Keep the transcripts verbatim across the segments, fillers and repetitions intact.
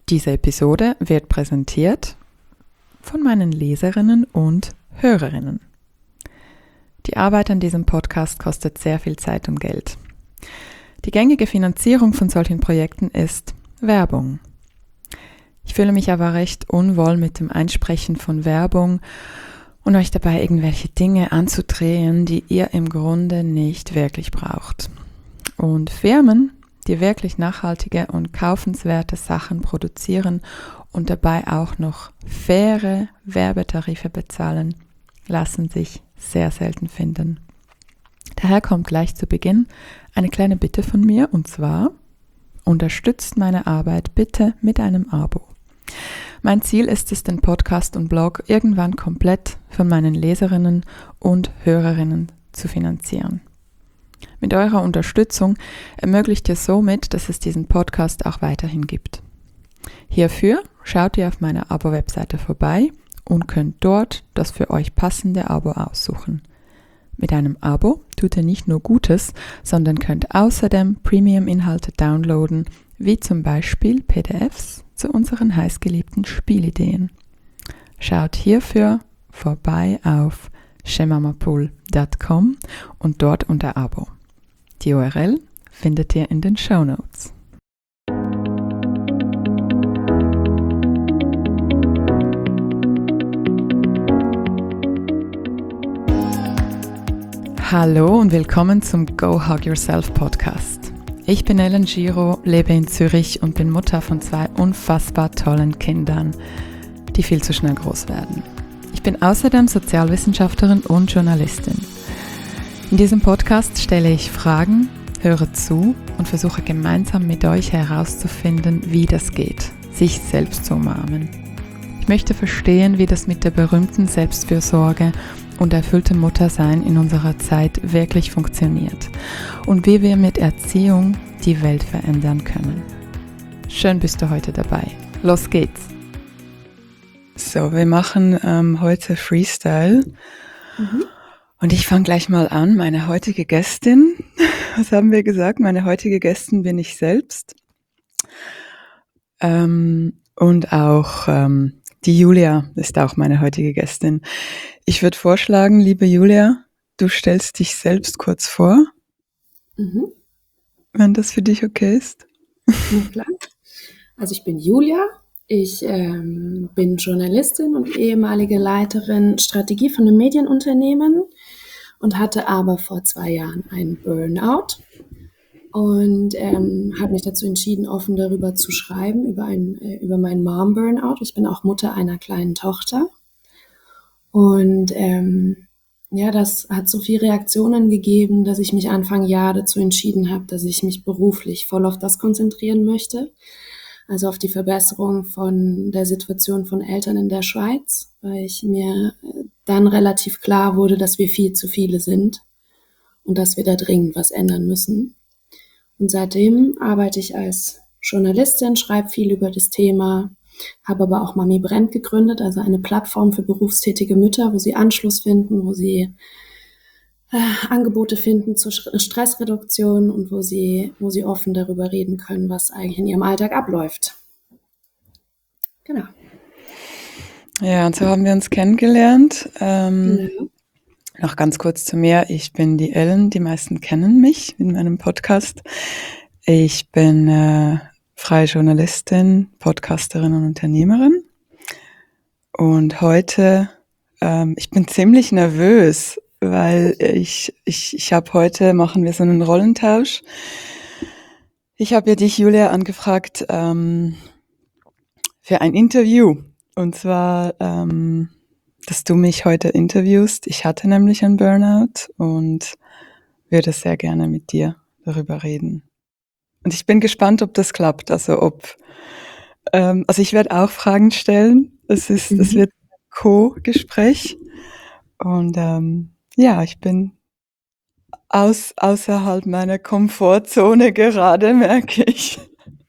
Diese Episode wird präsentiert von meinen Leserinnen und Hörerinnen. Die Arbeit an diesem Podcast kostet sehr viel Zeit und Geld. Die gängige Finanzierung von solchen Projekten ist Werbung. Ich fühle mich aber recht unwohl mit dem Einsprechen von Werbung und euch dabei irgendwelche Dinge anzudrehen, die ihr im Grunde nicht wirklich braucht. Und Firmen, die wirklich nachhaltige und kaufenswerte Sachen produzieren und dabei auch noch faire Werbetarife bezahlen, lassen sich sehr selten finden. Daher kommt gleich zu Beginn eine kleine Bitte von mir, und zwar: unterstützt meine Arbeit bitte mit einem Abo. Mein Ziel ist es, den Podcast und Blog irgendwann komplett von meinen Leserinnen und Hörerinnen zu finanzieren. Mit eurer Unterstützung ermöglicht ihr somit, dass es diesen Podcast auch weiterhin gibt. Hierfür schaut ihr auf meiner Abo-Webseite vorbei und könnt dort das für euch passende Abo aussuchen. Mit einem Abo tut ihr nicht nur Gutes, sondern könnt außerdem Premium-Inhalte downloaden, wie zum Beispiel P D Fs zu unseren heißgeliebten Spielideen. Schaut hierfür vorbei auf shemamapool punkt com und dort unter Abo. Die U R L findet ihr in den Shownotes. Hallo und willkommen zum Go Hug Yourself Podcast. Ich bin Ellen Giro, lebe in Zürich und bin Mutter von zwei unfassbar tollen Kindern, die viel zu schnell groß werden. Ich bin außerdem Sozialwissenschaftlerin und Journalistin. In diesem Podcast stelle ich Fragen, höre zu und versuche gemeinsam mit euch herauszufinden, wie das geht, sich selbst zu umarmen. Ich möchte verstehen, wie das mit der berühmten Selbstfürsorge und erfülltem Muttersein in unserer Zeit wirklich funktioniert und wie wir mit Erziehung die Welt verändern können. Schön bist du heute dabei. Los geht's! So, wir machen ähm, heute Freestyle. Mhm. Und ich fange gleich mal an. Meine heutige Gästin, was haben wir gesagt? Meine heutige Gästin bin ich selbst. Ähm, und auch ähm, die Julia ist auch meine heutige Gästin. Ich würde vorschlagen, liebe Julia, du stellst dich selbst kurz vor, mhm. wenn das für dich okay ist. Na klar. Also ich bin Julia, ich ähm, bin Journalistin und ehemalige Leiterin Strategie von einem Medienunternehmen und hatte aber vor zwei Jahren einen Burnout und ähm, habe mich dazu entschieden, offen darüber zu schreiben, über, ein, äh, über meinen Mom-Burnout. Ich bin auch Mutter einer kleinen Tochter. Und ähm, ja, das hat so viele Reaktionen gegeben, dass ich mich Anfang Jahr dazu entschieden habe, dass ich mich beruflich voll auf das konzentrieren möchte. Also auf die Verbesserung von der Situation von Eltern in der Schweiz, weil ich mir dann relativ klar wurde, dass wir viel zu viele sind und dass wir da dringend was ändern müssen. Und seitdem arbeite ich als Journalistin, schreibe viel über das Thema, habe aber auch Mami Brennt gegründet, also eine Plattform für berufstätige Mütter, wo sie Anschluss finden, wo sie äh, Angebote finden zur Stressreduktion und wo sie, wo sie offen darüber reden können, was eigentlich in ihrem Alltag abläuft. Genau. Ja, und so haben wir uns kennengelernt. Ähm, ja. Noch ganz kurz zu mir. Ich bin die Ellen, die meisten kennen mich in meinem Podcast. Ich bin äh, freie Journalistin, Podcasterin und Unternehmerin. Und heute, ähm, ich bin ziemlich nervös, weil ich, ich, ich habe heute, machen wir so einen Rollentausch. Ich habe ja dich, Julia, angefragt ähm, für ein Interview. Und zwar, ähm, dass du mich heute interviewst. Ich hatte nämlich einen Burnout und würde sehr gerne mit dir darüber reden. Und ich bin gespannt, ob das klappt. Also ob, ähm, also ich werde auch Fragen stellen. Es ist, es Mhm. wird ein Co-Gespräch. Und ähm, ja, ich bin aus, außerhalb meiner Komfortzone gerade, merke ich.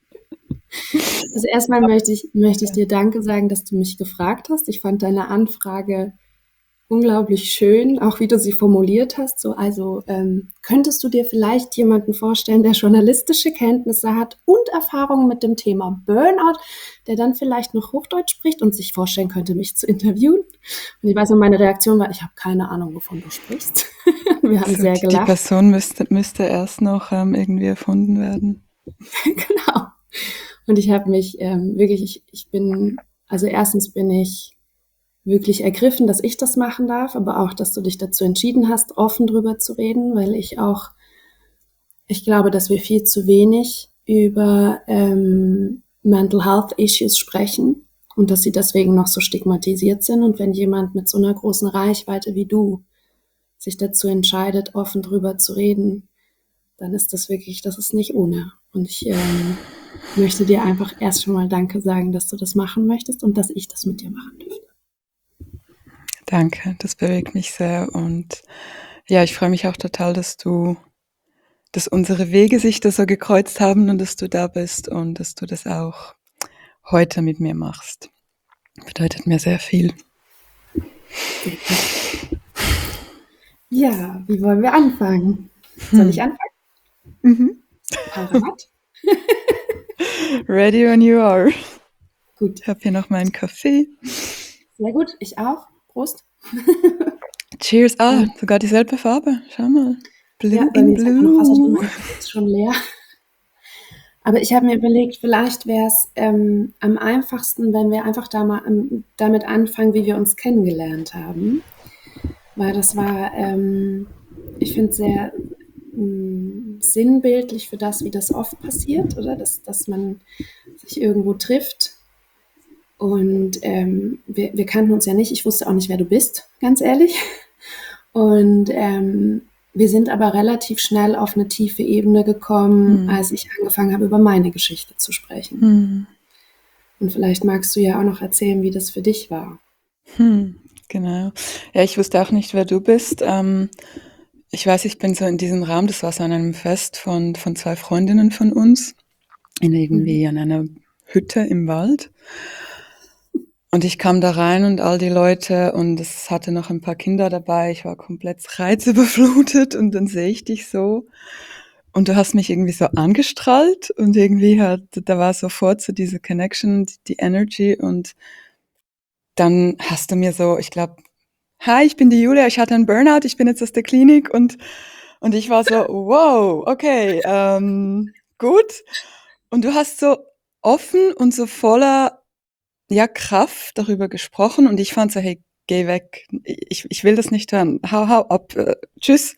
Also erstmal möchte ich, möchte ich dir Danke sagen, dass du mich gefragt hast. Ich fand deine Anfrage unglaublich schön, auch wie du sie formuliert hast. So, also ähm, könntest du dir vielleicht jemanden vorstellen, der journalistische Kenntnisse hat und Erfahrungen mit dem Thema Burnout, der dann vielleicht noch Hochdeutsch spricht und sich vorstellen könnte, mich zu interviewen? Und ich weiß noch, meine Reaktion war, ich habe keine Ahnung, wovon du sprichst. Wir haben So, sehr die, die gelacht. Person müsste, müsste erst noch ähm, irgendwie erfunden werden. Genau. Und ich habe mich ähm, wirklich, ich, ich bin, also erstens bin ich wirklich ergriffen, dass ich das machen darf, aber auch, dass du dich dazu entschieden hast, offen drüber zu reden, weil ich auch, ich glaube, dass wir viel zu wenig über ähm, Mental Health Issues sprechen und dass sie deswegen noch so stigmatisiert sind. Und wenn jemand mit so einer großen Reichweite wie du sich dazu entscheidet, offen drüber zu reden, dann ist das wirklich, das ist nicht ohne. Und ich ähm, möchte dir einfach erst schon mal Danke sagen, dass du das machen möchtest und dass ich das mit dir machen dürfte. Danke, das bewegt mich sehr und ja, ich freue mich auch total, dass du, dass unsere Wege sich da so gekreuzt haben und dass du da bist und dass du das auch heute mit mir machst. Bedeutet mir sehr viel. Ja, wie wollen wir anfangen? Soll ich anfangen? Mhm. Parat? Ready when you are. Gut. Ich habe hier noch meinen Kaffee. Sehr gut, ich auch. Prost. Cheers. Ah, sogar dieselbe Farbe. Schau mal. Blue Ja, bei in mir ist einfach noch Wasser drin, blue. mein Kaffee ist schon leer. Aber ich habe mir überlegt, vielleicht wäre es ähm, am einfachsten, wenn wir einfach da mal ähm, damit anfangen, wie wir uns kennengelernt haben. Weil das war, ähm, ich finde, sehr ähm, sinnbildlich für das, wie das oft passiert, oder? Dass, dass man sich irgendwo trifft. Und ähm, wir, wir kannten uns ja nicht. Ich wusste auch nicht, wer du bist, ganz ehrlich. Und ähm, wir sind aber relativ schnell auf eine tiefe Ebene gekommen, Hm. als ich angefangen habe, über meine Geschichte zu sprechen. Hm. Und vielleicht magst du ja auch noch erzählen, wie das für dich war. Hm. Genau. Ja, ich wusste auch nicht, wer du bist. Ähm, ich weiß, ich bin so in diesem Raum, das war so an einem Fest von, von zwei Freundinnen von uns, in irgendwie Mhm. an einer Hütte im Wald. Und ich kam da rein und all die Leute und es hatte noch ein paar Kinder dabei. Ich war komplett reizüberflutet und dann sehe ich dich so und du hast mich irgendwie so angestrahlt und irgendwie hat, da war sofort so diese Connection, die, die Energy und dann hast du mir so, ich glaube, hi, ich bin die Julia, ich hatte einen Burnout, ich bin jetzt aus der Klinik und, und ich war so, wow, okay, ähm, gut. Und du hast so offen und so voller ja, Kraft darüber gesprochen und ich fand so, hey, geh weg. Ich, ich will das nicht hören. Hau, hau ab. Äh, tschüss.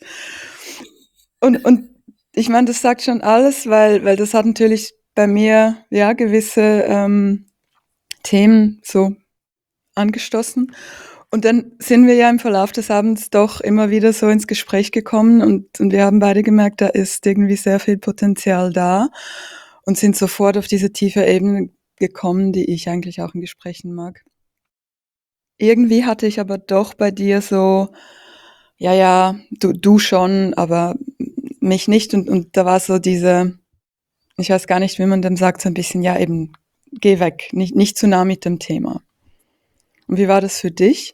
Und, und ich meine, das sagt schon alles, weil, weil das hat natürlich bei mir, ja, gewisse ähm, Themen so angestoßen. Und dann sind wir ja im Verlauf des Abends doch immer wieder so ins Gespräch gekommen und, und wir haben beide gemerkt, da ist irgendwie sehr viel Potenzial da und sind sofort auf diese tiefe Ebene gekommen, die ich eigentlich auch in Gesprächen mag. Irgendwie hatte ich aber doch bei dir so, ja, ja, du, du schon, aber mich nicht. Und, und da war so diese, ich weiß gar nicht, wie man dem sagt, so ein bisschen, ja, eben, geh weg, nicht, nicht zu nah mit dem Thema. Und wie war das für dich?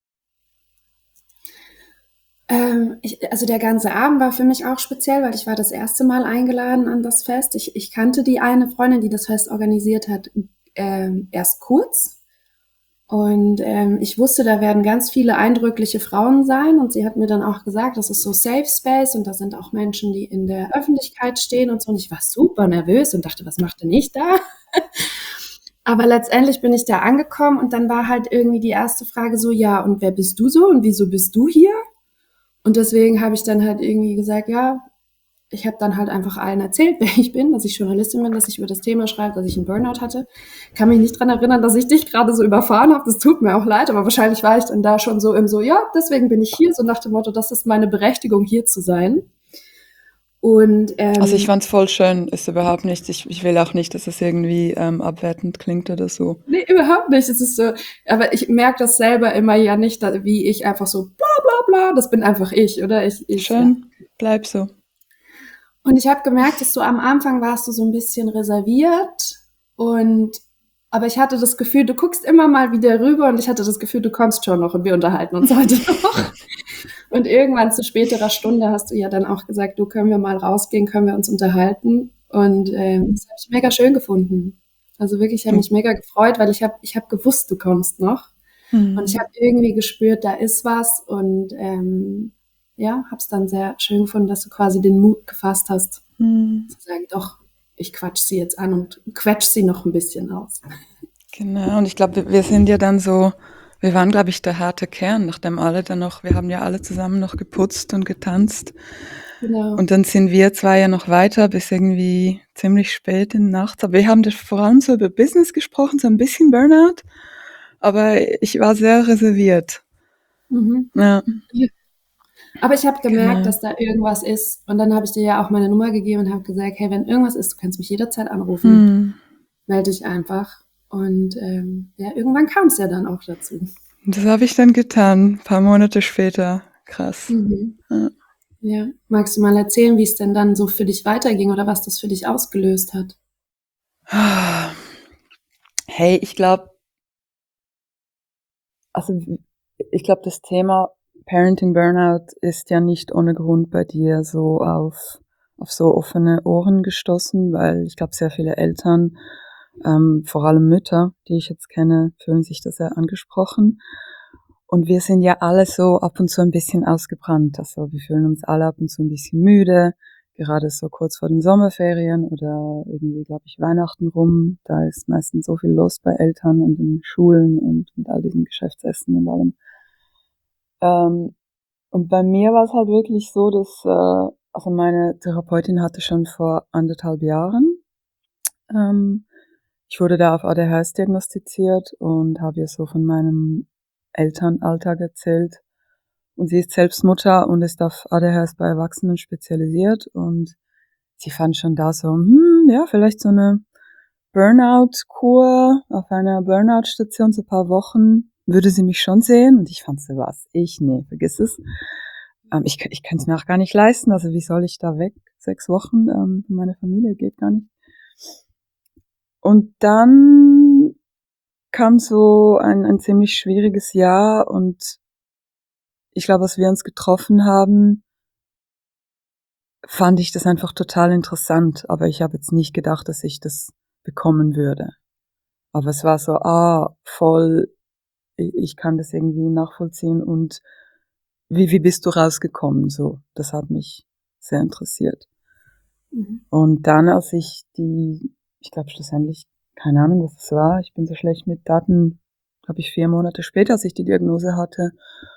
Ähm, ich, also der ganze Abend war für mich auch speziell, weil ich war das erste Mal eingeladen an das Fest. Ich, ich kannte die eine Freundin, die das Fest organisiert hat, ähm, erst kurz. Und ähm, ich wusste, da werden ganz viele eindrückliche Frauen sein. Und sie hat mir dann auch gesagt, das ist so Safe Space und da sind auch Menschen, die in der Öffentlichkeit stehen und so. Und ich war super nervös und dachte, was macht denn ich da? Aber letztendlich bin ich da angekommen und dann war halt irgendwie die erste Frage so, ja, und wer bist du so und wieso bist du hier? Und deswegen habe ich dann halt irgendwie gesagt, ja, ich habe dann halt einfach allen erzählt, wer ich bin, dass ich Journalistin bin, dass ich über das Thema schreibe, dass ich einen Burnout hatte. Kann mich nicht dran erinnern, dass ich dich gerade so überfahren habe. Das tut mir auch leid, aber wahrscheinlich war ich dann da schon so im so, ja, deswegen bin ich hier, so nach dem Motto, das ist meine Berechtigung, hier zu sein. Und Also ich ähm, fand's voll schön, ist überhaupt nicht, ich, ich will auch nicht, dass es irgendwie ähm, abwertend klingt oder so. nee, überhaupt nicht. Es ist so, aber ich merke das selber immer ja nicht, da, wie ich einfach so bla bla bla, das bin einfach ich, oder? Ich, ich, ja. Schön, bleib so. Und ich habe gemerkt, dass du am Anfang warst du so ein bisschen reserviert und Aber ich hatte das Gefühl, du guckst immer mal wieder rüber und ich hatte das Gefühl, du kommst schon noch und wir unterhalten uns heute noch. Und irgendwann zu späterer Stunde hast du ja dann auch gesagt, du, können wir mal rausgehen, können wir uns unterhalten. Und ähm, das habe ich mega schön gefunden. Also wirklich, ich habe mich mega gefreut, weil ich habe ich hab gewusst, du kommst noch. Mhm. Und ich habe irgendwie gespürt, da ist was. Und ähm, ja, habe es dann sehr schön gefunden, dass du quasi den Mut gefasst hast, Mhm. zu sagen, doch, ich quatsch sie jetzt an und quetsch sie noch ein bisschen aus. Genau, und ich glaube, wir, wir sind ja dann so, wir waren, glaube ich, der harte Kern, nachdem alle dann noch, wir haben ja alle zusammen noch geputzt und getanzt. Genau. Und dann sind wir zwei ja noch weiter bis irgendwie ziemlich spät in der Nacht. Aber wir haben das vor allem so über Business gesprochen, so ein bisschen Burnout. Aber ich war sehr reserviert. Mhm. Ja, Aber ich habe gemerkt, genau. dass da irgendwas ist. Und dann habe ich dir ja auch meine Nummer gegeben und habe gesagt, hey, wenn irgendwas ist, du kannst mich jederzeit anrufen. Hm. Melde dich einfach. Und ähm, ja, irgendwann kam es ja dann auch dazu. Und das habe ich dann getan, ein paar Monate später. Krass. Mhm. Ja. Ja. Magst du mal erzählen, wie es denn dann so für dich weiterging oder was das für dich ausgelöst hat? Hey, ich glaube, also ich glaube, das Thema Parenting Burnout ist ja nicht ohne Grund bei dir so auf, auf so offene Ohren gestoßen, weil ich glaube, sehr viele Eltern, ähm, vor allem Mütter, die ich jetzt kenne, fühlen sich da sehr angesprochen. Und wir sind ja alle so ab und zu ein bisschen ausgebrannt. Also wir fühlen uns alle ab und zu ein bisschen müde, gerade so kurz vor den Sommerferien oder irgendwie, glaube ich, Weihnachten rum. Da ist meistens so viel los bei Eltern und in Schulen und mit all diesem Geschäftsessen und allem. Ähm, und bei mir war es halt wirklich so, dass, äh, also meine Therapeutin hatte schon vor anderthalb Jahren, ähm, ich wurde da auf A D H S diagnostiziert und habe ihr so von meinem Elternalltag erzählt. Und sie ist selbst Mutter und ist auf A D H S bei Erwachsenen spezialisiert und sie fand schon da so, hm, ja, vielleicht so eine Burnout-Kur auf einer Burnout-Station, so ein paar Wochen, würde sie mich schon sehen. Und ich fand so, was? Ich? Nee, vergiss es. Ähm, ich ich kann es mir auch gar nicht leisten. Also wie soll ich da weg? Sechs Wochen, ähm, meine Familie geht gar nicht. Und dann kam so ein, ein ziemlich schwieriges Jahr und ich glaube, als wir uns getroffen haben, fand ich das einfach total interessant. Aber ich habe jetzt nicht gedacht, dass ich das bekommen würde. Aber es war so, ah, voll, ich kann das irgendwie nachvollziehen und wie, wie bist du rausgekommen? So, das hat mich sehr interessiert. Mhm. Und dann, als ich die, ich glaube schlussendlich, keine Ahnung, was es war, ich bin so schlecht mit Daten, glaube ich vier Monate später, als ich die Diagnose hatte,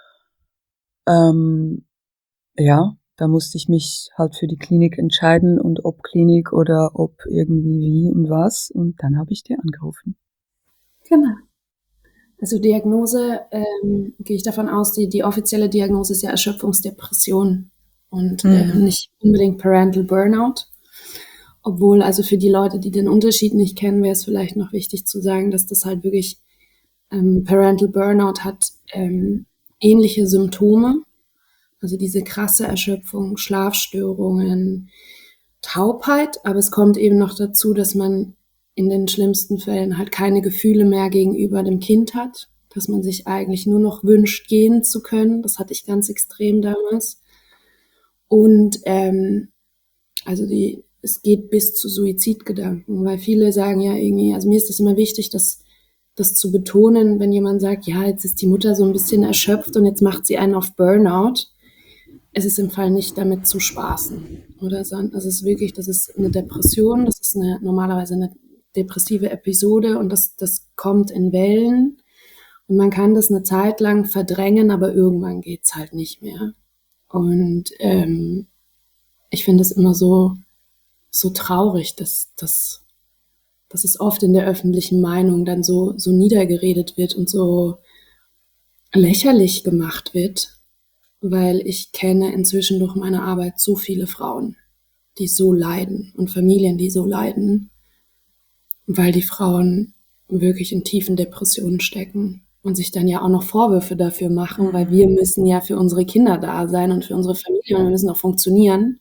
ähm, ja, da musste ich mich halt für die Klinik entscheiden und ob Klinik oder ob irgendwie wie und was. Und dann habe ich dir angerufen. Genau. Also Diagnose, ähm, gehe ich davon aus, die, die offizielle Diagnose ist ja Erschöpfungsdepression und äh, Mhm. nicht unbedingt Parental Burnout. Obwohl, also für die Leute, die den Unterschied nicht kennen, wäre es vielleicht noch wichtig zu sagen, dass das halt wirklich ähm, Parental Burnout hat ähm, ähnliche Symptome. Also diese krasse Erschöpfung, Schlafstörungen, Taubheit, aber es kommt eben noch dazu, dass man in den schlimmsten Fällen halt keine Gefühle mehr gegenüber dem Kind hat, dass man sich eigentlich nur noch wünscht, gehen zu können. Das hatte ich ganz extrem damals. Und ähm, also die, es geht bis zu Suizidgedanken, weil viele sagen ja irgendwie, also mir ist es immer wichtig, dass das zu betonen, wenn jemand sagt, ja, jetzt ist die Mutter so ein bisschen erschöpft und jetzt macht sie einen auf Burnout. Es ist im Fall nicht damit zu spaßen, oder? Also es ist wirklich, das ist eine Depression, das ist eine, normalerweise eine depressive Episode und das, das kommt in Wellen und man kann das eine Zeit lang verdrängen, aber irgendwann geht's halt nicht mehr. Und ähm, ich finde es immer so, so traurig, dass, dass, dass es oft in der öffentlichen Meinung dann so, so niedergeredet wird und so lächerlich gemacht wird, weil ich kenne inzwischen durch meine Arbeit so viele Frauen, die so leiden und Familien, die so leiden, weil die Frauen wirklich in tiefen Depressionen stecken und sich dann ja auch noch Vorwürfe dafür machen, weil wir müssen ja für unsere Kinder da sein und für unsere Familie und wir müssen auch funktionieren.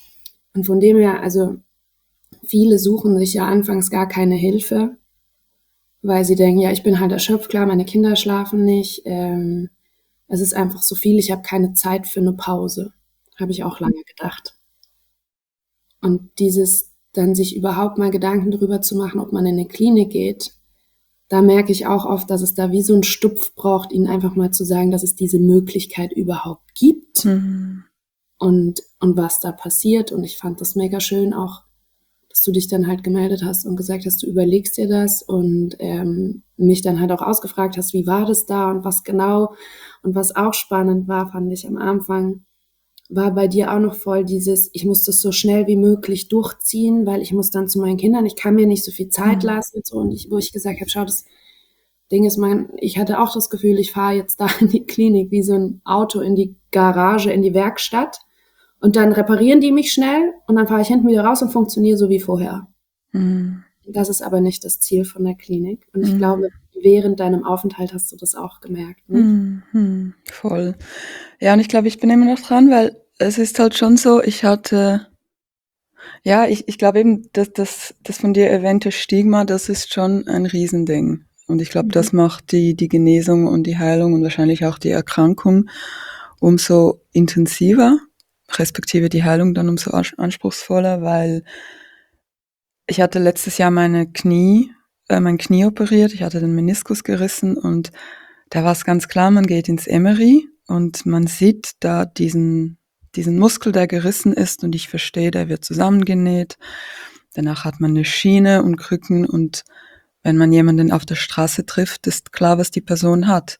Und von dem her, also viele suchen sich ja anfangs gar keine Hilfe weil sie denken, ja, ich bin halt erschöpft, klar, meine Kinder schlafen nicht, ähm, es ist einfach so viel, ich habe keine Zeit für eine Pause, habe ich auch lange gedacht. Und dieses dann sich überhaupt mal Gedanken darüber zu machen, ob man in eine Klinik geht, da merke ich auch oft, dass es da wie so 'n Stupf braucht, ihnen einfach mal zu sagen, dass es diese Möglichkeit überhaupt gibt Mhm. und und was da passiert. Und ich fand das mega schön auch, dass du dich dann halt gemeldet hast und gesagt hast, du überlegst dir das und, ähm, mich dann halt auch ausgefragt hast, wie war das da und was genau. Und was auch spannend war, fand ich am Anfang, war bei dir auch noch voll dieses, ich muss das so schnell wie möglich durchziehen, weil ich muss dann zu meinen Kindern, ich kann mir nicht so viel Zeit Mhm. lassen und so. Und ich, wo ich gesagt habe, schau, das Ding ist, man, ich hatte auch das Gefühl, ich fahre jetzt da in die Klinik wie so ein Auto in die Garage, in die Werkstatt und dann reparieren die mich schnell und dann fahre ich hinten wieder raus und funktioniere so wie vorher. Mhm. Das ist aber nicht das Ziel von der Klinik. Und ich Mhm. glaube, während deinem Aufenthalt hast du das auch gemerkt, nicht? Mhm. Mhm. Voll. Ja, und ich glaube, ich bin immer noch dran, weil es ist halt schon so, ich hatte, ja, ich, ich glaube eben, dass das, das von dir erwähnte Stigma, das ist schon ein Riesending. Und ich glaube, Mhm. das macht die, die Genesung und die Heilung und wahrscheinlich auch die Erkrankung umso intensiver, respektive die Heilung dann umso ans- anspruchsvoller, weil ich hatte letztes Jahr meine Knie, äh, mein Knie operiert, ich hatte den Meniskus gerissen und da war es ganz klar, man geht ins M R I und man sieht da diesen, diesen Muskel, der gerissen ist und ich verstehe, der wird zusammengenäht. Danach hat man eine Schiene und Krücken und wenn man jemanden auf der Straße trifft, ist klar, was die Person hat.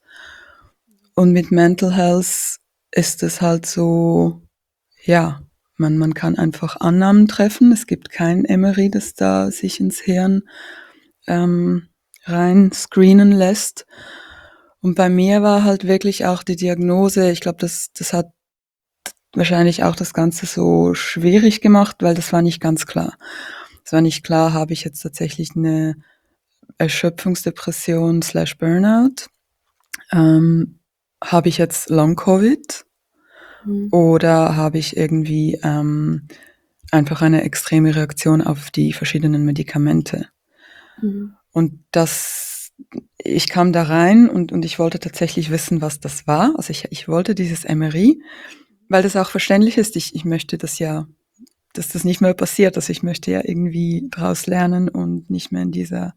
Und mit Mental Health ist es halt so, ja, man, man kann einfach Annahmen treffen. Es gibt kein M R I, das da sich ins Hirn ähm, rein screenen lässt. Und bei mir war halt wirklich auch die Diagnose, ich glaube, das, das hat wahrscheinlich auch das Ganze so schwierig gemacht, weil das war nicht ganz klar. Es war nicht klar, habe ich jetzt tatsächlich eine Erschöpfungsdepression slash Burnout? Ähm, habe ich jetzt Long-Covid? Mhm. Oder habe ich irgendwie ähm, einfach eine extreme Reaktion auf die verschiedenen Medikamente? Mhm. Und das, ich kam da rein und, und ich wollte tatsächlich wissen, was das war. Also ich, ich wollte dieses M R I, weil das auch verständlich ist. Ich, ich möchte das ja, dass das nicht mehr passiert. Also ich möchte ja irgendwie draus lernen und nicht mehr in dieser,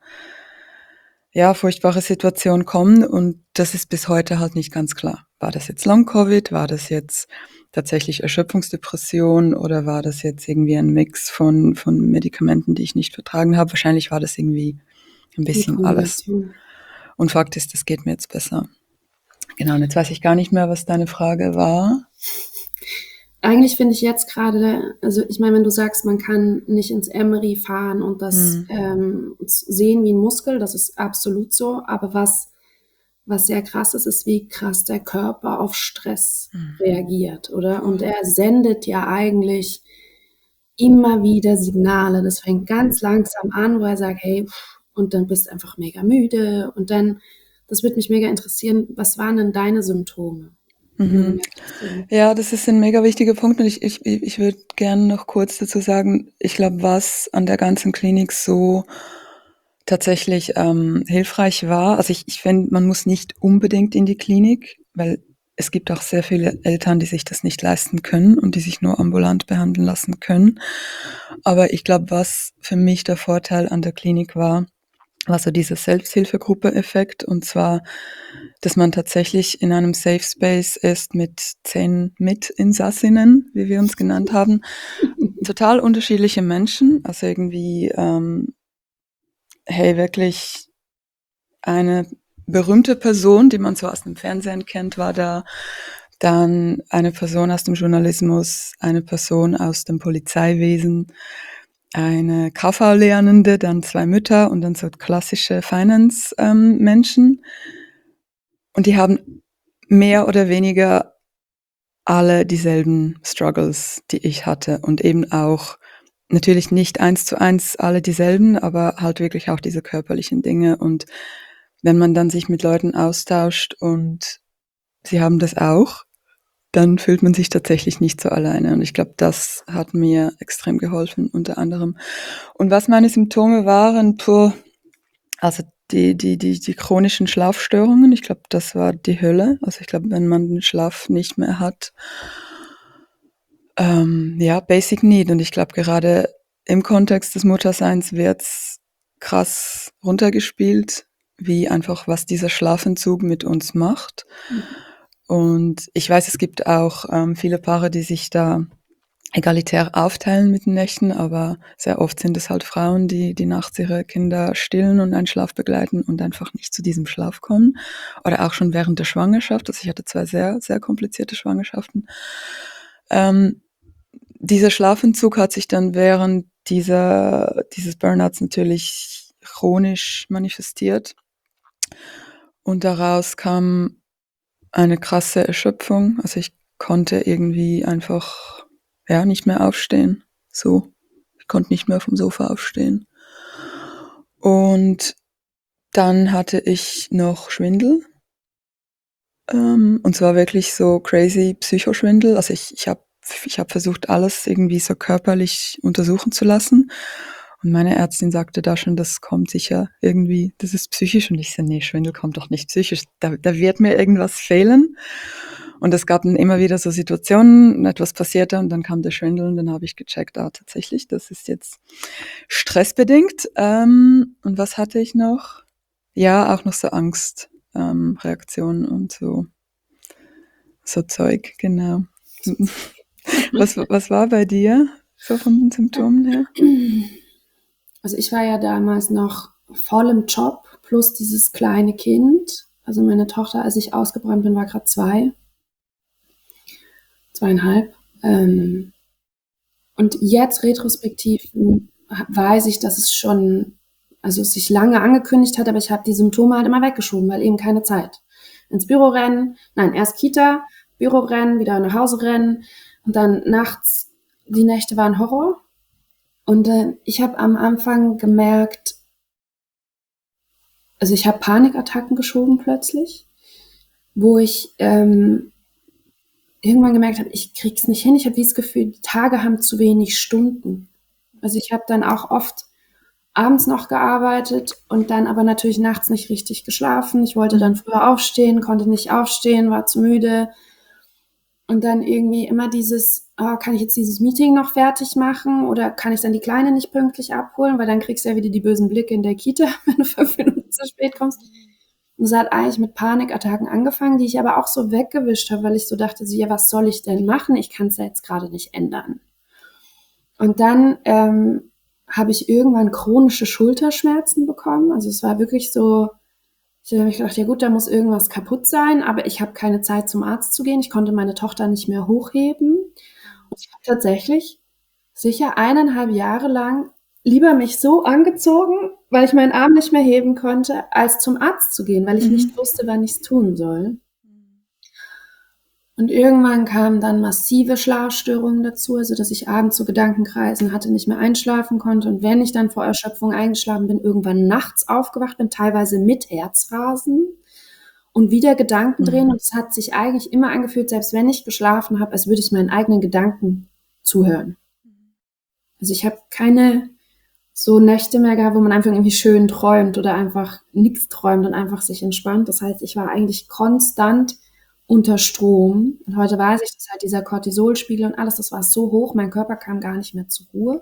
ja, furchtbare Situation kommen. Und das ist bis heute halt nicht ganz klar. War das jetzt Long-Covid? War das jetzt tatsächlich Erschöpfungsdepression? Oder war das jetzt irgendwie ein Mix von, von Medikamenten, die ich nicht vertragen habe? Wahrscheinlich war das irgendwie ein Die bisschen alles. Kombination. Und Fakt ist, es geht mir jetzt besser. Genau, und jetzt weiß ich gar nicht mehr, was deine Frage war. Eigentlich finde ich jetzt gerade, also ich meine, wenn du sagst, man kann nicht ins M R I fahren und das Hm. ähm, sehen wie ein Muskel, das ist absolut so. Aber was, was sehr krass ist, ist, wie krass der Körper auf Stress Hm. reagiert, oder? Und Voll. er sendet ja eigentlich immer wieder Signale. Das fängt ganz langsam an, wo er sagt, hey, pff, und dann bist du einfach mega müde. Und dann, das würde mich mega interessieren, was waren denn deine Symptome, wenn du Mhm. gemerkt hast, so, Ja, das ist ein mega wichtiger Punkt und ich, ich, ich würde gerne noch kurz dazu sagen, ich glaube, was an der ganzen Klinik so tatsächlich ähm, hilfreich war, also ich, ich finde, man muss nicht unbedingt in die Klinik, weil es gibt auch sehr viele Eltern, die sich das nicht leisten können und die sich nur ambulant behandeln lassen können. Aber ich glaube, was für mich der Vorteil an der Klinik war, war so dieser Selbsthilfegruppe-Effekt und zwar, dass man tatsächlich in einem Safe Space ist mit zehn Mitinsassinnen, wie wir uns genannt haben, total unterschiedliche Menschen, also irgendwie, ähm, hey, wirklich eine berühmte Person, die man so aus dem Fernsehen kennt, war da, dann eine Person aus dem Journalismus, eine Person aus dem Polizeiwesen, eine K V-Lernende, dann zwei Mütter und dann so klassische Finance-Menschen. Und die haben mehr oder weniger alle dieselben Struggles, die ich hatte. Und eben auch natürlich nicht eins zu eins alle dieselben, aber halt wirklich auch diese körperlichen Dinge. Und wenn man dann sich mit Leuten austauscht und sie haben das auch, dann fühlt man sich tatsächlich nicht so alleine. Und ich glaube, das hat mir extrem geholfen, unter anderem. Und was meine Symptome waren, puh, also die, die, die, die chronischen Schlafstörungen. Ich glaube, das war die Hölle. Also ich glaube, wenn man den Schlaf nicht mehr hat, ähm, ja, Basic Need. Und ich glaube, gerade im Kontext des Mutterseins wird's krass runtergespielt, wie einfach, was dieser Schlafentzug mit uns macht. Mhm. Und ich weiß, es gibt auch ähm, viele Paare, die sich da egalitär aufteilen mit den Nächten, aber sehr oft sind es halt Frauen, die, die nachts ihre Kinder stillen und einen Schlaf begleiten und einfach nicht zu diesem Schlaf kommen. Oder auch schon während der Schwangerschaft. Also ich hatte zwei sehr, sehr komplizierte Schwangerschaften. Ähm, dieser Schlafentzug hat sich dann während dieser, dieses Burnouts natürlich chronisch manifestiert. Und daraus kam eine krasse Erschöpfung. Also ich konnte irgendwie einfach, ja, nicht mehr aufstehen. So. Ich konnte nicht mehr vom Sofa aufstehen. Und dann hatte ich noch Schwindel. Ähm, und zwar wirklich so crazy Psychoschwindel. Also ich, ich habe ich hab versucht, alles irgendwie so körperlich untersuchen zu lassen. Und meine Ärztin sagte da schon, das kommt sicher irgendwie, das ist psychisch. Und ich so, nee, Schwindel kommt doch nicht psychisch. Da, da wird mir irgendwas fehlen. Und es gab dann immer wieder so Situationen, etwas passierte und dann kam der Schwindel und dann habe ich gecheckt, ah, tatsächlich, das ist jetzt stressbedingt. Ähm, und was hatte ich noch? Ja, auch noch so Angstreaktionen ähm, und so, so Zeug, genau. Was, was war bei dir so von den Symptomen her? Also ich war ja damals noch voll im Job, plus dieses kleine Kind. Also meine Tochter, als ich ausgebrannt bin, war gerade zwei. Zweieinhalb. Ähm, und jetzt retrospektiv weiß ich, dass es schon, also es sich lange angekündigt hat, aber ich habe die Symptome halt immer weggeschoben, weil eben keine Zeit. Ins Büro rennen, nein, erst Kita, Büro rennen, wieder nach Hause rennen und dann nachts, die Nächte waren Horror. Und äh, ich habe am Anfang gemerkt, also ich habe Panikattacken geschoben plötzlich, wo ich ähm, irgendwann gemerkt habe, ich krieg's nicht hin. Ich habe dieses Gefühl, die Tage haben zu wenig Stunden. Also ich habe dann auch oft abends noch gearbeitet und dann aber natürlich nachts nicht richtig geschlafen. Ich wollte dann früher aufstehen, konnte nicht aufstehen, war zu müde. Und dann irgendwie immer dieses, oh, kann ich jetzt dieses Meeting noch fertig machen oder kann ich dann die Kleine nicht pünktlich abholen, weil dann kriegst du ja wieder die bösen Blicke in der Kita, wenn du fünf Minuten zu spät kommst. Und es hat eigentlich mit Panikattacken angefangen, die ich aber auch so weggewischt habe, weil ich so dachte, so, ja, was soll ich denn machen? Ich kann es ja jetzt gerade nicht ändern. Und dann ähm, habe ich irgendwann chronische Schulterschmerzen bekommen. Also es war wirklich so, ich habe mich gedacht, ja gut, da muss irgendwas kaputt sein, aber ich habe keine Zeit zum Arzt zu gehen. Ich konnte meine Tochter nicht mehr hochheben. Und ich habe tatsächlich sicher eineinhalb Jahre lang lieber mich so angezogen, weil ich meinen Arm nicht mehr heben konnte, als zum Arzt zu gehen, weil ich mhm. nicht wusste, wann ich es tun soll. Und irgendwann kamen dann massive Schlafstörungen dazu, also dass ich abends so Gedankenkreisen hatte, nicht mehr einschlafen konnte. Und wenn ich dann vor Erschöpfung eingeschlafen bin, irgendwann nachts aufgewacht bin, teilweise mit Herzrasen und wieder Gedanken drehen. Mhm. Und es hat sich eigentlich immer angefühlt, selbst wenn ich geschlafen habe, als würde ich meinen eigenen Gedanken zuhören. Also ich habe keine so Nächte mehr gehabt, wo man einfach irgendwie schön träumt oder einfach nichts träumt und einfach sich entspannt. Das heißt, ich war eigentlich konstant unter Strom. Und heute weiß ich, dass halt dieser Cortisolspiegel und alles, das war so hoch, mein Körper kam gar nicht mehr zur Ruhe.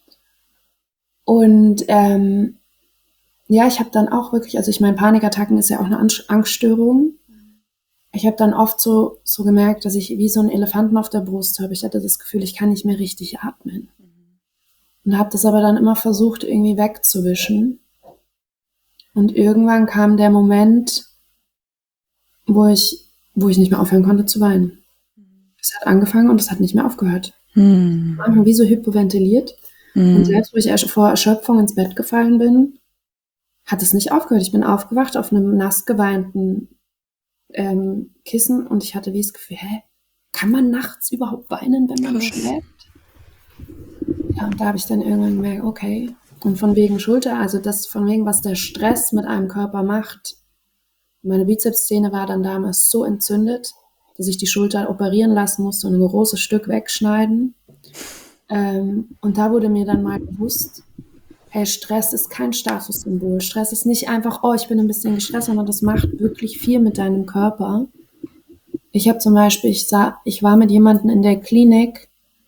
Und ähm, ja, ich habe dann auch wirklich, also ich meine, Panikattacken ist ja auch eine Angststörung. Ich habe dann oft so, so gemerkt, dass ich wie so einen Elefanten auf der Brust habe. Ich hatte das Gefühl, ich kann nicht mehr richtig atmen. Und habe das aber dann immer versucht, irgendwie wegzuwischen. Und irgendwann kam der Moment, wo ich, wo ich nicht mehr aufhören konnte zu weinen. Es hat angefangen und es hat nicht mehr aufgehört. Hm. Am Anfang wie so hypoventiliert. Hm. Und selbst, wo ich vor Erschöpfung ins Bett gefallen bin, hat es nicht aufgehört. Ich bin aufgewacht auf einem nass geweinten ähm, Kissen und ich hatte wie das Gefühl, hä, kann man nachts überhaupt weinen, wenn man schläft? Ja, und da habe ich dann irgendwann gemerkt, okay, und von wegen Schulter, also das von wegen, was der Stress mit einem Körper macht. Meine Bizepssehne war dann damals so entzündet, dass ich die Schulter operieren lassen musste und ein großes Stück wegschneiden. Ähm, und da wurde mir dann mal bewusst, hey, Stress ist kein Statussymbol. Stress ist nicht einfach, oh, ich bin ein bisschen gestresst, sondern das macht wirklich viel mit deinem Körper. Ich habe zum Beispiel, ich, sah, ich war mit jemandem in der Klinik,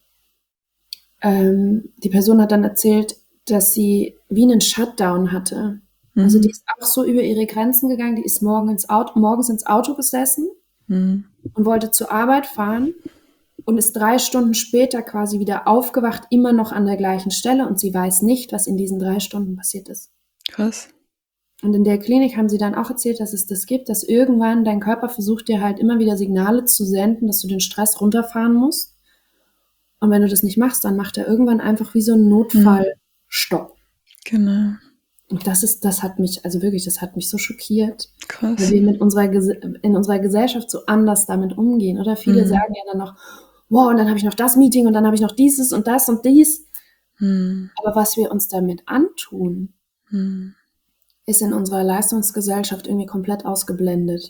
ähm, die Person hat dann erzählt, dass sie wie einen Shutdown hatte. Mhm. Also die ist auch so über ihre Grenzen gegangen, die ist morgen ins Auto, morgens ins Auto gesessen mhm. und wollte zur Arbeit fahren und ist drei Stunden später quasi wieder aufgewacht, immer noch an der gleichen Stelle und sie weiß nicht, was in diesen drei Stunden passiert ist. Krass. Und in der Klinik haben sie dann auch erzählt, dass es das gibt, dass irgendwann dein Körper versucht dir halt immer wieder Signale zu senden, dass du den Stress runterfahren musst. Und wenn du das nicht machst, dann macht er irgendwann einfach wie so ein Notfallstopp. Genau. Und das ist, das hat mich, also wirklich, das hat mich so schockiert. Krass. Weil wir mit unserer, in unserer Gesellschaft so anders damit umgehen, oder? Viele mhm. sagen ja dann noch, wow, und dann habe ich noch das Meeting und dann habe ich noch dieses und das und dies. Mhm. Aber was wir uns damit antun, mhm. ist in unserer Leistungsgesellschaft irgendwie komplett ausgeblendet.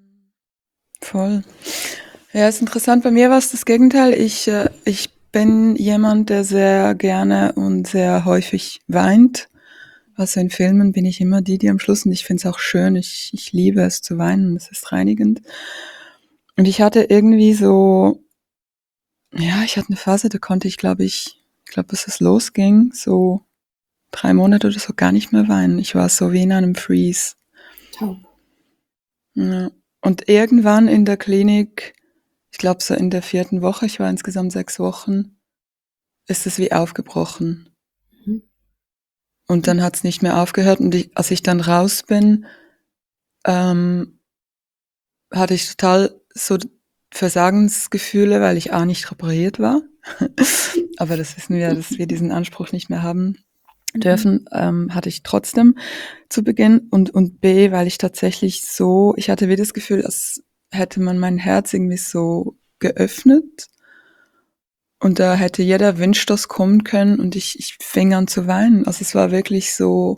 Voll. Ja, ist interessant. Bei mir war es das Gegenteil. Ich, äh, ich bin jemand, der sehr gerne und sehr häufig weint. Also in Filmen bin ich immer die, die am Schluss, und ich finde es auch schön, ich, ich liebe es zu weinen, es ist reinigend. Und ich hatte irgendwie so, ja, ich hatte eine Phase, da konnte ich, glaube ich, ich glaube, bis es losging, so drei Monate oder so gar nicht mehr weinen. Ich war so wie in einem Freeze. Taub. Ja. Und irgendwann in der Klinik, ich glaube so in der vierten Woche, ich war insgesamt sechs Wochen, ist es wie aufgebrochen. Mhm. Und dann hat es nicht mehr aufgehört. Und ich, als ich dann raus bin, ähm, hatte ich total so Versagensgefühle, weil ich A, nicht repariert war. Aber das wissen wir, dass wir diesen Anspruch nicht mehr haben dürfen, ähm, hatte ich trotzdem zu Beginn. Und, und B, weil ich tatsächlich so, ich hatte wie das Gefühl, als hätte man mein Herz irgendwie so geöffnet. Und da hätte jeder Windstoß kommen können und ich, ich fing an zu weinen. Also es war wirklich so,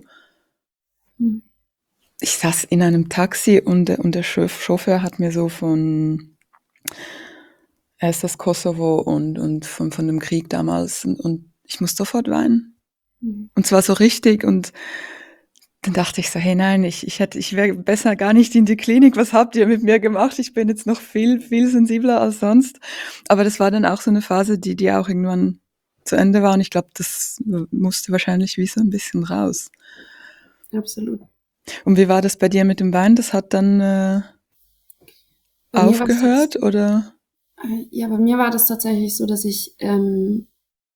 ich saß in einem Taxi und, und der Chauffeur hat mir so von, er ist das Kosovo und, und von, von dem Krieg damals und, und ich muss sofort weinen. Mhm. Und zwar so richtig und dann dachte ich so, hey nein, ich, ich hätte, ich wäre besser gar nicht in die Klinik. Was habt ihr mit mir gemacht? Ich bin jetzt noch viel, viel sensibler als sonst. Aber das war dann auch so eine Phase, die, die auch irgendwann zu Ende war. Und ich glaube, das musste wahrscheinlich wie so ein bisschen raus. Absolut. Und wie war das bei dir mit dem Wein? Das hat dann äh, aufgehört, oder? Ja, bei mir war das tatsächlich so, dass ich, ähm,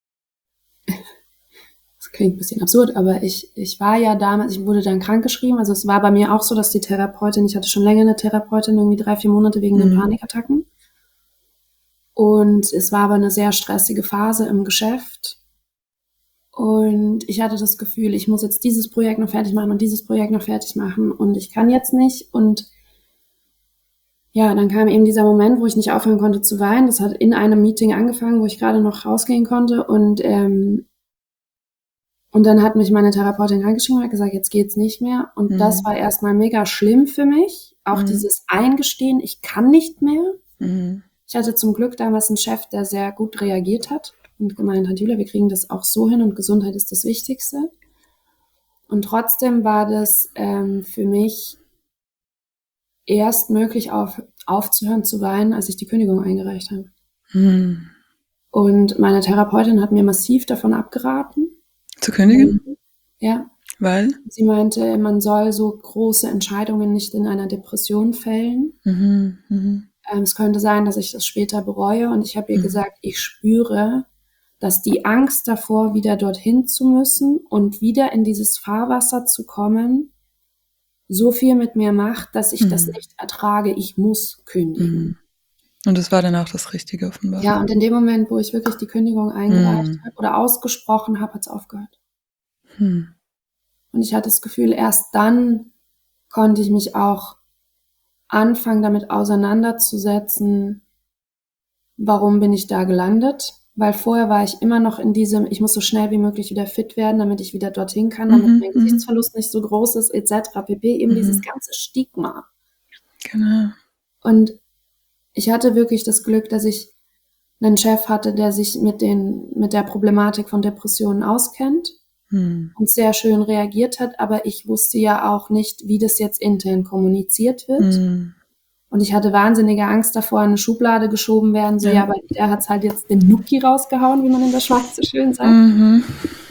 das klingt ein bisschen absurd, aber ich, ich war ja damals, ich wurde dann krankgeschrieben, also es war bei mir auch so, dass die Therapeutin, ich hatte schon länger eine Therapeutin, irgendwie drei, vier Monate wegen mhm. den Panikattacken. Und es war aber eine sehr stressige Phase im Geschäft. Und ich hatte das Gefühl, ich muss jetzt dieses Projekt noch fertig machen und dieses Projekt noch fertig machen und ich kann jetzt nicht. Und ja, dann kam eben dieser Moment, wo ich nicht aufhören konnte zu weinen. Das hat in einem Meeting angefangen, wo ich gerade noch rausgehen konnte. Und ähm, und dann hat mich meine Therapeutin angeschrieben und hat gesagt, jetzt geht's nicht mehr. Und mhm. das war erstmal mega schlimm für mich. Auch mhm. dieses Eingestehen, ich kann nicht mehr. Mhm. Ich hatte zum Glück damals einen Chef, der sehr gut reagiert hat und gemeint hat, Julia, wir kriegen das auch so hin und Gesundheit ist das Wichtigste. Und trotzdem war das ähm, für mich erst möglich, auf, aufzuhören zu weinen, als ich die Kündigung eingereicht habe. Mhm. Und meine Therapeutin hat mir massiv davon abgeraten. Zu kündigen? Und, ja. Weil? Sie meinte, man soll so große Entscheidungen nicht in einer Depression fällen. Mhm. Mhm. Ähm, es könnte sein, dass ich das später bereue. Und ich habe ihr mhm. gesagt, ich spüre, dass die Angst davor, wieder dorthin zu müssen und wieder in dieses Fahrwasser zu kommen, so viel mit mir macht, dass ich mhm. das nicht ertrage. Ich muss kündigen. Mhm. Und das war dann auch das Richtige offenbar. Ja, und in dem Moment, wo ich wirklich die Kündigung eingereicht mhm. habe oder ausgesprochen habe, hat es aufgehört. Mhm. Und ich hatte das Gefühl, erst dann konnte ich mich auch anfangen, damit auseinanderzusetzen, warum bin ich da gelandet? Weil vorher war ich immer noch in diesem, ich muss so schnell wie möglich wieder fit werden, damit ich wieder dorthin kann, damit mhm, mein Gesichtsverlust nicht so groß ist, et cetera pp. Eben mhm. dieses ganze Stigma. Genau. Und ich hatte wirklich das Glück, dass ich einen Chef hatte, der sich mit den, mit der Problematik von Depressionen auskennt. Hm. und sehr schön reagiert hat, aber ich wusste ja auch nicht, wie das jetzt intern kommuniziert wird. Hm. Und ich hatte wahnsinnige Angst davor, in eine Schublade geschoben werden, so, Ja. ja, aber der hat's halt jetzt den Nuki rausgehauen, wie man in der Schweiz so schön sagt. Mhm.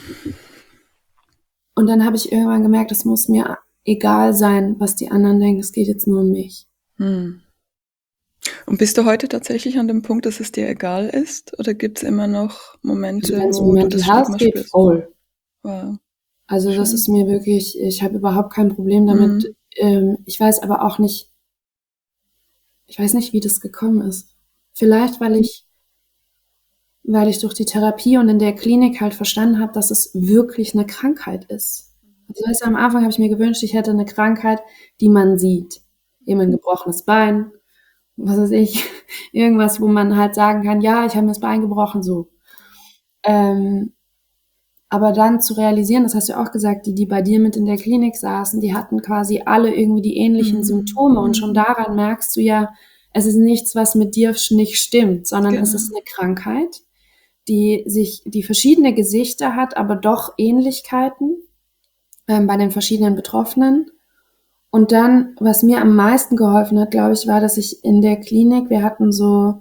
Und dann habe ich irgendwann gemerkt, es muss mir egal sein, was die anderen denken, es geht jetzt nur um mich. Hm. Und bist du heute tatsächlich an dem Punkt, dass es dir egal ist? Oder gibt es immer noch Momente, Also wenn es wo um du Mental das Health Stigma geht, spürst? voll. Wow. Also das Schön. ist mir wirklich, ich habe überhaupt kein Problem damit. Mhm. Ähm, ich weiß aber auch nicht, ich weiß nicht, wie das gekommen ist. Vielleicht, weil ich, weil ich durch die Therapie und in der Klinik halt verstanden habe, dass es wirklich eine Krankheit ist. Das heißt, am Anfang habe ich mir gewünscht, ich hätte eine Krankheit, die man sieht. Eben ein gebrochenes Bein, was weiß ich, irgendwas, wo man halt sagen kann, ja, ich habe mir das Bein gebrochen, so. Ähm, aber dann zu realisieren, das hast du auch gesagt, die, die bei dir mit in der Klinik saßen, die hatten quasi alle irgendwie die ähnlichen Mhm. Symptome und schon daran merkst du ja, es ist nichts, was mit dir nicht stimmt, sondern Genau. es ist eine Krankheit, die sich, die verschiedene Gesichter hat, aber doch Ähnlichkeiten ähm, bei den verschiedenen Betroffenen. Und dann, was mir am meisten geholfen hat, glaube ich, war, dass ich in der Klinik, wir hatten so,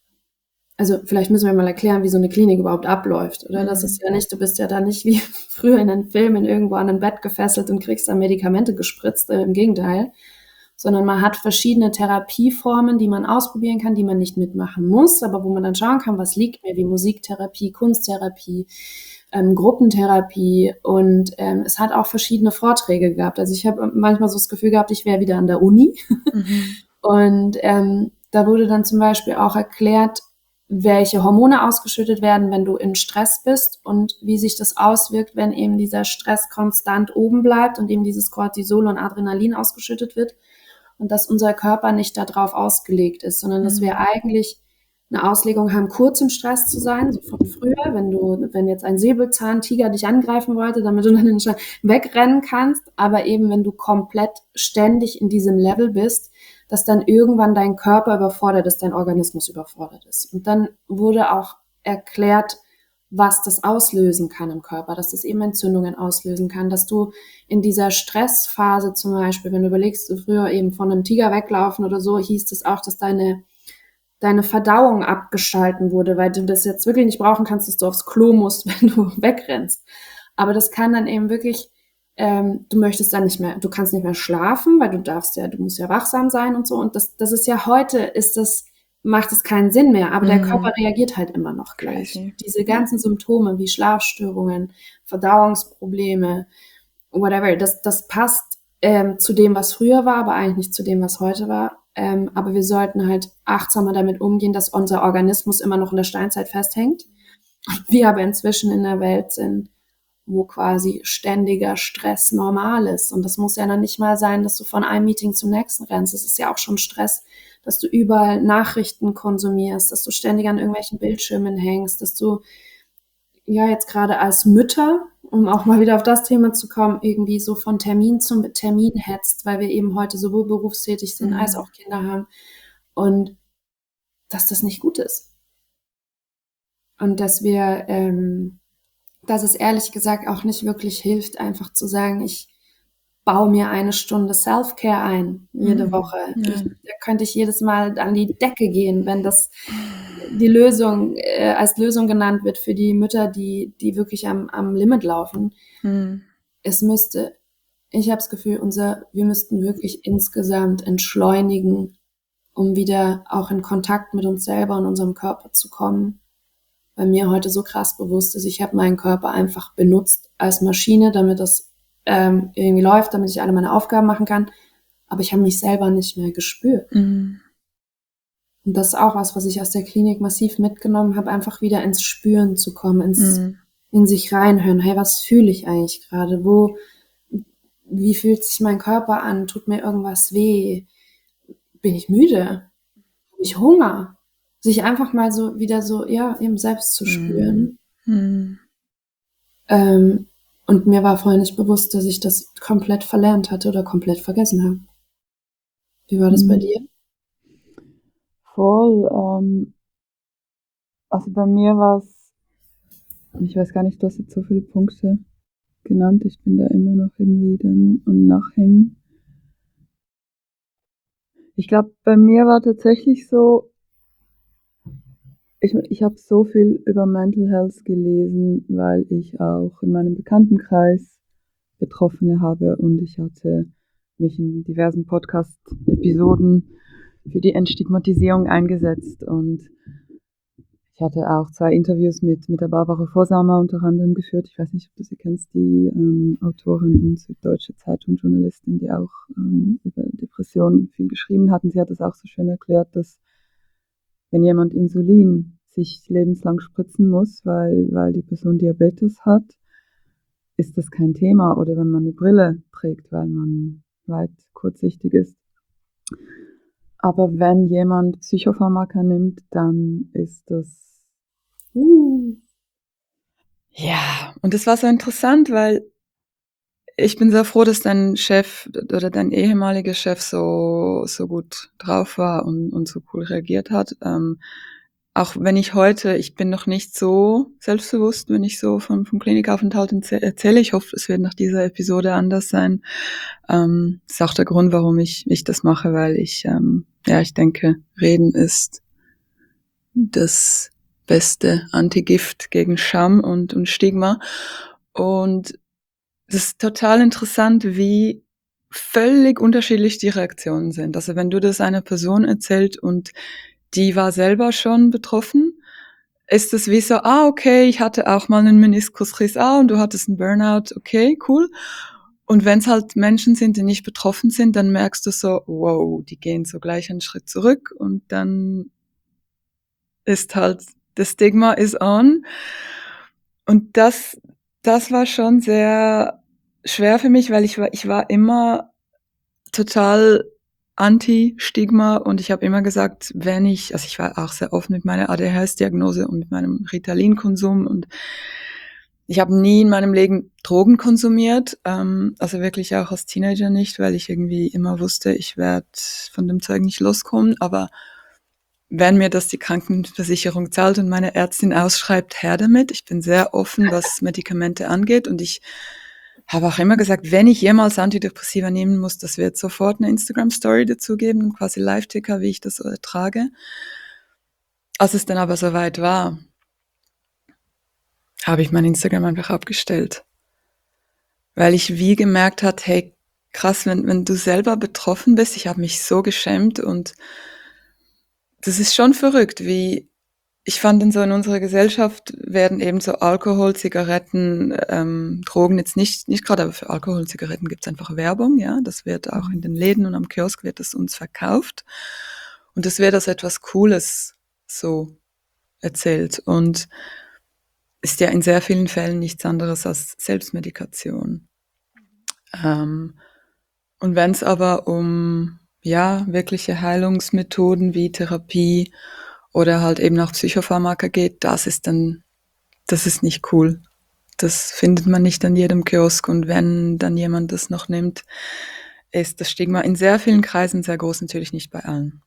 also vielleicht müssen wir mal erklären, wie so eine Klinik überhaupt abläuft, oder? Das ist ja nicht, du bist ja da nicht wie früher in den Filmen irgendwo an ein Bett gefesselt und kriegst dann Medikamente gespritzt, äh, im Gegenteil, sondern man hat verschiedene Therapieformen, die man ausprobieren kann, die man nicht mitmachen muss, aber wo man dann schauen kann, was liegt mir, wie Musiktherapie, Kunsttherapie, ähm, Gruppentherapie und ähm, es hat auch verschiedene Vorträge gehabt. Also ich habe manchmal so das Gefühl gehabt, ich wäre wieder an der Uni. Mhm. Und ähm, da wurde dann zum Beispiel auch erklärt, welche Hormone ausgeschüttet werden, wenn du in Stress bist und wie sich das auswirkt, wenn eben dieser Stress konstant oben bleibt und eben dieses Cortisol und Adrenalin ausgeschüttet wird und dass unser Körper nicht darauf ausgelegt ist, sondern dass wir eigentlich eine Auslegung haben, kurz im Stress zu sein, so von früher, wenn du, wenn jetzt ein Säbelzahntiger dich angreifen wollte, damit du dann wegrennen kannst, aber eben wenn du komplett ständig in diesem Level bist, dass dann irgendwann dein Körper überfordert ist, dein Organismus überfordert ist. Und dann wurde auch erklärt, was das auslösen kann im Körper, dass das eben Entzündungen auslösen kann, dass du in dieser Stressphase zum Beispiel, wenn du überlegst, du früher eben von einem Tiger weglaufen oder so, hieß es auch, dass deine deine Verdauung abgeschalten wurde, weil du das jetzt wirklich nicht brauchen kannst, dass du aufs Klo musst, wenn du wegrennst. Aber das kann dann eben wirklich, ähm, du möchtest dann nicht mehr, du kannst nicht mehr schlafen, weil du darfst ja, du musst ja wachsam sein und so. Und das, das ist ja heute, ist das, macht es keinen Sinn mehr, aber der Körper reagiert halt immer noch gleich. Crazy. Diese ganzen Symptome wie Schlafstörungen, Verdauungsprobleme, whatever, das, das passt ähm, zu dem, was früher war, aber eigentlich nicht zu dem, was heute war. Ähm, aber wir sollten halt achtsamer damit umgehen, dass unser Organismus immer noch in der Steinzeit festhängt. Wir aber inzwischen in einer Welt sind, wo quasi ständiger Stress normal ist. Und das muss ja dann nicht mal sein, dass du von einem Meeting zum nächsten rennst. Es ist ja auch schon Stress, dass du überall Nachrichten konsumierst, dass du ständig an irgendwelchen Bildschirmen hängst, dass du ja jetzt gerade als Mütter, um auch mal wieder auf das Thema zu kommen, irgendwie so von Termin zu Termin hetzt, weil wir eben heute sowohl berufstätig sind als auch Kinder haben und dass das nicht gut ist. Und dass wir, ähm, dass es ehrlich gesagt auch nicht wirklich hilft, einfach zu sagen, ich baue mir eine Stunde Self-Care ein, jede Mhm. Woche. Ja. Ich, da könnte ich jedes Mal an die Decke gehen, wenn das die Lösung äh, als Lösung genannt wird für die Mütter, die, die wirklich am, am Limit laufen. Mhm. Es müsste, ich habe das Gefühl, unser, wir müssten wirklich insgesamt entschleunigen, um wieder auch in Kontakt mit uns selber und unserem Körper zu kommen. Weil mir heute so krass bewusst ist, ich habe meinen Körper einfach benutzt als Maschine, damit das ähm, irgendwie läuft, damit ich alle meine Aufgaben machen kann. Aber ich habe mich selber nicht mehr gespürt. Mhm. Und das ist auch was, was ich aus der Klinik massiv mitgenommen habe, einfach wieder ins Spüren zu kommen, ins Mhm. in sich reinhören. Hey, was fühle ich eigentlich gerade? Wo, wie fühlt sich mein Körper an? Tut mir irgendwas weh? Bin ich müde? Habe ich Hunger? Sich einfach mal so wieder so, ja, eben selbst zu spüren. Mhm. Ähm, und mir war vorher nicht bewusst, dass ich das komplett verlernt hatte oder komplett vergessen habe. Wie war das bei dir? Voll. Ähm, also bei mir war es, ich weiß gar nicht, du hast jetzt so viele Punkte genannt. Ich bin da immer noch irgendwie dem, am Nachhängen. Ich glaube, bei mir war tatsächlich so, ich, ich habe so viel über Mental Health gelesen, weil ich auch in meinem Bekanntenkreis Betroffene habe und ich hatte mich in diversen Podcast-Episoden für die Entstigmatisierung eingesetzt und ich hatte auch zwei Interviews mit, mit der Barbara Vollsamer unter anderem geführt. Ich weiß nicht, ob du sie kennst, die ähm, Autorin und Süddeutsche Zeitung Journalistin, die auch ähm, über Depressionen viel geschrieben hat. Und sie hat es auch so schön erklärt, dass wenn jemand Insulin sich lebenslang spritzen muss, weil, weil die Person Diabetes hat, ist das kein Thema. Oder wenn man eine Brille trägt, weil man weit kurzsichtig ist. Aber wenn jemand Psychopharmaka nimmt, dann ist das Uh. Ja, und das war so interessant, weil ich bin sehr froh, dass dein Chef oder dein ehemaliger Chef so, so gut drauf war und, und so cool reagiert hat. Ähm, auch wenn ich heute, ich bin noch nicht so selbstbewusst, wenn ich so vom, vom Klinikaufenthalt erzähle. Ich hoffe, es wird nach dieser Episode anders sein. Ähm, das ist auch der Grund, warum ich, ich das mache, weil ich, ähm, ja, ich denke, Reden ist das beste Antigift gegen Scham und, und Stigma. Und es ist total interessant, wie völlig unterschiedlich die Reaktionen sind. Also wenn du das einer Person erzählst und die war selber schon betroffen, ist es wie so, ah, okay, ich hatte auch mal einen Meniskusriss, ah, und du hattest einen Burnout, okay, cool. Und wenn es halt Menschen sind, die nicht betroffen sind, dann merkst du so, wow, die gehen so gleich einen Schritt zurück und dann ist halt, das Stigma is on. Und das, das war schon sehr schwer für mich, weil ich war, ich war immer total anti-Stigma und ich habe immer gesagt, wenn ich, also ich war auch sehr offen mit meiner A D H S-Diagnose und mit meinem Ritalin-Konsum und ich habe nie in meinem Leben Drogen konsumiert, ähm, also wirklich auch als Teenager nicht, weil ich irgendwie immer wusste, ich werde von dem Zeug nicht loskommen, aber wenn mir das die Krankenversicherung zahlt und meine Ärztin ausschreibt, her damit. Ich bin sehr offen, was Medikamente angeht und ich habe auch immer gesagt, wenn ich jemals Antidepressiva nehmen muss, das wird sofort eine Instagram-Story dazugeben und quasi Live-Ticker, wie ich das ertrage. Als es dann aber soweit war, habe ich mein Instagram einfach abgestellt. Weil ich wie gemerkt habe, hey, krass, wenn, wenn du selber betroffen bist, ich habe mich so geschämt und das ist schon verrückt, wie ich fand in so in unserer Gesellschaft werden eben so Alkohol, Zigaretten, ähm, Drogen jetzt nicht, nicht gerade, aber für Alkohol und Zigaretten gibt es einfach Werbung, ja. Das wird auch in den Läden und am Kiosk wird das uns verkauft. Und das wird als etwas Cooles so erzählt und ist ja in sehr vielen Fällen nichts anderes als Selbstmedikation. Ähm, und wenn es aber um ja wirkliche Heilungsmethoden wie Therapie oder halt eben auch Psychopharmaka geht, das ist dann, das ist nicht cool. Das findet man nicht an jedem Kiosk und wenn dann jemand das noch nimmt, ist das Stigma in sehr vielen Kreisen sehr groß, natürlich nicht bei allen.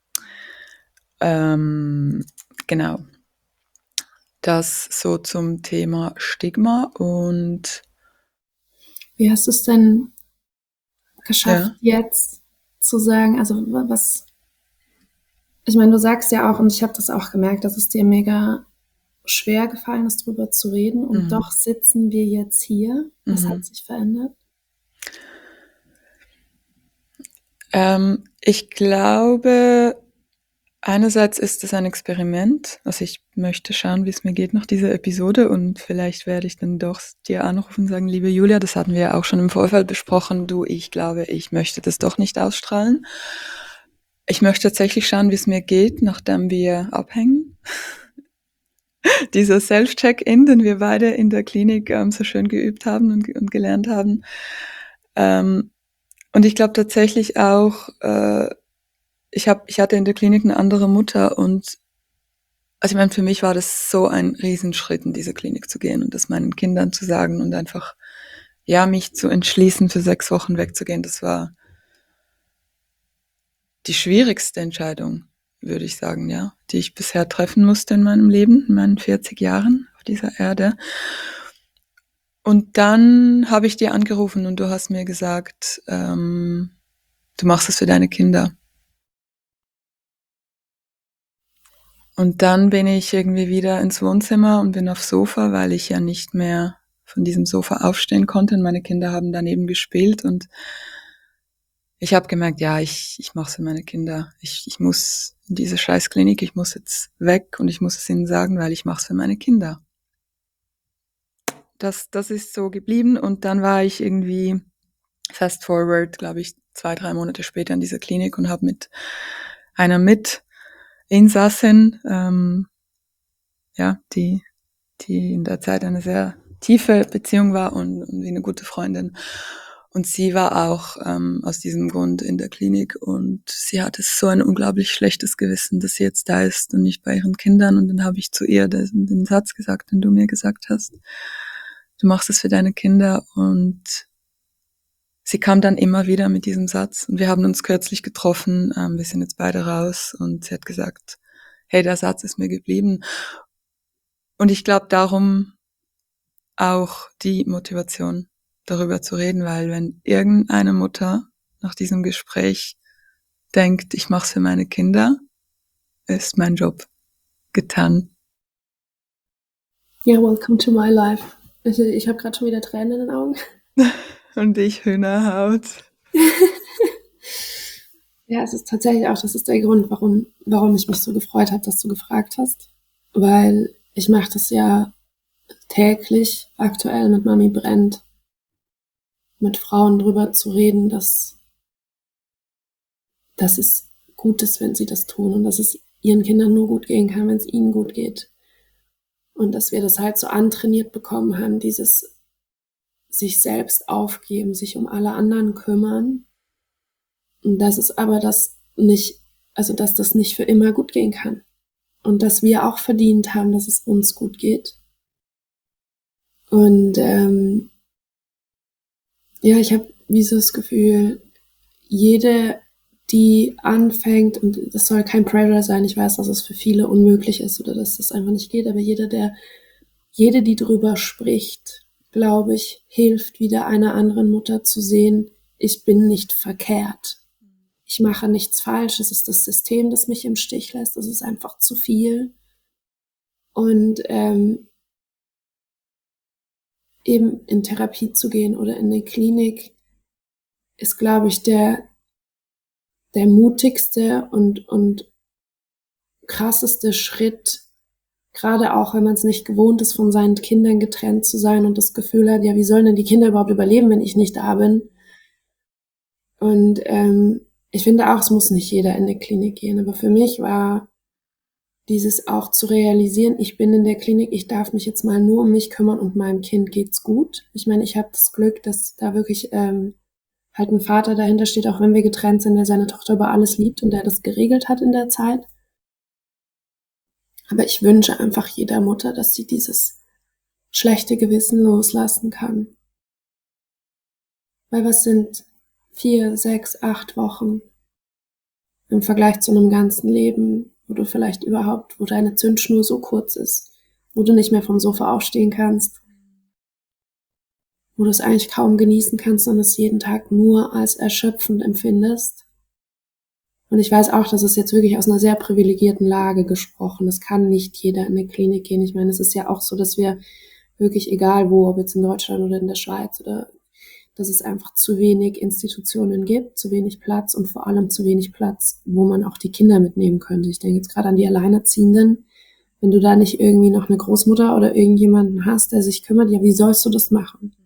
Ähm, genau. Das so zum Thema Stigma und Wie hast du es denn geschafft, ja. jetzt zu sagen, also was, ich meine, du sagst ja auch, und ich habe das auch gemerkt, dass es dir mega schwer gefallen ist, drüber zu reden und Mhm. doch sitzen wir jetzt hier. Was Mhm. hat sich verändert? Ähm, ich glaube, einerseits ist es ein Experiment. Also ich möchte schauen, wie es mir geht nach dieser Episode und vielleicht werde ich dann doch dir anrufen und sagen, liebe Julia, das hatten wir ja auch schon im Vorfeld besprochen, du, ich glaube, ich möchte das doch nicht ausstrahlen. Ich möchte tatsächlich schauen, wie es mir geht, nachdem wir abhängen. Dieser Self-Check-In, den wir beide in der Klinik ähm, so schön geübt haben und, und gelernt haben. Ähm, und ich glaube tatsächlich auch, äh, ich, hab, ich hatte in der Klinik eine andere Mutter und also ich meine, für mich war das so ein Riesenschritt, in diese Klinik zu gehen und das meinen Kindern zu sagen und einfach, ja, mich zu entschließen, für sechs Wochen wegzugehen. Das war die schwierigste Entscheidung, würde ich sagen, ja, die ich bisher treffen musste in meinem Leben, in meinen vierzig Jahren auf dieser Erde. Und dann habe ich dir angerufen und du hast mir gesagt, ähm, du machst es für deine Kinder. Und dann bin ich irgendwie wieder ins Wohnzimmer und bin aufs Sofa, weil ich ja nicht mehr von diesem Sofa aufstehen konnte. Und meine Kinder haben daneben gespielt und ich habe gemerkt, ja, ich, ich mache es für meine Kinder. Ich, ich muss in diese Scheißklinik, ich muss jetzt weg und ich muss es ihnen sagen, weil ich mache es für meine Kinder. Das, das ist so geblieben und dann war ich irgendwie fast forward, glaube ich, zwei, drei Monate später in dieser Klinik und habe mit einer Mitinsassin, ähm, ja, die, die in der Zeit eine sehr tiefe Beziehung war und, und wie eine gute Freundin. Und sie war auch ähm, aus diesem Grund in der Klinik und sie hatte so ein unglaublich schlechtes Gewissen, dass sie jetzt da ist und nicht bei ihren Kindern. Und dann habe ich zu ihr den, den Satz gesagt, den du mir gesagt hast. Du machst es für deine Kinder. Und sie kam dann immer wieder mit diesem Satz. Und wir haben uns kürzlich getroffen, ähm, wir sind jetzt beide raus und sie hat gesagt, hey, der Satz ist mir geblieben. Und ich glaube, darum auch die Motivation, darüber zu reden, weil wenn irgendeine Mutter nach diesem Gespräch denkt, ich mache es für meine Kinder, ist mein Job getan. Ja, welcome to my life. Ich, ich habe gerade schon wieder Tränen in den Augen. Und ich Hühnerhaut. Ja, es ist tatsächlich auch, das ist der Grund, warum, warum ich mich so gefreut habe, dass du gefragt hast. Weil ich mache das ja täglich aktuell mit Mami brennt, mit Frauen drüber zu reden, dass, dass es gut ist, wenn sie das tun und dass es ihren Kindern nur gut gehen kann, wenn es ihnen gut geht. Und dass wir das halt so antrainiert bekommen haben, dieses sich selbst aufgeben, sich um alle anderen kümmern. Und dass es aber das nicht, also dass das nicht für immer gut gehen kann. Und dass wir auch verdient haben, dass es uns gut geht. Und ähm, ja, ich habe wie so das Gefühl, jede, die anfängt, und das soll kein Pressure sein, ich weiß, dass es für viele unmöglich ist oder dass das einfach nicht geht, aber jeder, der, jede, die drüber spricht, glaube ich, hilft wieder einer anderen Mutter zu sehen, ich bin nicht verkehrt. Ich mache nichts falsch, es ist das System, das mich im Stich lässt, es ist einfach zu viel. Und ähm, eben in Therapie zu gehen oder in eine Klinik ist, glaube ich, der, der mutigste und, und krasseste Schritt, gerade auch, wenn man es nicht gewohnt ist, von seinen Kindern getrennt zu sein und das Gefühl hat, ja, wie sollen denn die Kinder überhaupt überleben, wenn ich nicht da bin? Und ähm, ich finde auch, es muss nicht jeder in eine Klinik gehen, aber für mich war dieses auch zu realisieren, ich bin in der Klinik, ich darf mich jetzt mal nur um mich kümmern und meinem Kind geht's gut. Ich meine, ich habe das Glück, dass da wirklich ähm, halt ein Vater dahinter steht, auch wenn wir getrennt sind, der seine Tochter über alles liebt und der das geregelt hat in der Zeit. Aber ich wünsche einfach jeder Mutter, dass sie dieses schlechte Gewissen loslassen kann. Weil was sind vier, sechs, acht Wochen im Vergleich zu einem ganzen Leben, wo du vielleicht überhaupt, wo deine Zündschnur so kurz ist, wo du nicht mehr vom Sofa aufstehen kannst, wo du es eigentlich kaum genießen kannst, sondern es jeden Tag nur als erschöpfend empfindest. Und ich weiß auch, das ist jetzt wirklich aus einer sehr privilegierten Lage gesprochen. Es kann nicht jeder in eine Klinik gehen. Ich meine, es ist ja auch so, dass wir wirklich, egal wo, ob jetzt in Deutschland oder in der Schweiz, oder dass es einfach zu wenig Institutionen gibt, zu wenig Platz und vor allem zu wenig Platz, wo man auch die Kinder mitnehmen könnte. Ich denke jetzt gerade an die Alleinerziehenden. Wenn du da nicht irgendwie noch eine Großmutter oder irgendjemanden hast, der sich kümmert, ja, wie sollst du das machen?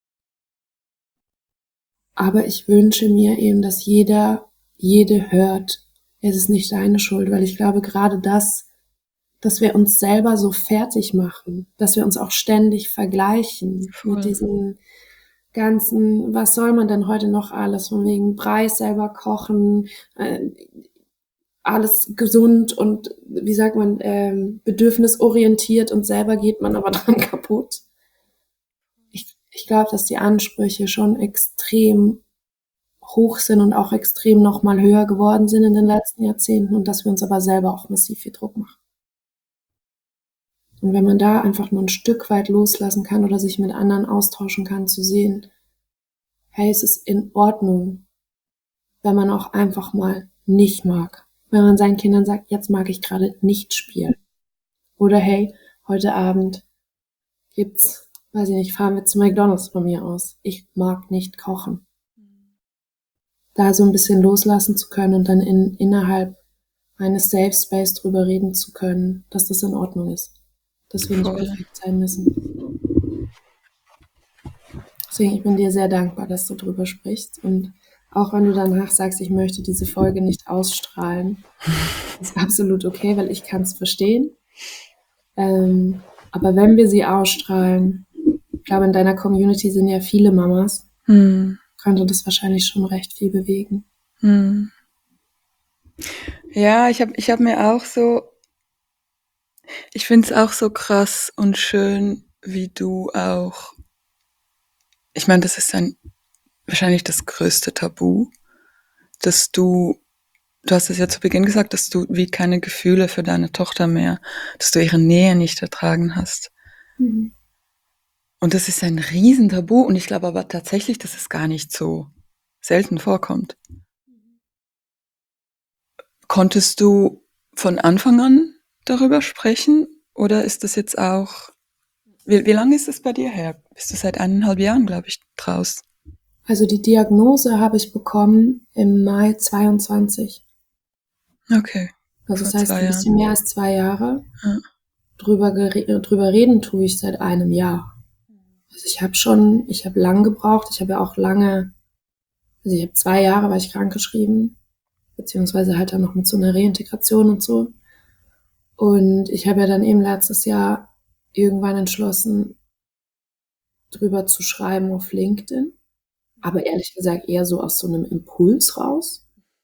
Aber ich wünsche mir eben, dass jeder, jede hört, es ist nicht deine Schuld, weil ich glaube, gerade das, dass wir uns selber so fertig machen, dass wir uns auch ständig vergleichen Voll. mit diesen ganzen, was soll man denn heute noch alles, von wegen Preis selber kochen, äh, alles gesund und, wie sagt man, ähm, bedürfnisorientiert und selber geht man aber dran kaputt. Ich, ich glaube, dass die Ansprüche schon extrem hoch sind und auch extrem noch mal höher geworden sind in den letzten Jahrzehnten und dass wir uns aber selber auch massiv viel Druck machen. Und wenn man da einfach nur ein Stück weit loslassen kann oder sich mit anderen austauschen kann, zu sehen, hey, es ist in Ordnung, wenn man auch einfach mal nicht mag. Wenn man seinen Kindern sagt, jetzt mag ich gerade nicht spielen. Oder hey, heute Abend gibt's, weiß ich nicht, fahren wir zu McDonald's von mir aus. Ich mag nicht kochen. Da so ein bisschen loslassen zu können und dann in, innerhalb eines Safe Space drüber reden zu können, dass das in Ordnung ist. Dass wir nicht Voll. perfekt sein müssen. Deswegen, ich bin dir sehr dankbar, dass du drüber sprichst. Und auch wenn du danach sagst, ich möchte diese Folge nicht ausstrahlen, ist absolut okay, weil ich kann es verstehen. Ähm, aber wenn wir sie ausstrahlen, ich glaube, in deiner Community sind ja viele Mamas, Hm. könnte das wahrscheinlich schon recht viel bewegen. Hm. Ja, ich habe ich hab mir auch so, ich finde es auch so krass und schön, wie du auch, ich meine, das ist ein, wahrscheinlich das größte Tabu, dass du, du hast es ja zu Beginn gesagt, dass du wie keine Gefühle für deine Tochter mehr, dass du ihre Nähe nicht ertragen hast. Mhm. Und das ist ein Riesentabu und ich glaube aber tatsächlich, dass es gar nicht so selten vorkommt. Konntest du von Anfang an darüber sprechen oder ist das jetzt auch, wie, wie lange ist es bei dir her? Bist du seit eineinhalb Jahren, glaube ich, draus? Also die Diagnose habe ich bekommen im Mai zweiundzwanzig. Okay, Also vor das heißt zwei ein bisschen Jahren. mehr als zwei Jahre. Ja. Drüber, gere- drüber reden tue ich seit einem Jahr. Also ich habe schon, ich habe lang gebraucht. Ich habe ja auch lange, also ich habe zwei Jahre war ich krankgeschrieben, beziehungsweise halt dann noch mit so einer Reintegration und so. Und ich habe ja dann eben letztes Jahr irgendwann entschlossen, drüber zu schreiben auf LinkedIn. Aber ehrlich gesagt eher so aus so einem Impuls raus.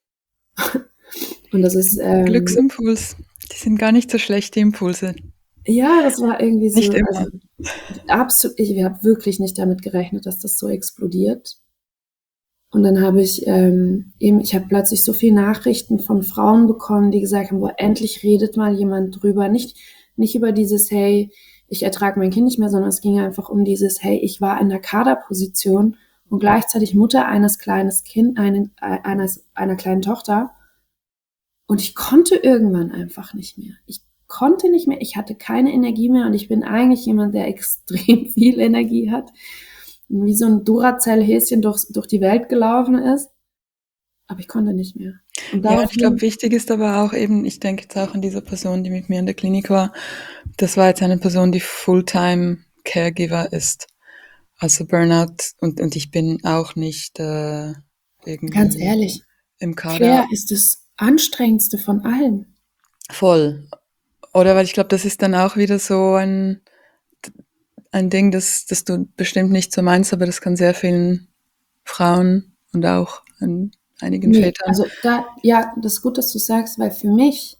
Und das ist, ähm, Glücksimpuls, die sind gar nicht so schlecht, die Impulse. ja, das war irgendwie so, Nicht immer. also absolut, ich habe wirklich nicht damit gerechnet, dass das so explodiert. Und dann habe ich ähm, eben, ich habe plötzlich so viele Nachrichten von Frauen bekommen, die gesagt haben, boah, endlich redet mal jemand drüber. Nicht, nicht über dieses, hey, ich ertrage mein Kind nicht mehr, sondern es ging einfach um dieses, hey, ich war in der Kaderposition und gleichzeitig Mutter eines kleines Kind, einen, äh, eines, einer kleinen Tochter. Und ich konnte irgendwann einfach nicht mehr. Ich konnte nicht mehr, ich hatte keine Energie mehr und ich bin eigentlich jemand, der extrem viel Energie hat. Wie so ein Duracell-Häschen durch, durch die Welt gelaufen ist. Aber ich konnte nicht mehr. Und Ja, und ich glaube, daraufhin, wichtig ist aber auch eben, ich denke jetzt auch an diese Person, die mit mir in der Klinik war, das war jetzt eine Person, die Fulltime Caregiver ist. Also Burnout und, und ich bin auch nicht äh, ganz irgendwie ehrlich, im Kader Care ist das anstrengendste von allen. voll. Oder weil ich glaube, das ist dann auch wieder so ein, ein Ding, das, das du bestimmt nicht so meinst, aber das kann sehr vielen Frauen und auch an einigen Nee, Vätern. also da, ja, das ist gut, dass du sagst, weil für mich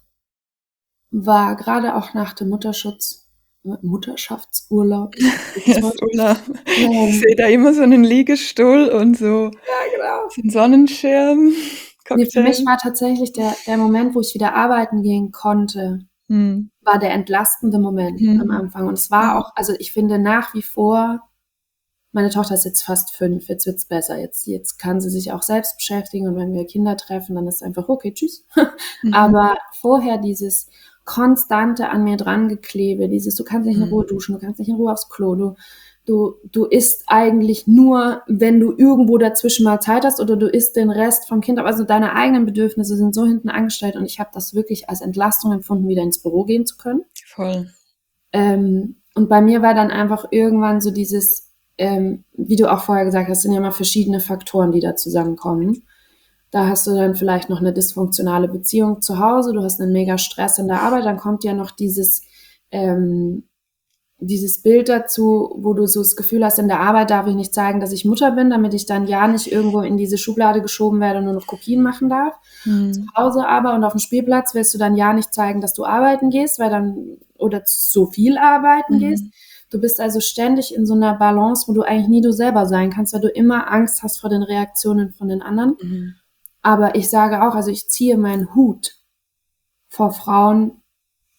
war gerade auch nach dem Mutterschutz, Mutterschaftsurlaub, Ja, gibt's heute, Ulla, ich sehe ähm, da immer so einen Liegestuhl und so, ja, genau. so einen Sonnenschirm, Nee, für mich Cocktail. war tatsächlich der, der Moment, wo ich wieder arbeiten gehen konnte, Hm. war der entlastende Moment am Hm. Anfang. Und es war Ja. auch, also ich finde nach wie vor, meine Tochter ist jetzt fast fünf, jetzt wird's besser. Jetzt, jetzt kann sie sich auch selbst beschäftigen und wenn wir Kinder treffen, dann ist es einfach okay, tschüss. Mhm. Aber vorher dieses konstante an mir dran geklebe, dieses, du kannst nicht in Mhm. Ruhe duschen, du kannst nicht in Ruhe aufs Klo, du, du, du isst eigentlich nur, wenn du irgendwo dazwischen mal Zeit hast oder du isst den Rest vom Kind, also deine eigenen Bedürfnisse sind so hinten angestellt und ich habe das wirklich als Entlastung empfunden, wieder ins Büro gehen zu können. Voll. Ähm, und bei mir war dann einfach irgendwann so dieses, ähm, wie du auch vorher gesagt hast, sind ja immer verschiedene Faktoren, die da zusammenkommen. Da hast du dann vielleicht noch eine dysfunktionale Beziehung zu Hause, du hast einen mega Stress in der Arbeit, dann kommt ja noch dieses, ähm, dieses Bild dazu, wo du so das Gefühl hast, in der Arbeit darf ich nicht zeigen, dass ich Mutter bin, damit ich dann ja nicht irgendwo in diese Schublade geschoben werde und nur noch Kopien machen darf. Mhm. Zu Hause aber und auf dem Spielplatz willst du dann ja nicht zeigen, dass du arbeiten gehst, weil dann, oder so viel arbeiten Mhm. gehst. Du bist also ständig in so einer Balance, wo du eigentlich nie du selber sein kannst, weil du immer Angst hast vor den Reaktionen von den anderen. Mhm. Aber ich sage auch, also ich ziehe meinen Hut vor Frauen,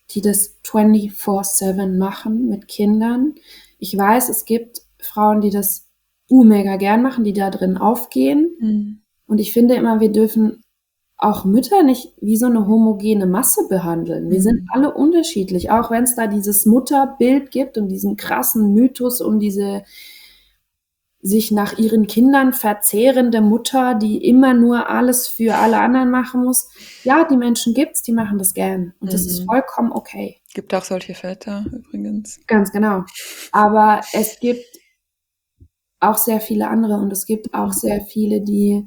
die das vierundzwanzig sieben machen mit Kindern. Ich weiß, es gibt Frauen, die das uh, mega gern machen, die da drin aufgehen. Mhm. Und ich finde immer, wir dürfen auch Mütter nicht wie so eine homogene Masse behandeln. Wir Mhm. sind alle unterschiedlich, auch wenn es da dieses Mutterbild gibt und diesen krassen Mythos um diese sich nach ihren Kindern verzehrende Mutter, die immer nur alles für alle anderen machen muss. Ja, die Menschen gibt's, die machen das gern. Und das ist Mhm. vollkommen okay. Gibt auch solche Väter übrigens. Ganz genau. Aber es gibt auch sehr viele andere und es gibt auch sehr viele, die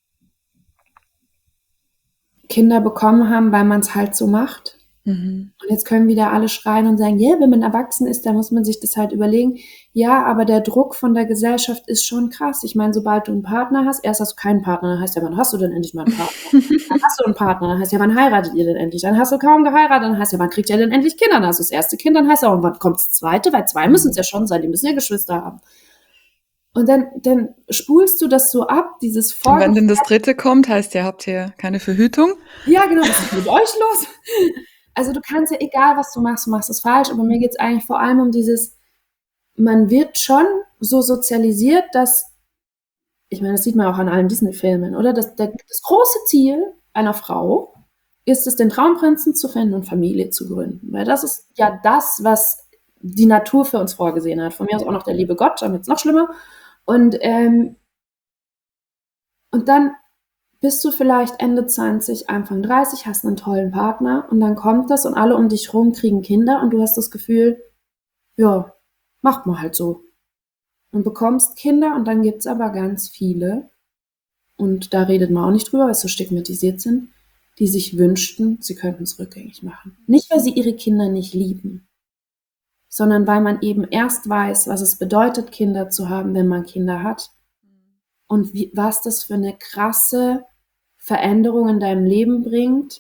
Kinder bekommen haben, weil man es halt so macht. Mhm. Und jetzt können wieder alle schreien und sagen, ja, yeah, wenn man erwachsen ist, dann muss man sich das halt überlegen. Ja, aber der Druck von der Gesellschaft ist schon krass. Ich meine, sobald du einen Partner hast, erst hast du keinen Partner, dann heißt ja, wann hast du denn endlich mal einen Partner? Dann hast du einen Partner, dann heißt ja, wann heiratet ihr denn endlich? Dann hast du kaum geheiratet, dann heißt ja, wann kriegt ihr denn endlich Kinder? Dann hast du das erste Kind, dann heißt ja, und wann kommt das zweite? Weil zwei müssen es ja schon sein, die müssen ja Geschwister haben. Und dann, dann spulst du das so ab, dieses Und Vorgefühl. wenn denn das dritte kommt, heißt ja, habt ihr keine Verhütung? Ja, genau, was ist mit euch los? Also du kannst ja, egal was du machst, du machst es falsch, aber mir geht es eigentlich vor allem um dieses, man wird schon so sozialisiert, dass, ich meine, das sieht man auch an allen Disney-Filmen, oder? Das, das, das große Ziel einer Frau ist es, den Traumprinzen zu finden und Familie zu gründen. Weil das ist ja das, was die Natur für uns vorgesehen hat. Von mir aus auch noch der liebe Gott, damit es noch schlimmer. Und, ähm, und dann bist du vielleicht Ende zwanzig, Anfang dreißig, hast einen tollen Partner und dann kommt das und alle um dich rum kriegen Kinder und du hast das Gefühl, ja, macht man halt so. Und bekommst Kinder und dann gibt's aber ganz viele, und da redet man auch nicht drüber, weil sie so stigmatisiert sind, die sich wünschten, sie könnten es rückgängig machen. Nicht, weil sie ihre Kinder nicht lieben, sondern weil man eben erst weiß, was es bedeutet, Kinder zu haben, wenn man Kinder hat. Und wie, was das für eine krasse Veränderung in deinem Leben bringt.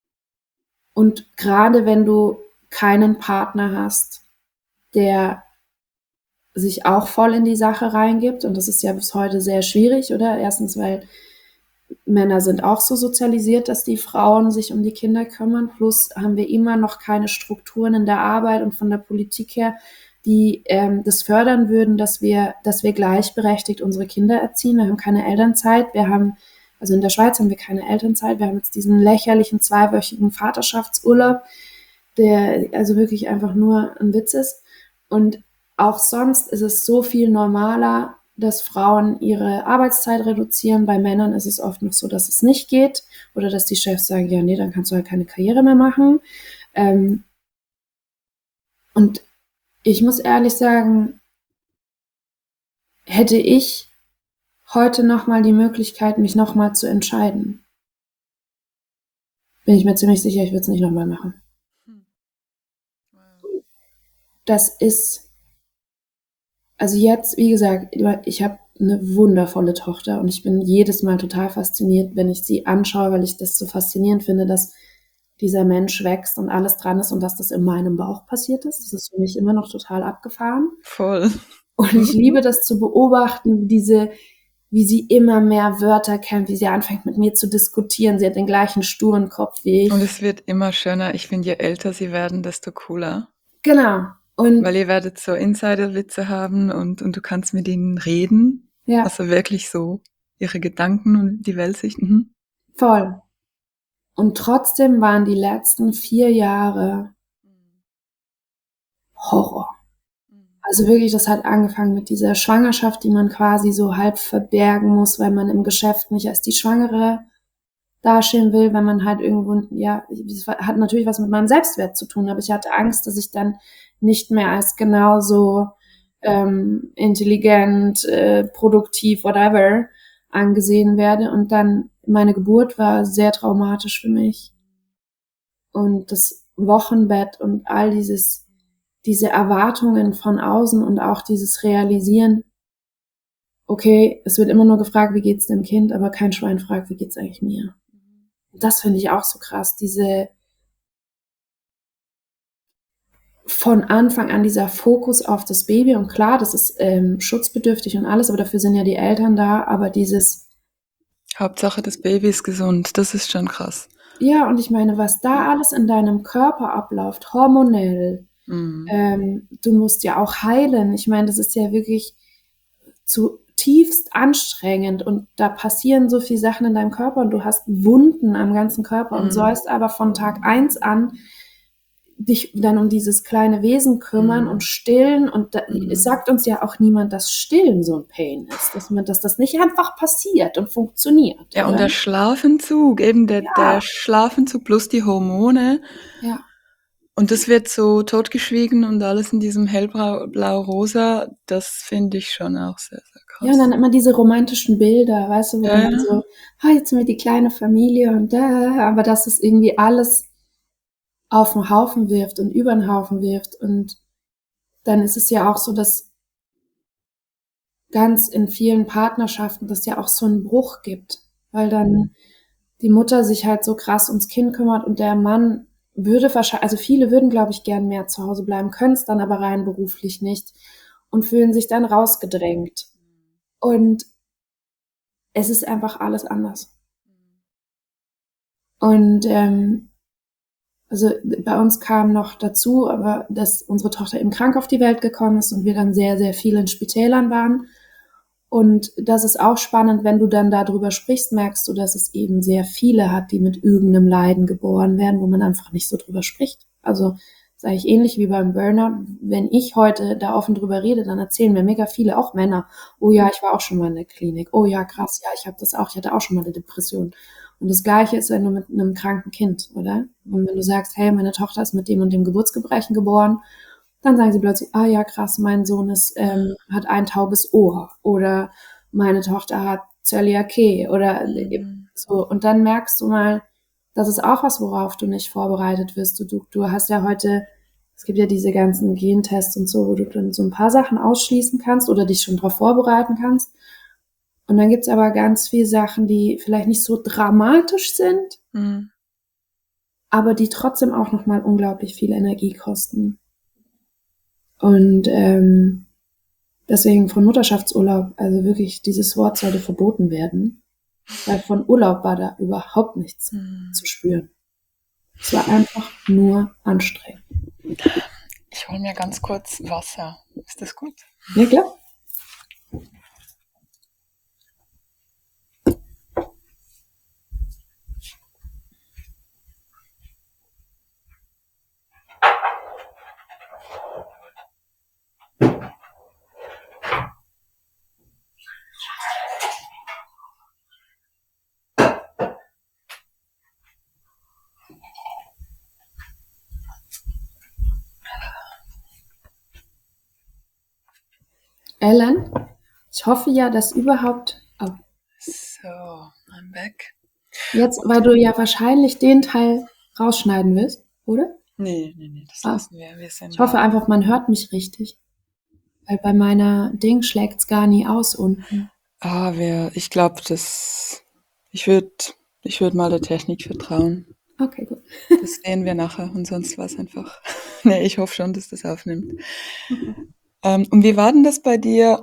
Und gerade wenn du keinen Partner hast, der sich auch voll in die Sache reingibt, und das ist ja bis heute sehr schwierig, oder? Erstens, weil Männer sind auch so sozialisiert, dass die Frauen sich um die Kinder kümmern, plus haben wir immer noch keine Strukturen in der Arbeit und von der Politik her, die ähm, das fördern würden, dass wir, dass wir gleichberechtigt unsere Kinder erziehen. Wir haben keine Elternzeit, wir haben, also in der Schweiz haben wir keine Elternzeit, wir haben jetzt diesen lächerlichen zweiwöchigen Vaterschaftsurlaub, der also wirklich einfach nur ein Witz ist. Und auch sonst ist es so viel normaler, dass Frauen ihre Arbeitszeit reduzieren. Bei Männern ist es oft noch so, dass es nicht geht oder dass die Chefs sagen, ja, nee, dann kannst du halt keine Karriere mehr machen. Ähm, und ich muss ehrlich sagen, hätte ich heute nochmal die Möglichkeit, mich nochmal zu entscheiden, bin ich mir ziemlich sicher, ich würde es nicht nochmal machen. Das ist, also jetzt, wie gesagt, ich habe eine wundervolle Tochter und ich bin jedes Mal total fasziniert, wenn ich sie anschaue, weil ich das so faszinierend finde, dass dieser Mensch wächst und alles dran ist und dass das in meinem Bauch passiert ist. Das ist für mich immer noch total abgefahren. Voll. Und ich liebe das zu beobachten, diese, wie sie immer mehr Wörter kennt, wie sie anfängt mit mir zu diskutieren. Sie hat den gleichen sturen Kopf wie ich. Und es wird immer schöner. Ich finde, je älter sie werden, desto cooler. Genau. Und weil ihr werdet so Insider-Witze haben und, und du kannst mit ihnen reden. ja, Also wirklich so ihre Gedanken und die Weltsicht. Mhm. voll. Und trotzdem waren die letzten vier Jahre Horror. Also wirklich, das hat angefangen mit dieser Schwangerschaft, die man quasi so halb verbergen muss, weil man im Geschäft nicht als die Schwangere dastehen will, wenn man halt irgendwo, ja, das hat natürlich was mit meinem Selbstwert zu tun, aber ich hatte Angst, dass ich dann nicht mehr als genauso ähm, intelligent, äh, produktiv, whatever, angesehen werde. Und dann, meine Geburt war sehr traumatisch für mich. Und das Wochenbett und all dieses, diese Erwartungen von außen und auch dieses Realisieren, okay, es wird immer nur gefragt, wie geht's dem Kind, aber kein Schwein fragt, wie geht's eigentlich mir. Das finde ich auch so krass, diese von Anfang an dieser Fokus auf das Baby, und klar, das ist ähm, schutzbedürftig und alles, aber dafür sind ja die Eltern da, aber dieses Hauptsache das Baby ist gesund, das ist schon krass. Ja, und ich meine, was da alles in deinem Körper abläuft, hormonell, Mhm. ähm, du musst ja auch heilen. Ich meine, das ist ja wirklich zutiefst anstrengend und da passieren so viele Sachen in deinem Körper und du hast Wunden am ganzen Körper und Mhm. sollst aber von Tag eins an dich dann um dieses kleine Wesen kümmern Mhm. und stillen und da, Mhm. es sagt uns ja auch niemand, dass Stillen so ein Pain ist, dass man, dass das nicht einfach passiert und funktioniert. Ja, und oder? der Schlafentzug, eben der, Ja. der Schlafentzug plus die Hormone. Ja. Und das wird so totgeschwiegen und alles in diesem hellblau-rosa, das finde ich schon auch sehr, sehr krass. Ja, und dann immer diese romantischen Bilder, weißt du, wo Ja, dann ja. so, ah, jetzt sind wir die kleine Familie und da, aber dass es irgendwie alles auf den Haufen wirft und über den Haufen wirft und dann ist es ja auch so, dass ganz in vielen Partnerschaften das ja auch so einen Bruch gibt, weil dann die Mutter sich halt so krass ums Kind kümmert und der Mann würde wahrscheinlich, also viele würden, glaube ich, gern mehr zu Hause bleiben, können es dann aber rein beruflich nicht und fühlen sich dann rausgedrängt. Und es ist einfach alles anders. Und ähm, also bei uns kam noch dazu, aber dass unsere Tochter eben krank auf die Welt gekommen ist und wir dann sehr, sehr viel in Spitälern waren. Und das ist auch spannend, wenn du dann darüber sprichst, merkst du, dass es eben sehr viele hat, die mit irgendeinem Leiden geboren werden, wo man einfach nicht so drüber spricht. Also sage ich ähnlich wie beim Burnout, wenn ich heute da offen drüber rede, dann erzählen mir mega viele, auch Männer, oh ja, ich war auch schon mal in der Klinik, oh ja, krass, ja, ich habe das auch, ich hatte auch schon mal eine Depression. Und das Gleiche ist, wenn du mit einem kranken Kind, oder? Und wenn du sagst, hey, meine Tochter ist mit dem und dem Geburtsgebrechen geboren, dann sagen sie plötzlich, ah ja, krass, mein Sohn ist, ähm, hat ein taubes Ohr oder meine Tochter hat Zöliakie oder Mhm. so. Und dann merkst du mal, das ist auch was, worauf du nicht vorbereitet wirst. Du, du, du hast ja heute, es gibt ja diese ganzen Gentests und so, wo du dann so ein paar Sachen ausschließen kannst oder dich schon darauf vorbereiten kannst. Und dann gibt's aber ganz viele Sachen, die vielleicht nicht so dramatisch sind, Mhm. aber die trotzdem auch nochmal unglaublich viel Energie kosten. Und ähm, deswegen von Mutterschaftsurlaub, also wirklich, dieses Wort sollte verboten werden, weil von Urlaub war da überhaupt nichts Mhm. zu spüren. Es war einfach nur anstrengend. Ich hole mir ganz kurz Wasser. Ist das gut? Ja, klar. Ellen, ich hoffe ja, dass überhaupt, oh, So, I'm back. jetzt, weil du ja wahrscheinlich den Teil rausschneiden willst, oder? Nee, nee, nee, das Ah. lassen wir. Wir sind Ich hoffe einfach, man hört mich richtig. Weil bei meiner Ding schlägt's gar nie aus unten. Ah, wir, ich glaube, das, ich würde, ich würde mal der Technik vertrauen. Okay, gut. Das sehen wir nachher und sonst war es einfach. Nee, ich hoffe schon, dass das aufnimmt. Okay. Ähm, und wie war denn das bei dir?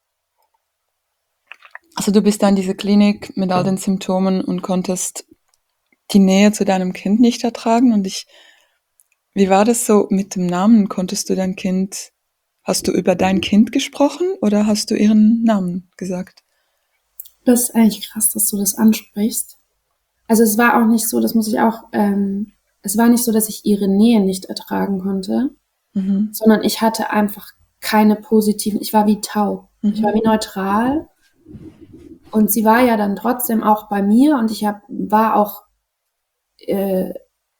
Also du bist da in dieser Klinik mit all den Symptomen und konntest die Nähe zu deinem Kind nicht ertragen. Und ich, wie war das so mit dem Namen? Konntest du dein Kind, hast du über dein Kind gesprochen oder hast du ihren Namen gesagt? Das ist eigentlich krass, dass du das ansprichst. Also es war auch nicht so, das muss ich auch, ähm, es war nicht so, dass ich ihre Nähe nicht ertragen konnte, Mhm. sondern ich hatte einfach keine positiven, ich war wie taub. Mhm. Ich war wie neutral. Und sie war ja dann trotzdem auch bei mir und ich hab, war auch, äh,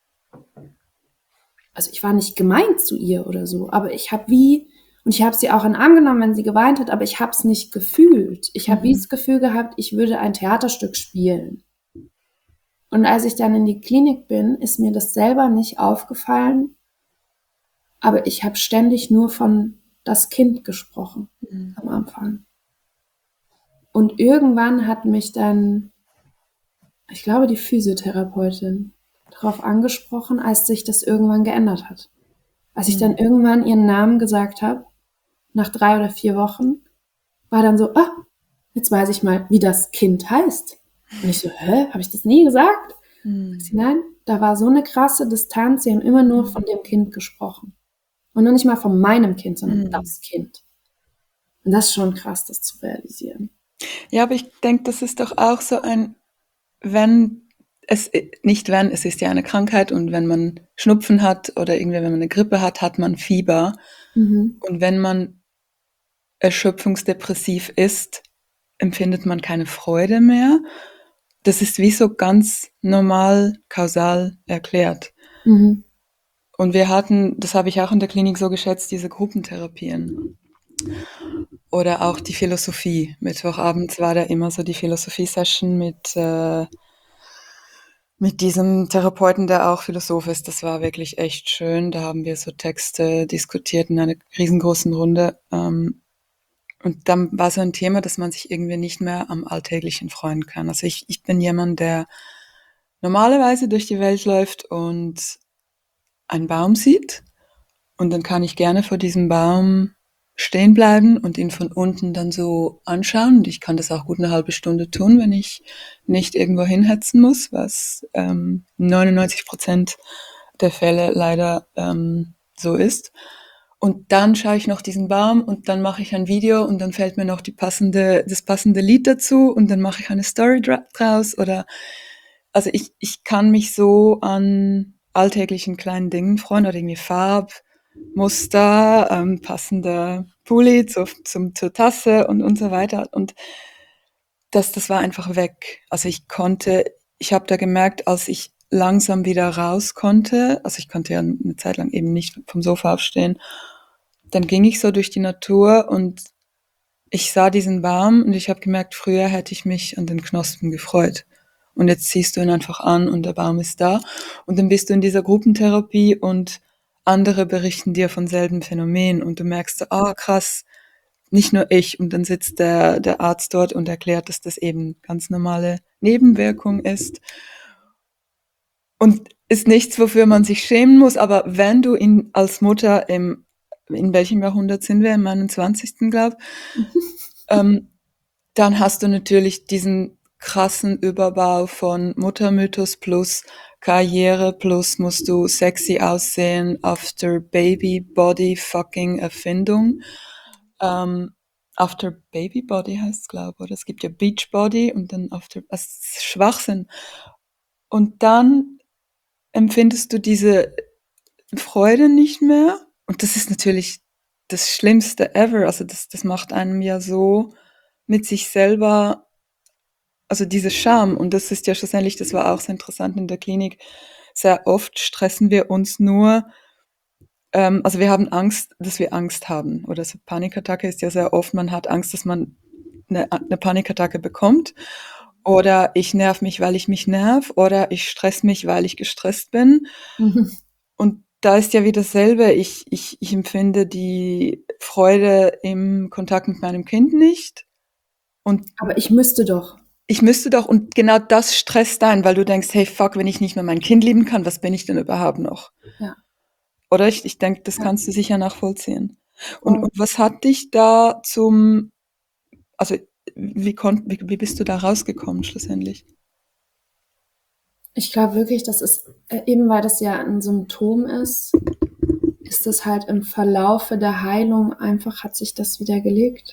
also ich war nicht gemein zu ihr oder so, aber ich habe wie, und ich habe sie auch in den Arm genommen, wenn sie geweint hat, aber ich habe es nicht gefühlt. Ich habe Mhm. wie das Gefühl gehabt, ich würde ein Theaterstück spielen. Und als ich dann in die Klinik bin, ist mir das selber nicht aufgefallen, aber ich habe ständig nur von das Kind gesprochen Mhm. am Anfang. Und irgendwann hat mich dann, ich glaube, die Physiotherapeutin darauf angesprochen, als sich das irgendwann geändert hat. Als ich dann irgendwann ihren Namen gesagt habe, nach drei oder vier Wochen, war dann so, ah, jetzt weiß ich mal, wie das Kind heißt. Und ich so, hä, habe ich das nie gesagt? Sie, nein, da war so eine krasse Distanz, sie haben immer nur von dem Kind gesprochen. Und noch nicht mal von meinem Kind, sondern Mhm. das Kind. Und das ist schon krass, das zu realisieren. Ja, aber ich denke, das ist doch auch so ein, wenn es, nicht wenn, es ist ja eine Krankheit und wenn man Schnupfen hat oder irgendwie, wenn man eine Grippe hat, hat man Fieber. Mhm. Und wenn man erschöpfungsdepressiv ist, empfindet man keine Freude mehr. Das ist wie so ganz normal kausal erklärt. Mhm. Und wir hatten, das habe ich auch in der Klinik so geschätzt, diese Gruppentherapien. Oder auch die Philosophie. Mittwochabends war da immer so die Philosophie-Session mit, äh, mit diesem Therapeuten, der auch Philosoph ist. Das war wirklich echt schön. Da haben wir so Texte diskutiert in einer riesengroßen Runde. Ähm, und dann war so ein Thema, dass man sich irgendwie nicht mehr am Alltäglichen freuen kann. Also ich, ich bin jemand, der normalerweise durch die Welt läuft und einen Baum sieht. Und dann kann ich gerne vor diesem Baum stehen bleiben und ihn von unten dann so anschauen. Und ich kann das auch gut eine halbe Stunde tun, wenn ich nicht irgendwo hinhetzen muss, was ähm, neunundneunzig Prozent der Fälle leider ähm, so ist. Und dann schaue ich noch diesen Baum und dann mache ich ein Video und dann fällt mir noch die passende, das passende Lied dazu und dann mache ich eine Story draus oder also ich, ich kann mich so an alltäglichen kleinen Dingen freuen oder irgendwie Farbmuster, ähm, passende Pulli zu, zum, zur Tasse und, und so weiter. Und das, das war einfach weg. Also ich konnte, ich habe da gemerkt, als ich langsam wieder raus konnte, also ich konnte ja eine Zeit lang eben nicht vom Sofa aufstehen, dann ging ich so durch die Natur und ich sah diesen Baum und ich habe gemerkt, früher hätte ich mich an den Knospen gefreut. Und jetzt ziehst du ihn einfach an und der Baum ist da. Und dann bist du in dieser Gruppentherapie und andere berichten dir von selben Phänomenen und du merkst, ah, oh, krass, nicht nur ich. Und dann sitzt der, der Arzt dort und erklärt, dass das eben ganz normale Nebenwirkung ist. Und ist nichts, wofür man sich schämen muss, aber wenn du ihn als Mutter im, in welchem Jahrhundert sind wir? Im einundzwanzigsten glaube ich, ähm, dann hast du natürlich diesen krassen Überbau von Muttermythos plus Karriere plus musst du sexy aussehen after Baby Body fucking Erfindung. Ähm, after Baby Body heißt es, glaube ich, oder? Es gibt ja Beach Body und dann after, das ist Schwachsinn. Und dann empfindest du diese Freude nicht mehr. Und das ist natürlich das Schlimmste ever. Also das, das macht einem ja so mit sich selber, also diese Scham. Und das ist ja schlussendlich, das war auch so interessant in der Klinik, sehr oft stressen wir uns nur, ähm, also wir haben Angst, dass wir Angst haben. Oder so Panikattacke ist ja sehr oft, man hat Angst, dass man eine, eine Panikattacke bekommt. Oder ich nerv mich, weil ich mich nerv. Oder ich stress mich, weil ich gestresst bin. Mhm. Und da ist ja wieder dasselbe. Ich, ich, ich empfinde die Freude im Kontakt mit meinem Kind nicht. Und Aber ich müsste doch. ich müsste doch, und genau das stresst einen, weil du denkst, hey, fuck, wenn ich nicht mehr mein Kind lieben kann, was bin ich denn überhaupt noch? Ja. Oder ich, ich denke, das Ja. kannst du sicher nachvollziehen. Und, Voll. und was hat dich da zum, also wie, konnt, wie, wie bist du da rausgekommen schlussendlich? Ich glaube wirklich, das ist, äh, eben weil das ja ein Symptom ist, ist es halt im Verlaufe der Heilung einfach, hat sich das wieder gelegt.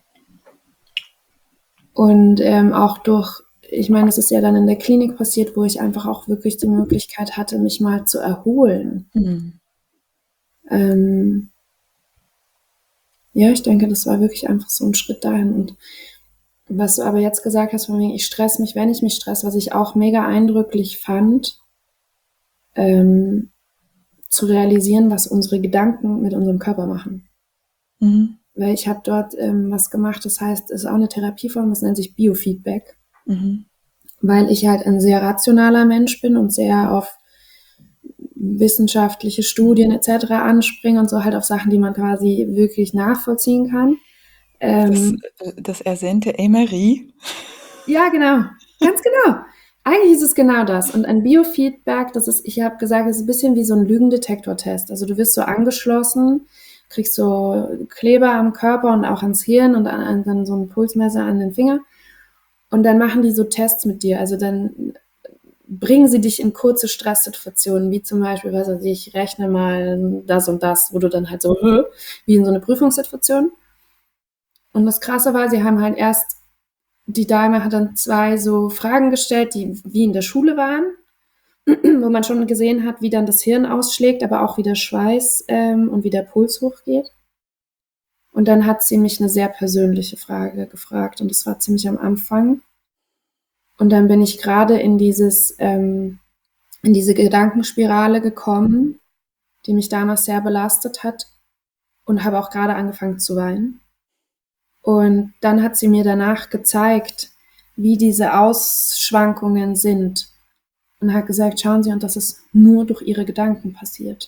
Und ähm, auch durch, ich meine, es ist ja dann in der Klinik passiert, wo ich einfach auch wirklich die Möglichkeit hatte, mich mal zu erholen. Hm. Ähm, ja, ich denke, das war wirklich einfach so ein Schritt dahin. Und was du aber jetzt gesagt hast, von wegen, ich stress mich, wenn ich mich stress, was ich auch mega eindrücklich fand, ähm, zu realisieren, was unsere Gedanken mit unserem Körper machen. Mhm. Weil ich habe dort ähm, was gemacht, das heißt, es ist auch eine Therapieform, das nennt sich Biofeedback. Mhm. Weil ich halt ein sehr rationaler Mensch bin und sehr auf wissenschaftliche Studien et cetera anspringe und so halt auf Sachen, die man quasi wirklich nachvollziehen kann. Das, Ähm, das ersehnte Emery. ja, genau, ganz genau. Eigentlich ist es genau das. Und ein Biofeedback, das ist, ich habe gesagt, es ist ein bisschen wie so ein Lügendetektortest. Also du wirst so angeschlossen, kriegst so Kleber am Körper und auch ans Hirn und an, dann so ein Pulsmesser an den Finger. Und dann machen die so Tests mit dir. Also dann bringen sie dich in kurze Stresssituationen, wie zum Beispiel, was weiß ich, ich rechne mal das und das, wo du dann halt so, wie in so eine Prüfungssituation. Und das Krasse war, sie haben halt erst, die Dame hat dann zwei so Fragen gestellt, die wie in der Schule waren, wo man schon gesehen hat, wie dann das Hirn ausschlägt, aber auch wie der Schweiß ähm, und wie der Puls hochgeht. Und dann hat sie mich eine sehr persönliche Frage gefragt und das war ziemlich am Anfang. Und dann bin ich gerade in dieses, ähm, in diese Gedankenspirale gekommen, die mich damals sehr belastet hat und habe auch gerade angefangen zu weinen. Und dann hat sie mir danach gezeigt, wie diese Ausschwankungen sind und hat gesagt, schauen Sie, und das ist nur durch Ihre Gedanken passiert.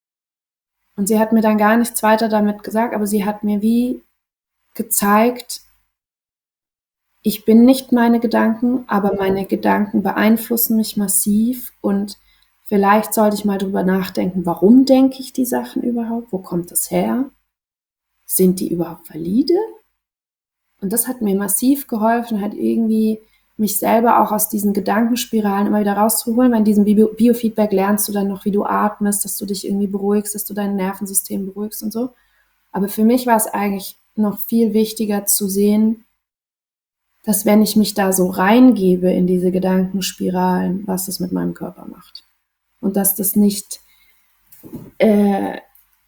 Und sie hat mir dann gar nichts weiter damit gesagt, aber sie hat mir wie gezeigt, ich bin nicht meine Gedanken, aber meine Gedanken beeinflussen mich massiv und vielleicht sollte ich mal drüber nachdenken, warum denke ich die Sachen überhaupt? Wo kommt das her? Sind die überhaupt valide? Und das hat mir massiv geholfen, halt irgendwie mich selber auch aus diesen Gedankenspiralen immer wieder rauszuholen, weil in diesem Bio- Biofeedback lernst du dann noch, wie du atmest, dass du dich irgendwie beruhigst, dass du dein Nervensystem beruhigst und so. Aber für mich war es eigentlich noch viel wichtiger zu sehen, dass wenn ich mich da so reingebe in diese Gedankenspiralen, was das mit meinem Körper macht. Und dass das nicht äh,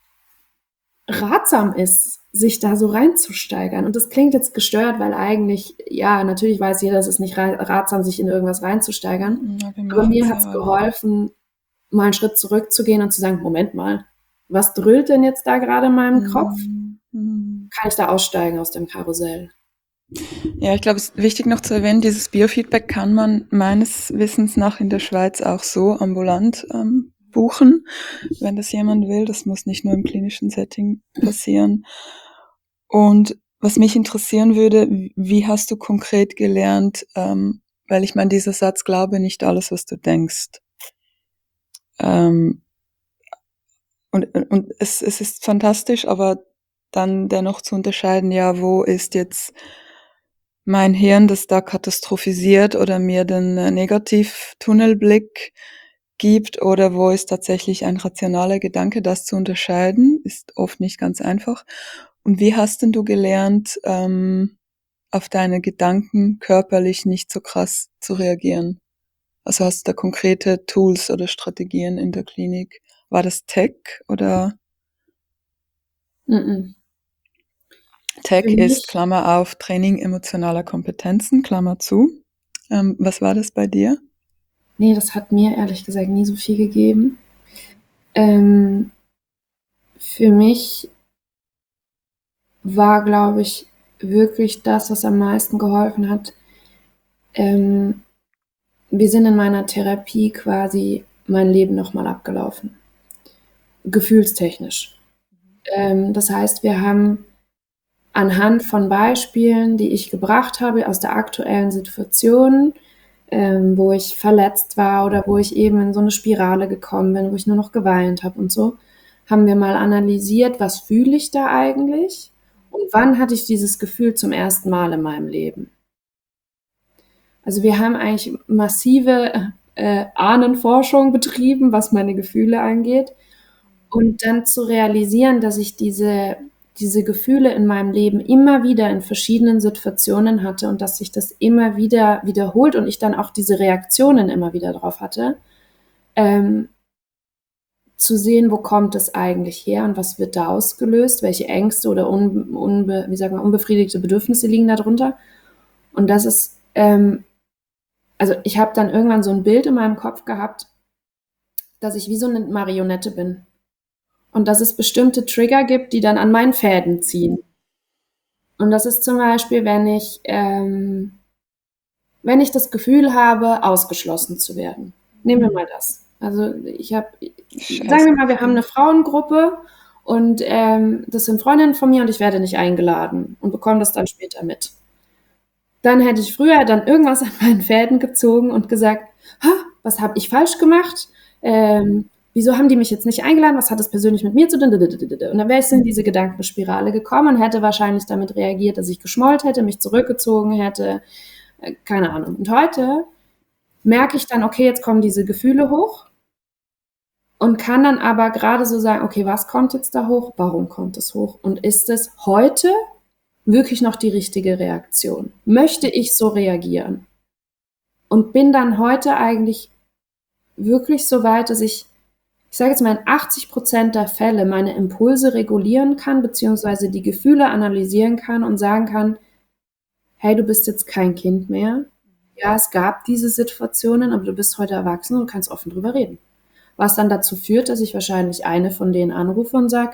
ratsam ist, sich da so reinzusteigern. Und das klingt jetzt gestört, weil eigentlich, ja, natürlich weiß jeder, es ist nicht ratsam, sich in irgendwas reinzusteigern. Ja, aber mir hat es geholfen, mal einen Schritt zurückzugehen und zu sagen, Moment mal, was dröhlt denn jetzt da gerade in meinem Mhm. Kopf? Mhm. Kann ich da aussteigen aus dem Karussell? Ja, ich glaube, es ist wichtig noch zu erwähnen, dieses Biofeedback kann man meines Wissens nach in der Schweiz auch so ambulant ähm, buchen, wenn das jemand will. Das muss nicht nur im klinischen Setting passieren. Und was mich interessieren würde, wie hast du konkret gelernt, ähm, weil ich meine, dieser Satz, glaube nicht alles, was du denkst. Ähm, und und es, es ist fantastisch, aber dann dennoch zu unterscheiden, ja, wo ist jetzt mein Hirn, das da katastrophisiert oder mir den äh, Negativ-Tunnelblick gibt oder wo ist tatsächlich ein rationaler Gedanke, das zu unterscheiden, ist oft nicht ganz einfach. Und wie hast denn du gelernt, ähm, auf deine Gedanken körperlich nicht so krass zu reagieren? Also hast du da konkrete Tools oder Strategien in der Klinik? War das Tech oder? Mm-mm. Tech Für ist, mich, Klammer auf, Training emotionaler Kompetenzen, Klammer zu. Ähm, was war das bei dir? nee, das hat mir ehrlich gesagt nie so viel gegeben. Ähm, für mich war, glaube ich, wirklich das, was am meisten geholfen hat. Ähm, wir sind in meiner Therapie quasi mein Leben nochmal abgelaufen. Gefühlstechnisch. Ähm, das heißt, wir haben anhand von Beispielen, die ich gebracht habe aus der aktuellen Situation, ähm, wo ich verletzt war oder wo ich eben in so eine Spirale gekommen bin, wo ich nur noch geweint habe und so, haben wir mal analysiert, was fühle ich da eigentlich und wann hatte ich dieses Gefühl zum ersten Mal in meinem Leben. Also wir haben eigentlich massive äh, Ahnenforschung betrieben, was meine Gefühle angeht. Und dann zu realisieren, dass ich diese, diese Gefühle in meinem Leben immer wieder in verschiedenen Situationen hatte und dass sich das immer wieder wiederholt und ich dann auch diese Reaktionen immer wieder drauf hatte, ähm, zu sehen, wo kommt es eigentlich her und was wird da ausgelöst, welche Ängste oder unbe, unbe, wie sagen wir, unbefriedigte Bedürfnisse liegen darunter. Und das ist, ähm, also ich habe dann irgendwann so ein Bild in meinem Kopf gehabt, dass ich wie so eine Marionette bin. Und dass es bestimmte Trigger gibt, die dann an meinen Fäden ziehen. Und das ist zum Beispiel, wenn ich, ähm, wenn ich das Gefühl habe, ausgeschlossen zu werden. Nehmen wir mal das. Also ich habe, sagen wir mal, wir haben eine Frauengruppe und ähm, das sind Freundinnen von mir und ich werde nicht eingeladen und bekomme das dann später mit. Dann hätte ich früher dann irgendwas an meinen Fäden gezogen und gesagt, ha, was habe ich falsch gemacht? Ähm, wieso haben die mich jetzt nicht eingeladen? Was hat das persönlich mit mir zu tun? Und dann wäre ich in diese Gedankenspirale gekommen und hätte wahrscheinlich damit reagiert, dass ich geschmollt hätte, mich zurückgezogen hätte, äh, keine Ahnung. Und heute merke ich dann, okay, jetzt kommen diese Gefühle hoch und kann dann aber gerade so sagen, okay, was kommt jetzt da hoch? Warum kommt es hoch? Und ist es heute wirklich noch die richtige Reaktion? Möchte ich so reagieren? Und bin dann heute eigentlich wirklich so weit, dass ich, ich sage jetzt mal, in achtzig Prozent der Fälle meine Impulse regulieren kann, beziehungsweise die Gefühle analysieren kann und sagen kann, hey, du bist jetzt kein Kind mehr. Ja, es gab diese Situationen, aber du bist heute erwachsen und kannst offen drüber reden. Was dann dazu führt, dass ich wahrscheinlich eine von denen anrufe und sage,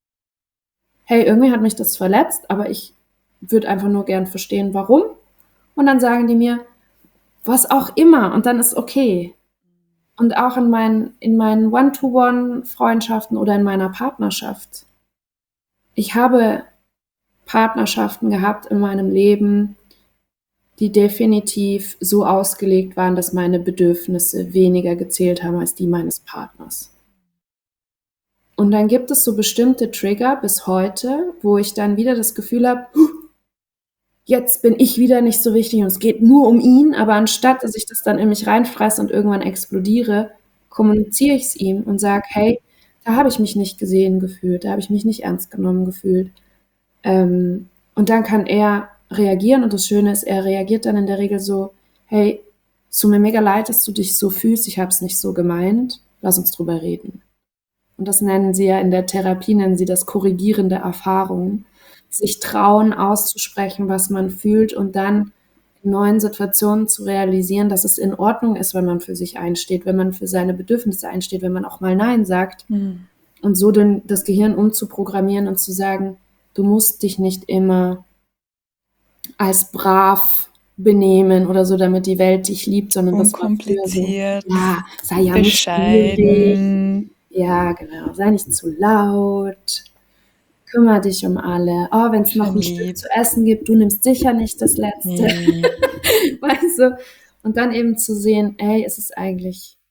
hey, irgendwie hat mich das verletzt, aber ich würde einfach nur gern verstehen, warum. Und dann sagen die mir, was auch immer, und dann ist okay. Und auch in meinen, in meinen One-to-One-Freundschaften oder in meiner Partnerschaft. Ich habe Partnerschaften gehabt in meinem Leben, die definitiv so ausgelegt waren, dass meine Bedürfnisse weniger gezählt haben als die meines Partners. Und dann gibt es so bestimmte Trigger bis heute, wo ich dann wieder das Gefühl habe, jetzt bin ich wieder nicht so wichtig und es geht nur um ihn, aber anstatt, dass ich das dann in mich reinfresse und irgendwann explodiere, kommuniziere ich es ihm und sage, hey, da habe ich mich nicht gesehen gefühlt, da habe ich mich nicht ernst genommen gefühlt. Ähm, und dann kann er reagieren und das Schöne ist, er reagiert dann in der Regel so, hey, es tut mir mega leid, dass du dich so fühlst, ich habe es nicht so gemeint, lass uns drüber reden. Und das nennen sie ja in der Therapie, nennen sie das korrigierende Erfahrungen. Sich trauen, auszusprechen, was man fühlt und dann in neuen Situationen zu realisieren, dass es in Ordnung ist, wenn man für sich einsteht, wenn man für seine Bedürfnisse einsteht, wenn man auch mal Nein sagt. Mhm. Und so dann das Gehirn umzuprogrammieren und zu sagen, du musst dich nicht immer als brav benehmen oder so, damit die Welt dich liebt, sondern das war früher so, ja, sei ja nicht schwierig. Ja, genau, sei nicht zu laut. Kümmere dich um alle. Oh, wenn es noch ein Stück zu essen gibt, du nimmst sicher nicht das Letzte. Nee. Weißt du? Und dann eben zu sehen, ey, es ist eigentlich,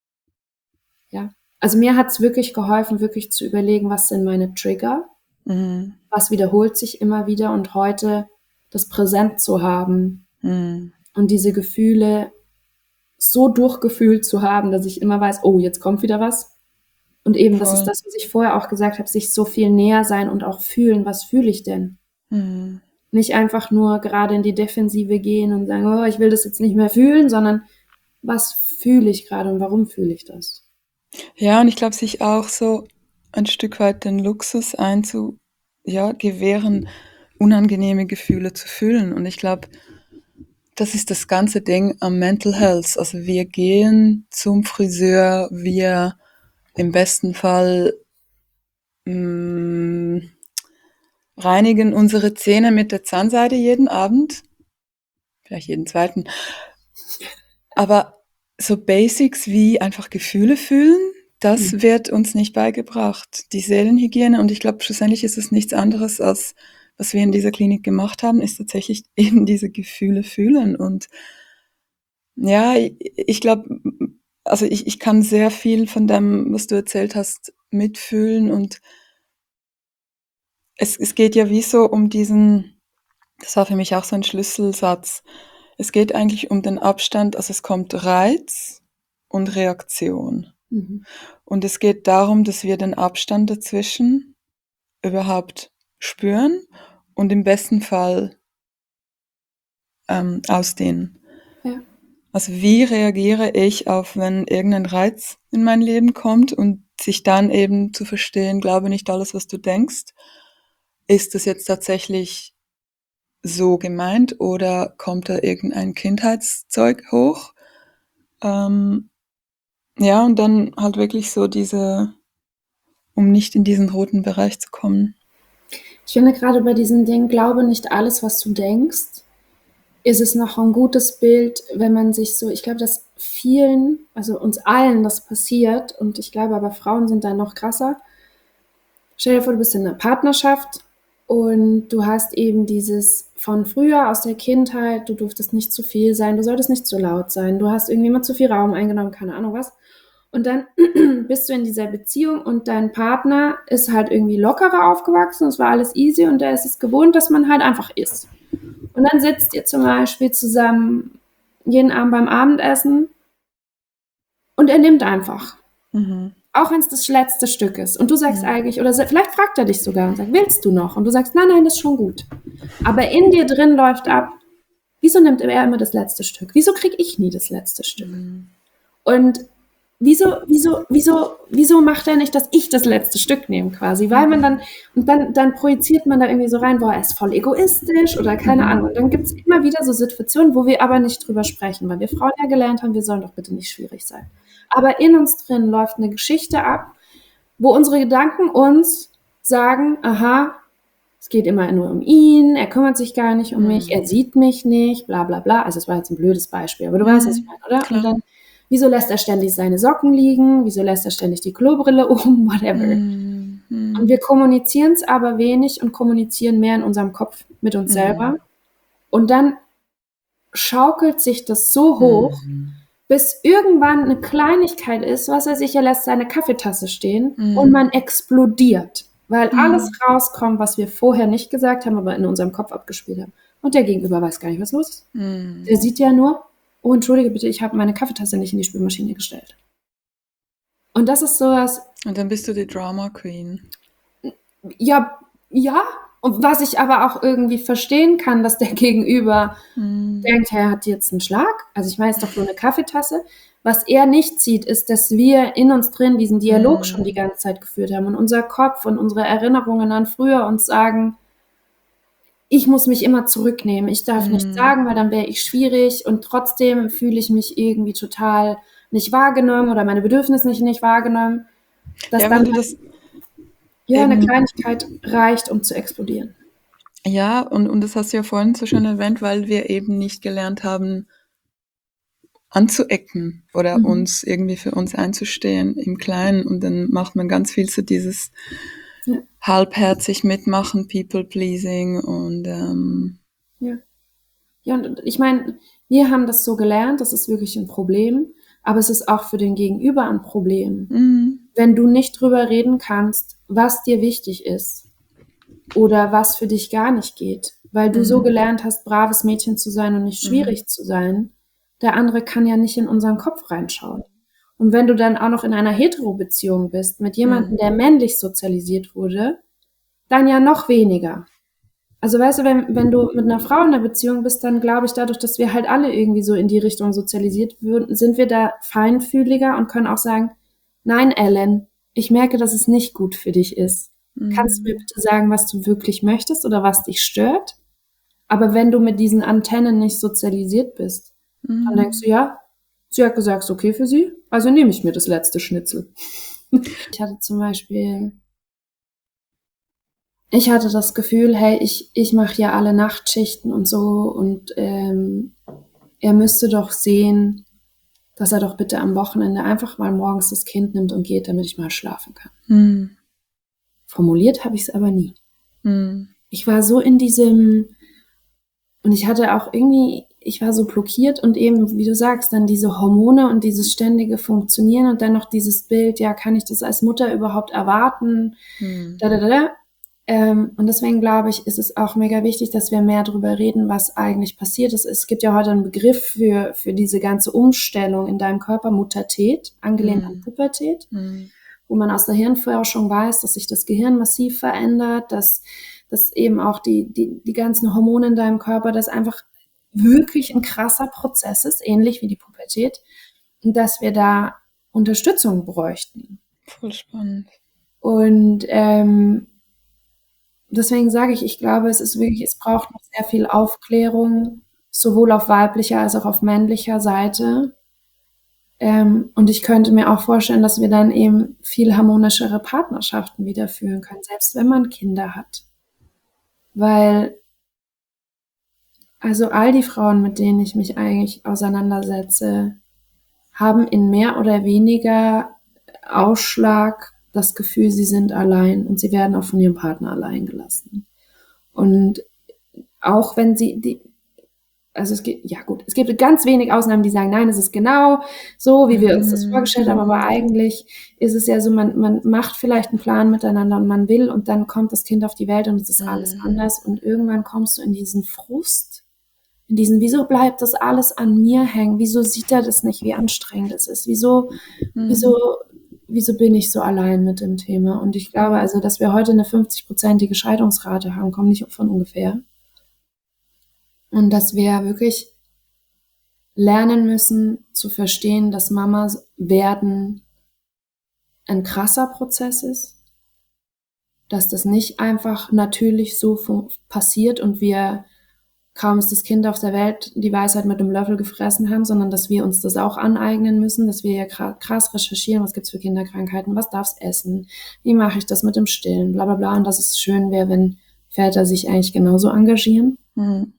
ja. Also mir hat es wirklich geholfen, wirklich zu überlegen, was sind meine Trigger? Mhm. Was wiederholt sich immer wieder? Und heute das präsent zu haben. Mhm. Und diese Gefühle so durchgefühlt zu haben, dass ich immer weiß, oh, jetzt kommt wieder was. Und eben, Voll. Das ist das, was ich vorher auch gesagt habe, sich so viel näher sein und auch fühlen, was fühle ich denn? Mhm. Nicht einfach nur gerade in die Defensive gehen und sagen, oh, ich will das jetzt nicht mehr fühlen, sondern was fühle ich gerade und warum fühle ich das? Ja, und ich glaube, sich auch so ein Stück weit den Luxus einzu, ja, gewähren, unangenehme Gefühle zu fühlen. Und ich glaube, das ist das ganze Ding am Mental Health. Also wir gehen zum Friseur, wir im besten Fall mh, reinigen unsere Zähne mit der Zahnseide jeden Abend. Vielleicht jeden zweiten. Aber so Basics wie einfach Gefühle fühlen, das mhm. wird uns nicht beigebracht. Die Seelenhygiene, und ich glaube, schlussendlich ist es nichts anderes, als was wir in dieser Klinik gemacht haben, ist tatsächlich eben diese Gefühle fühlen. Und ja, ich, ich glaube, also ich, ich kann sehr viel von dem, was du erzählt hast, mitfühlen. Und es, es geht ja wie so um diesen, das war für mich auch so ein Schlüsselsatz, es geht eigentlich um den Abstand, also es kommt Reiz und Reaktion. Mhm. Und es geht darum, dass wir den Abstand dazwischen überhaupt spüren und im besten Fall ähm, ausdehnen. Ja. Also wie reagiere ich auf, wenn irgendein Reiz in mein Leben kommt und sich dann eben zu verstehen, glaube nicht alles, was du denkst. Ist das jetzt tatsächlich so gemeint oder kommt da irgendein Kindheitszeug hoch? Ähm, ja, und dann halt wirklich so diese, um nicht in diesen roten Bereich zu kommen. Ich finde gerade bei diesem Ding, glaube nicht alles, was du denkst, ist es noch ein gutes Bild, wenn man sich so, ich glaube, dass vielen, also uns allen das passiert, und ich glaube aber Frauen sind da noch krasser. Stell dir vor, du bist in einer Partnerschaft und du hast eben dieses von früher aus der Kindheit, du durftest nicht zu viel sein, du solltest nicht zu laut sein, du hast irgendwie immer zu viel Raum eingenommen, keine Ahnung was. Und dann bist du in dieser Beziehung und dein Partner ist halt irgendwie lockerer aufgewachsen, es war alles easy und der ist es gewohnt, dass man halt einfach ist. Und dann sitzt ihr zum Beispiel zusammen, jeden Abend beim Abendessen und er nimmt einfach. Mhm. Auch wenn es das letzte Stück ist. Und du sagst Mhm. eigentlich, oder vielleicht fragt er dich sogar und sagt, willst du noch? Und du sagst, nein, nein, das ist schon gut. Aber in dir drin läuft ab, wieso nimmt er immer das letzte Stück? Wieso kriege ich nie das letzte Stück? Mhm. Und wieso, wieso, wieso, wieso macht er nicht, dass ich das letzte Stück nehme quasi? Weil man dann, und dann, dann projiziert man da irgendwie so rein, boah, er ist voll egoistisch oder keine Mhm. Ahnung. Und dann gibt es immer wieder so Situationen, wo wir aber nicht drüber sprechen, weil wir Frauen ja gelernt haben, wir sollen doch bitte nicht schwierig sein. Aber in uns drin läuft eine Geschichte ab, wo unsere Gedanken uns sagen, aha, es geht immer nur um ihn, er kümmert sich gar nicht um Mhm. mich, er sieht mich nicht, bla bla bla. Also es war jetzt ein blödes Beispiel, aber du Mhm. weißt, was ich meine, oder? Klar. Und dann, wieso lässt er ständig seine Socken liegen? Wieso lässt er ständig die Klobrille um? Whatever. Mhm. Und wir kommunizieren es aber wenig und kommunizieren mehr in unserem Kopf mit uns Mhm. selber. Und dann schaukelt sich das so hoch, Mhm. bis irgendwann eine Kleinigkeit ist, was weiß ich, er lässt seine Kaffeetasse stehen Mhm. und man explodiert, weil Mhm. alles rauskommt, was wir vorher nicht gesagt haben, aber in unserem Kopf abgespielt haben. Und der Gegenüber weiß gar nicht, was los ist. Mhm. Der sieht ja nur, oh, entschuldige bitte, ich habe meine Kaffeetasse nicht in die Spülmaschine gestellt. Und das ist sowas, Und dann bist du die Drama Queen. ja, ja, und was ich aber auch irgendwie verstehen kann, dass der Gegenüber Mhm. denkt, er hat jetzt einen Schlag. Also ich meine, es ist doch nur eine Kaffeetasse. Was er nicht sieht, ist, dass wir in uns drin diesen Dialog Mhm. schon die ganze Zeit geführt haben und unser Kopf und unsere Erinnerungen an früher uns sagen, ich muss mich immer zurücknehmen, ich darf Mhm. nichts sagen, weil dann wäre ich schwierig und trotzdem fühle ich mich irgendwie total nicht wahrgenommen oder meine Bedürfnisse nicht, nicht wahrgenommen. Dass Ja, dann weil du das ja eine eben- Kleinigkeit reicht, um zu explodieren. Ja, und, und das hast du ja vorhin so schön erwähnt, weil wir eben nicht gelernt haben, anzuecken oder Mhm. uns irgendwie für uns einzustehen im Kleinen. Und dann macht man ganz viel so dieses Ja. halbherzig mitmachen, People-Pleasing und ähm, Ja. Ja, und ich meine, wir haben das so gelernt, das ist wirklich ein Problem, aber es ist auch für den Gegenüber ein Problem. mm, Wenn du nicht drüber reden kannst, was dir wichtig ist oder was für dich gar nicht geht, weil du Mhm. so gelernt hast, braves Mädchen zu sein und nicht schwierig zu sein, der andere kann ja nicht in unseren Kopf reinschauen. Und wenn du dann auch noch in einer Hetero-Beziehung bist, mit jemandem, Mhm. der männlich sozialisiert wurde, dann ja noch weniger. Also weißt du, wenn, wenn du mit einer Frau in einer Beziehung bist, dann glaube ich, dadurch, dass wir halt alle irgendwie so in die Richtung sozialisiert würden, sind wir da feinfühliger und können auch sagen, nein, Ellen, ich merke, dass es nicht gut für dich ist. Mhm. Kannst du mir bitte sagen, was du wirklich möchtest oder was dich stört? Aber wenn du mit diesen Antennen nicht sozialisiert bist, Mhm. dann denkst du, ja, sie hat gesagt, es ist okay für sie, also nehme ich mir das letzte Schnitzel. Ich hatte zum Beispiel Ich hatte das Gefühl, hey, ich, ich mache ja alle Nachtschichten und so und ähm, er müsste doch sehen, dass er doch bitte am Wochenende einfach mal morgens das Kind nimmt und geht, damit ich mal schlafen kann. Mhm. Formuliert habe ich es aber nie. Mhm. Ich war so in diesem, und ich hatte auch irgendwie, ich war so blockiert und eben, wie du sagst, dann diese Hormone und dieses ständige Funktionieren und dann noch dieses Bild, ja, kann ich das als Mutter überhaupt erwarten? Mhm. Da, da, da, da. Ähm, und deswegen glaube ich, ist es auch mega wichtig, dass wir mehr darüber reden, was eigentlich passiert ist. Es gibt ja heute einen Begriff für, für diese ganze Umstellung in deinem Körper, Muttertät, angelehnt Mhm. an Pubertät, Mhm. wo man aus der Hirnforschung weiß, dass sich das Gehirn massiv verändert, dass, dass eben auch die, die, die ganzen Hormone in deinem Körper, das einfach wirklich ein krasser Prozess ist, ähnlich wie die Pubertät, und dass wir da Unterstützung bräuchten. Voll spannend. Und ähm, deswegen sage ich, ich glaube, es ist wirklich, es braucht noch sehr viel Aufklärung, sowohl auf weiblicher als auch auf männlicher Seite. Ähm, und ich könnte mir auch vorstellen, dass wir dann eben viel harmonischere Partnerschaften wieder führen können, selbst wenn man Kinder hat. Weil, also all die Frauen, mit denen ich mich eigentlich auseinandersetze, haben in mehr oder weniger Ausschlag das Gefühl, sie sind allein und sie werden auch von ihrem Partner allein gelassen. Und auch wenn sie die, also es gibt, ja gut, es gibt ganz wenig Ausnahmen, die sagen, nein, es ist genau so, wie wir uns das vorgestellt haben, aber eigentlich ist es ja so, man, man macht vielleicht einen Plan miteinander und man will und dann kommt das Kind auf die Welt und es ist alles Mhm. anders und irgendwann kommst du in diesen Frust, in diesen, wieso bleibt das alles an mir hängen? Wieso sieht er das nicht, wie anstrengend es ist? Wieso, mhm. wieso, wieso bin ich so allein mit dem Thema? Und ich glaube also, dass wir heute eine fünfzig-prozentige Scheidungsrate haben, kommt nicht von ungefähr. Und dass wir wirklich lernen müssen zu verstehen, dass Mamas werden ein krasser Prozess ist, dass das nicht einfach natürlich so passiert und wir, kaum ist das Kind auf der Welt, die Weisheit mit einem Löffel gefressen haben, sondern dass wir uns das auch aneignen müssen, dass wir ja krass recherchieren, was gibt's für Kinderkrankheiten, was darf's essen, wie mache ich das mit dem Stillen, bla bla bla, und dass es schön wäre, wenn Väter sich eigentlich genauso engagieren. Mhm.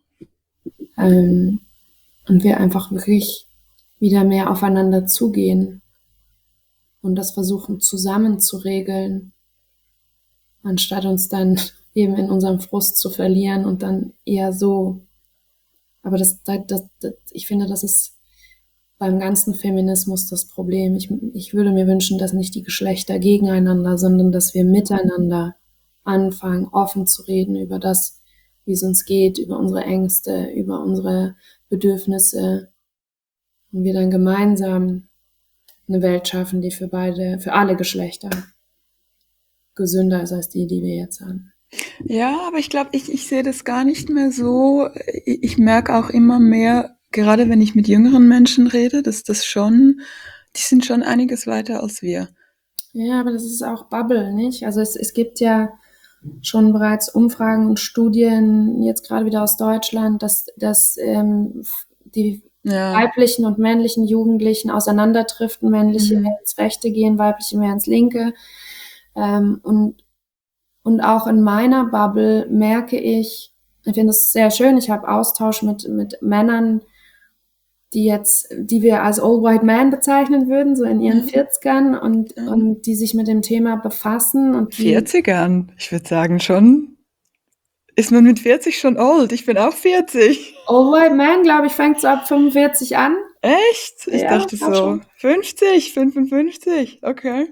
Ähm, und wir einfach wirklich wieder mehr aufeinander zugehen und das versuchen zusammen zu regeln, anstatt uns dann eben in unserem Frust zu verlieren und dann eher so. Aber das, das, das, das ich finde, das ist beim ganzen Feminismus das Problem. Ich, ich würde mir wünschen, dass nicht die Geschlechter gegeneinander, sondern dass wir miteinander anfangen, offen zu reden über das, wie es uns geht, über unsere Ängste, über unsere Bedürfnisse und wir dann gemeinsam eine Welt schaffen, die für beide, für alle Geschlechter gesünder ist als die, die wir jetzt haben. Ja, aber ich glaube, ich, ich sehe das gar nicht mehr so. Ich, ich merke auch immer mehr, gerade wenn ich mit jüngeren Menschen rede, dass das schon, die sind schon einiges weiter als wir. Ja, aber das ist auch Bubble, nicht? Also es, es gibt ja schon bereits Umfragen und Studien, jetzt gerade wieder aus Deutschland, dass, dass ähm, die ja. weiblichen und männlichen Jugendlichen auseinanderdriften, männliche mhm. mehr ins Rechte gehen, weibliche mehr ins Linke. Ähm, und, und auch in meiner Bubble merke ich, ich finde das sehr schön, ich habe Austausch mit, mit Männern, die jetzt, die wir als Old White Man bezeichnen würden, so in ihren mhm. vierzigern und, mhm. und die sich mit dem Thema befassen. Und die, vierzigern? Ich würde sagen schon, ist man mit vierzig schon old? Ich bin auch vierzig. Old White Man, glaube ich, fängt so ab fünfundvierzig an. Echt? Ich ja, dachte so, schon. fünfzig, fünfundfünfzig, okay.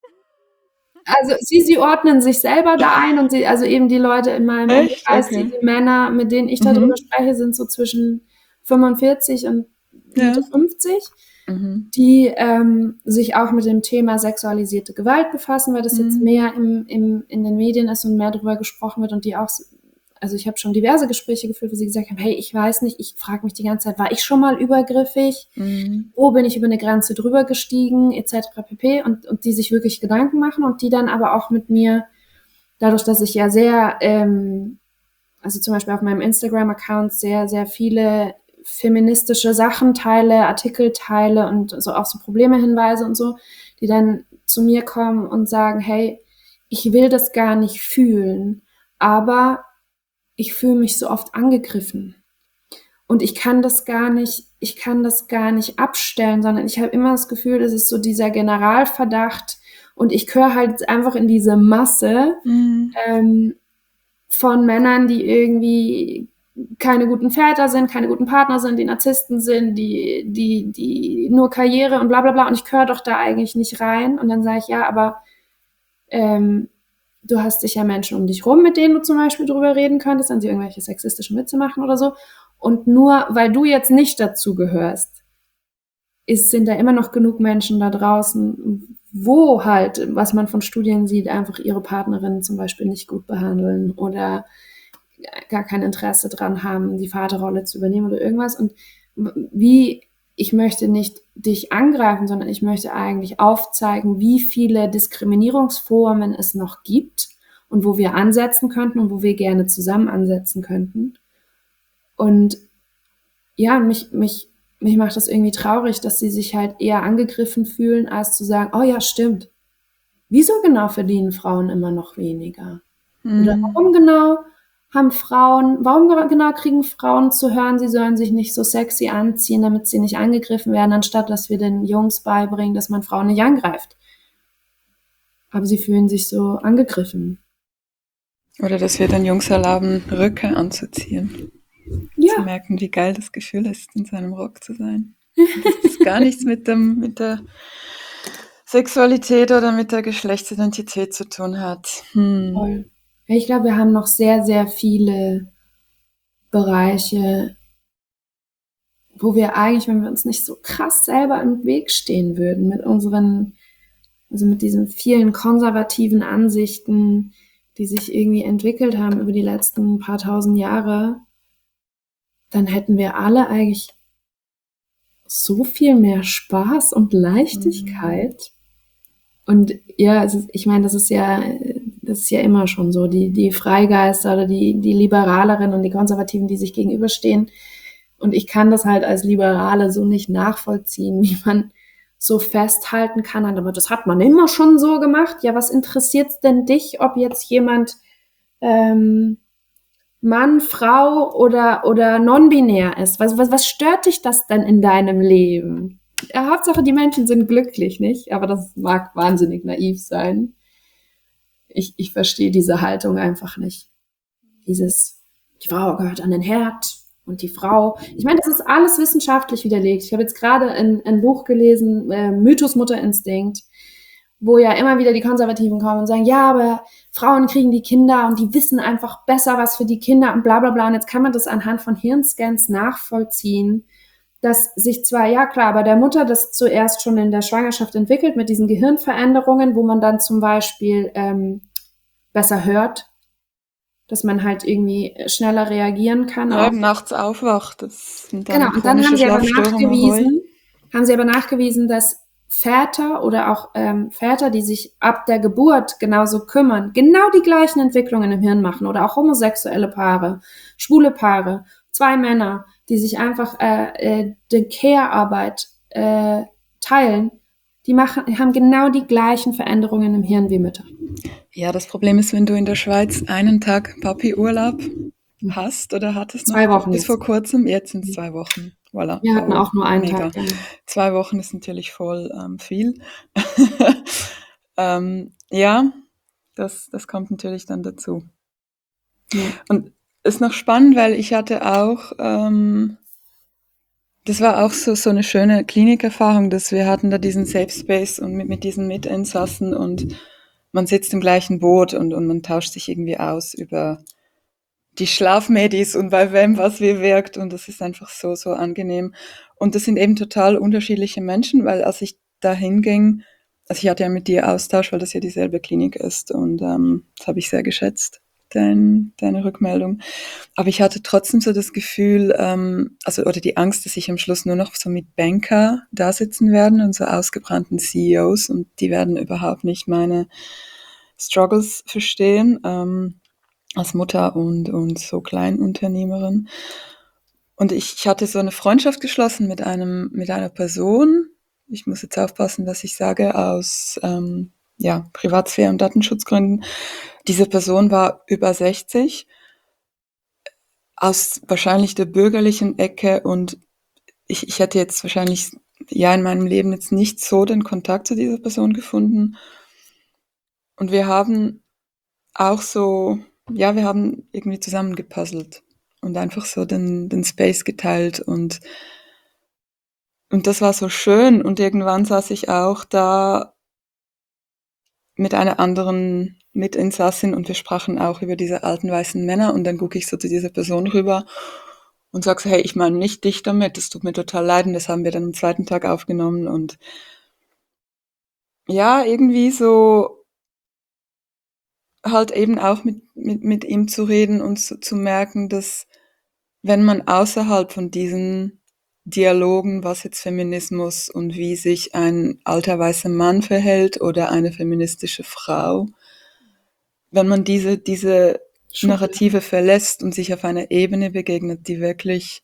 Also sie, sie ordnen sich selber da ein und sie, also eben die Leute in meinem Echt? Umkreis, Okay. die, die Männer, mit denen ich darüber mhm. spreche, sind so zwischen fünfundvierzig und Mitte ja. fünfzig, mhm. die ähm, sich auch mit dem Thema sexualisierte Gewalt befassen, weil das mhm. jetzt mehr im, im, in den Medien ist und mehr darüber gesprochen wird und die auch, also ich habe schon diverse Gespräche geführt, wo sie gesagt haben, hey, ich weiß nicht, ich frage mich die ganze Zeit, war ich schon mal übergriffig? Mhm. Wo bin ich über eine Grenze drüber gestiegen, et cetera pp. Und, und die sich wirklich Gedanken machen und die dann aber auch mit mir, dadurch, dass ich ja sehr, ähm, also zum Beispiel auf meinem Instagram-Account sehr, sehr viele feministische Sachen teile, Artikel teile und so auf so Probleme hinweise und so, die dann zu mir kommen und sagen, hey, ich will das gar nicht fühlen, aber ich fühle mich so oft angegriffen und ich kann das gar nicht, ich kann das gar nicht abstellen, sondern ich habe immer das Gefühl, das ist so dieser Generalverdacht und ich gehöre halt einfach in diese Masse mhm. ähm, von Männern, die irgendwie keine guten Väter sind, keine guten Partner sind, die Narzissten sind, die, die, die nur Karriere und bla bla bla und ich gehöre doch da eigentlich nicht rein und dann sage ich, ja, aber ähm, du hast sicher Menschen um dich rum, mit denen du zum Beispiel drüber reden könntest, wenn sie irgendwelche sexistischen Witze machen oder so. Und nur weil du jetzt nicht dazu gehörst, ist, sind da immer noch genug Menschen da draußen, wo halt, was man von Studien sieht, einfach ihre Partnerinnen zum Beispiel nicht gut behandeln oder gar kein Interesse dran haben, die Vaterrolle zu übernehmen oder irgendwas. Und wie, ich möchte nicht dich angreifen, sondern ich möchte eigentlich aufzeigen, wie viele Diskriminierungsformen es noch gibt und wo wir ansetzen könnten und wo wir gerne zusammen ansetzen könnten. Und ja, mich, mich, mich macht das irgendwie traurig, dass sie sich halt eher angegriffen fühlen, als zu sagen, oh ja, stimmt. Wieso genau verdienen Frauen immer noch weniger? Mhm. Oder warum genau haben Frauen, warum genau kriegen Frauen zu hören, sie sollen sich nicht so sexy anziehen, damit sie nicht angegriffen werden, anstatt dass wir den Jungs beibringen, dass man Frauen nicht angreift. Aber sie fühlen sich so angegriffen. Oder dass wir den Jungs erlauben, Röcke anzuziehen. Ja. Sie merken, wie geil das Gefühl ist, in seinem Rock zu sein. Dass das gar nichts mit dem, mit der Sexualität oder mit der Geschlechtsidentität zu tun hat. Hm. Voll. Ich glaube, wir haben noch sehr, sehr viele Bereiche, wo wir eigentlich, wenn wir uns nicht so krass selber im Weg stehen würden mit unseren, also mit diesen vielen konservativen Ansichten, die sich irgendwie entwickelt haben über die letzten paar tausend Jahre, dann hätten wir alle eigentlich so viel mehr Spaß und Leichtigkeit. Mhm. Und ja, es ist, ich meine, das ist ja, das ist ja immer schon so, die, die Freigeister oder die, die Liberaleren und die Konservativen, die sich gegenüberstehen. Und ich kann das halt als Liberale so nicht nachvollziehen, wie man so festhalten kann. Aber das hat man immer schon so gemacht. Ja, was interessiert's denn dich, ob jetzt jemand ähm, Mann, Frau oder, oder non-binär ist? Was, was, was stört dich das denn in deinem Leben? Ja, Hauptsache, die Menschen sind glücklich, nicht? Aber das mag wahnsinnig naiv sein. Ich, ich verstehe diese Haltung einfach nicht. Dieses, die Frau gehört an den Herd und die Frau. Ich meine, das ist alles wissenschaftlich widerlegt. Ich habe jetzt gerade ein, ein Buch gelesen, äh, Mythos Mutterinstinkt, wo ja immer wieder die Konservativen kommen und sagen, ja, aber Frauen kriegen die Kinder und die wissen einfach besser, was für die Kinder und bla bla bla. Und jetzt kann man das anhand von Hirnscans nachvollziehen, dass sich zwar, ja klar, bei der Mutter das zuerst schon in der Schwangerschaft entwickelt mit diesen Gehirnveränderungen, wo man dann zum Beispiel ähm, besser hört, dass man halt irgendwie schneller reagieren kann. Ja, eben nachts aufwacht. Das sind dann genau, und dann haben sie aber Schlafstörungen, nachgewiesen, haben sie aber nachgewiesen, dass Väter oder auch ähm, Väter, die sich ab der Geburt genauso kümmern, genau die gleichen Entwicklungen im Hirn machen. Oder auch homosexuelle Paare, schwule Paare, zwei Männer, die sich einfach äh, äh, die Care-Arbeit äh, teilen, die machen, haben genau die gleichen Veränderungen im Hirn wie Mütter. Ja, das Problem ist, wenn du in der Schweiz einen Tag Papi-Urlaub hast oder hattest noch zwei Wochen bis jetzt. vor kurzem, jetzt sind es zwei Wochen. Voilà. Wir hatten auch nur einen Mega. Tag. Genau. Zwei Wochen ist natürlich voll ähm, viel. ähm, ja, das, das kommt natürlich dann dazu. Ja. Und ist noch spannend, weil ich hatte auch, ähm, das war auch so, so eine schöne Klinikerfahrung, dass wir hatten da diesen Safe Space und mit, mit diesen Mitinsassen und man sitzt im gleichen Boot und, und man tauscht sich irgendwie aus über die Schlafmedis und bei wem was wie wirkt und das ist einfach so, so angenehm. Und das sind eben total unterschiedliche Menschen, weil als ich da hinging, also ich hatte ja mit dir Austausch, weil das ja dieselbe Klinik ist und ähm, das habe ich sehr geschätzt, dein, deine Rückmeldung. Aber ich hatte trotzdem so das Gefühl, ähm, also oder die Angst, dass ich am Schluss nur noch so mit Banker da sitzen werden und so ausgebrannten C E Os und die werden überhaupt nicht meine Struggles verstehen. Ähm, als Mutter und, und so Kleinunternehmerin. Und ich, ich hatte so eine Freundschaft geschlossen mit einem, mit einer Person. Ich muss jetzt aufpassen, was ich sage, aus ähm, ja, Privatsphäre- und Datenschutzgründen. Diese Person war über sechzig, aus wahrscheinlich der bürgerlichen Ecke und ich, ich hätte jetzt wahrscheinlich ja in meinem Leben jetzt nicht so den Kontakt zu dieser Person gefunden. Und wir haben auch so, ja, wir haben irgendwie zusammen gepuzzelt und einfach so den, den Space geteilt und, und das war so schön und irgendwann saß ich auch da mit einer anderen Mitinsassin und wir sprachen auch über diese alten weißen Männer und dann gucke ich so zu dieser Person rüber und sag so, hey, ich meine nicht dich damit, das tut mir total leid und das haben wir dann am zweiten Tag aufgenommen und ja, irgendwie so halt eben auch mit, mit, mit ihm zu reden und zu, zu merken, dass wenn man außerhalb von diesen Dialogen, was jetzt Feminismus und wie sich ein alter weißer Mann verhält oder eine feministische Frau, wenn man diese, diese Narrative verlässt und sich auf einer Ebene begegnet, die wirklich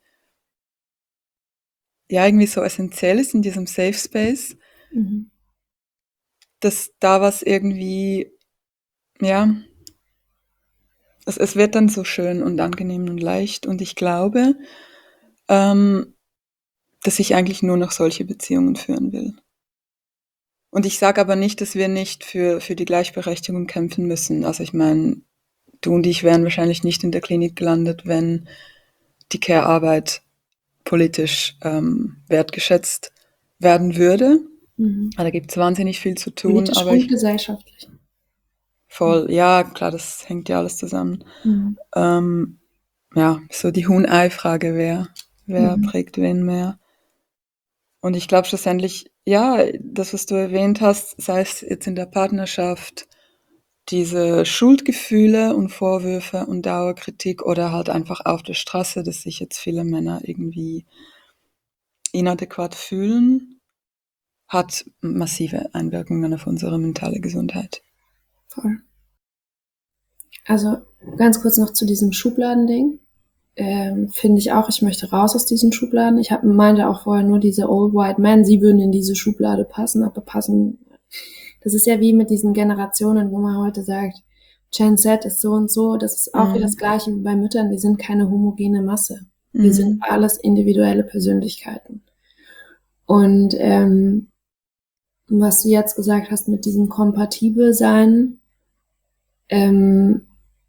ja irgendwie so essentiell ist in diesem Safe Space, mhm. dass da was irgendwie, ja, es, es wird dann so schön und angenehm und leicht und ich glaube, ähm, dass ich eigentlich nur noch solche Beziehungen führen will. Und ich sage aber nicht, dass wir nicht für, für die Gleichberechtigung kämpfen müssen. Also ich meine, du und ich wären wahrscheinlich nicht in der Klinik gelandet, wenn die Care-Arbeit politisch ähm, wertgeschätzt werden würde. Mhm. Da gibt es wahnsinnig viel zu tun. Politisch aber und ich, gesellschaftlich. Voll, ja, klar, das hängt ja alles zusammen. Mhm. Ähm, ja, so die Huhn-Ei-Frage wäre, wer Mhm. prägt wen mehr. Und ich glaube schlussendlich, ja, das, was du erwähnt hast, sei es jetzt in der Partnerschaft, diese Schuldgefühle und Vorwürfe und Dauerkritik oder halt einfach auf der Straße, dass sich jetzt viele Männer irgendwie inadäquat fühlen, hat massive Einwirkungen auf unsere mentale Gesundheit. Voll. Also ganz kurz noch zu diesem Schubladending. Ähm, finde ich auch, ich möchte raus aus diesen Schubladen. Ich hab, meinte auch vorher nur diese Old White Men, sie würden in diese Schublade passen, aber passen. Das ist ja wie mit diesen Generationen, wo man heute sagt, Gen Z ist so und so. Das ist auch Mhm. wieder das Gleiche wie bei Müttern. Wir sind keine homogene Masse. Wir Mhm. sind alles individuelle Persönlichkeiten. Und ähm, was du jetzt gesagt hast mit diesem kompatibel sein, ähm,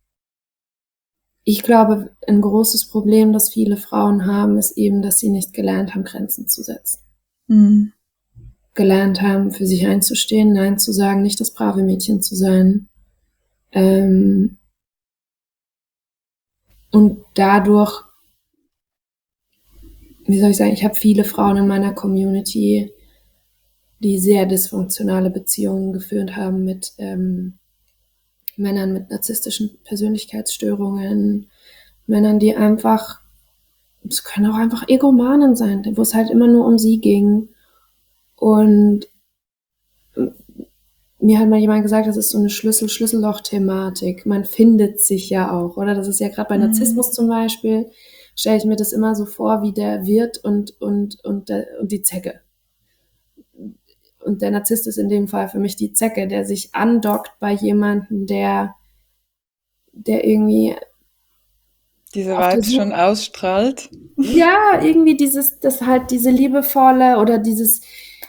ich glaube, ein großes Problem, das viele Frauen haben, ist eben, dass sie nicht gelernt haben, Grenzen zu setzen. Mhm. Gelernt haben, für sich einzustehen, Nein zu sagen, nicht das brave Mädchen zu sein. Ähm, und dadurch, wie soll ich sagen, ich habe viele Frauen in meiner Community, die sehr dysfunktionale Beziehungen geführt haben mit ähm, Männern mit narzisstischen Persönlichkeitsstörungen, Männern, die einfach, es können auch einfach Egomanen sein, wo es halt immer nur um sie ging. Und mir hat mal jemand gesagt, das ist so eine Schlüssel-Schlüsselloch-Thematik. Man findet sich ja auch, oder? Das ist ja gerade bei Narzissmus zum Beispiel, stelle ich mir das immer so vor, wie der Wirt und, und, und, der, und die Zecke. Und der Narzisst ist in dem Fall für mich die Zecke, der sich andockt bei jemandem, der, der irgendwie Diese auf der Vibes schon Suche, ausstrahlt. ja, irgendwie dieses, das halt diese liebevolle oder dieses,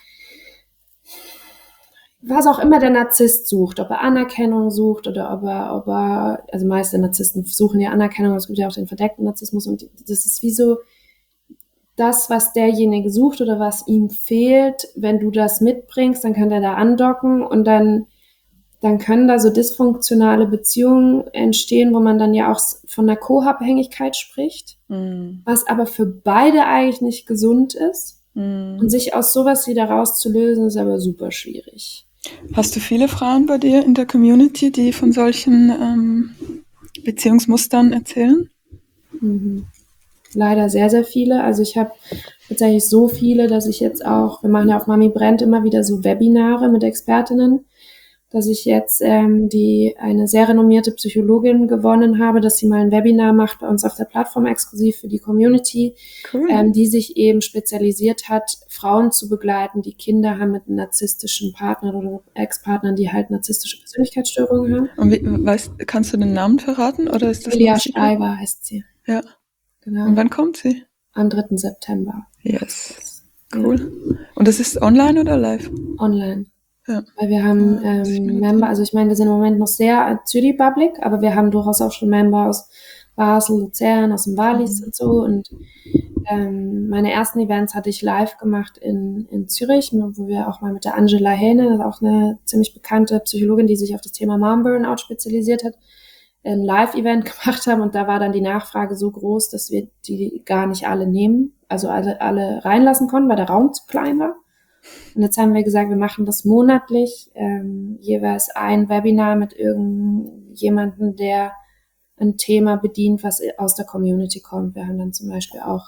was auch immer der Narzisst sucht, ob er Anerkennung sucht oder ob er, ob er, also meiste Narzissten suchen ja Anerkennung, es gibt ja auch den verdeckten Narzissmus und das ist wie so das, was derjenige sucht oder was ihm fehlt. Wenn du das mitbringst, dann kann der da andocken und dann, dann können da so dysfunktionale Beziehungen entstehen, wo man dann ja auch von einer Co-Abhängigkeit spricht, Mhm. was aber für beide eigentlich nicht gesund ist. Mhm. Und sich aus sowas wieder rauszulösen, ist aber super schwierig. Hast du viele Frauen bei dir in der Community, die von solchen ähm, Beziehungsmustern erzählen? Mhm. Leider sehr, sehr viele. Also ich habe tatsächlich so viele, dass ich jetzt auch, wir machen ja auf Mami Brennt immer wieder so Webinare mit Expertinnen, dass ich jetzt ähm, die eine sehr renommierte Psychologin gewonnen habe, dass sie mal ein Webinar macht bei uns auf der Plattform exklusiv für die Community, Cool. ähm, die sich eben spezialisiert hat, Frauen zu begleiten, die Kinder haben mit narzisstischen Partnern oder Ex-Partnern, die halt narzisstische Persönlichkeitsstörungen haben. Und wie, weißt, kannst du den Namen verraten oder ist das Julia noch secret? Schreiber heißt sie. Ja. Genau. Und wann kommt sie? Am dritten September. Yes. Cool. Ja. Und das ist online oder live? Online. Ja. Weil wir haben Ah, muss ich mir ähm, notieren. Member, also ich meine, wir sind im Moment noch sehr Zürich-Public, aber wir haben durchaus auch schon Member aus Basel, Luzern, aus dem Wallis und so. Und ähm, meine ersten Events hatte ich live gemacht in, in Zürich, wo wir auch mal mit der Angela Hähne, das ist auch eine ziemlich bekannte Psychologin, die sich auf das Thema Mom Burnout spezialisiert hat, ein Live-Event gemacht haben. Und da war dann die Nachfrage so groß, dass wir die gar nicht alle nehmen, also alle, alle reinlassen konnten, weil der Raum zu klein war. Und jetzt haben wir gesagt, wir machen das monatlich, ähm, jeweils ein Webinar mit irgendjemandem, der ein Thema bedient, was aus der Community kommt. Wir haben dann zum Beispiel auch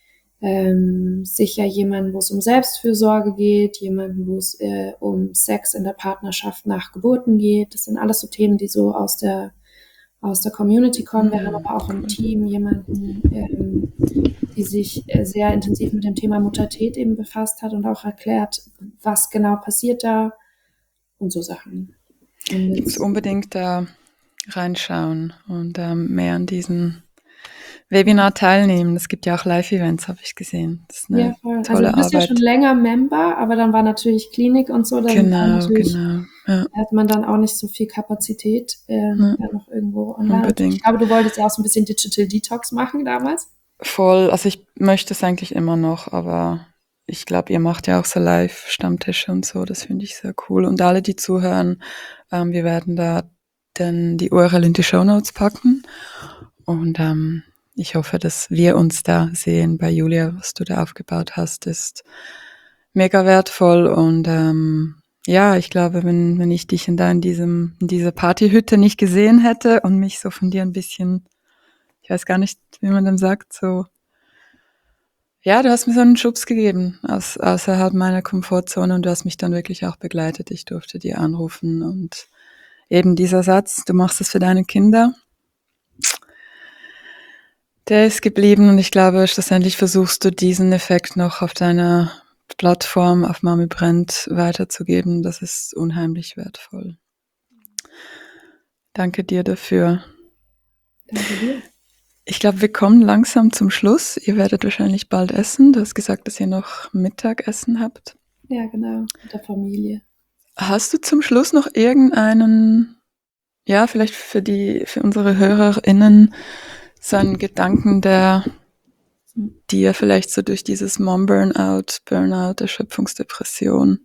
ähm, sicher jemanden, wo es um Selbstfürsorge geht, jemanden, wo es äh, um Sex in der Partnerschaft nach Geburten geht. Das sind alles so Themen, die so aus der aus der Community kommen. Wir haben aber auch im Team jemanden, ähm, die sich sehr intensiv mit dem Thema Muttertät eben befasst hat und auch erklärt, was genau passiert da und so Sachen. Und ich muss unbedingt da reinschauen und ähm, mehr an diesen Webinar teilnehmen. Es gibt ja auch Live-Events, habe ich gesehen. Das ist eine ja, voll. tolle Also du bist Arbeit. Ja schon länger Member, aber dann war natürlich Klinik und so, dann genau, genau. Ja. hat man dann auch nicht so viel Kapazität ähm, ja. noch irgendwo online. Unbedingt. Ich glaube, du wolltest ja auch so ein bisschen Digital Detox machen damals. Voll, also ich möchte es eigentlich immer noch, aber ich glaube, ihr macht ja auch so Live-Stammtische und so, das finde ich sehr cool. Und alle, die zuhören, ähm, wir werden da dann die U R L in die Shownotes packen. Und ähm, ich hoffe, dass wir uns da sehen bei Julia. Was du da aufgebaut hast, ist mega wertvoll. Und ähm, ja, ich glaube, wenn, wenn ich dich in, da in, diesem, in dieser Partyhütte nicht gesehen hätte und mich so von dir ein bisschen, ich weiß gar nicht, wie man dem sagt, so, ja, du hast mir so einen Schubs gegeben aus, außerhalb meiner Komfortzone und du hast mich dann wirklich auch begleitet. Ich durfte dir anrufen und eben dieser Satz, du machst es für deine Kinder, der ist geblieben und ich glaube, schlussendlich versuchst du diesen Effekt noch auf deiner Plattform, auf Mami Brennt weiterzugeben. Das ist unheimlich wertvoll. Danke dir dafür. Danke dir. Ich glaube, wir kommen langsam zum Schluss. Ihr werdet wahrscheinlich bald essen. Du hast gesagt, dass ihr noch Mittagessen habt. Ja, genau, mit der Familie. Hast du zum Schluss noch irgendeinen, ja, vielleicht für die, für unsere HörerInnen, so einen Gedanken, der dir vielleicht so durch dieses Mom-Burnout, Burnout, Erschöpfungsdepression,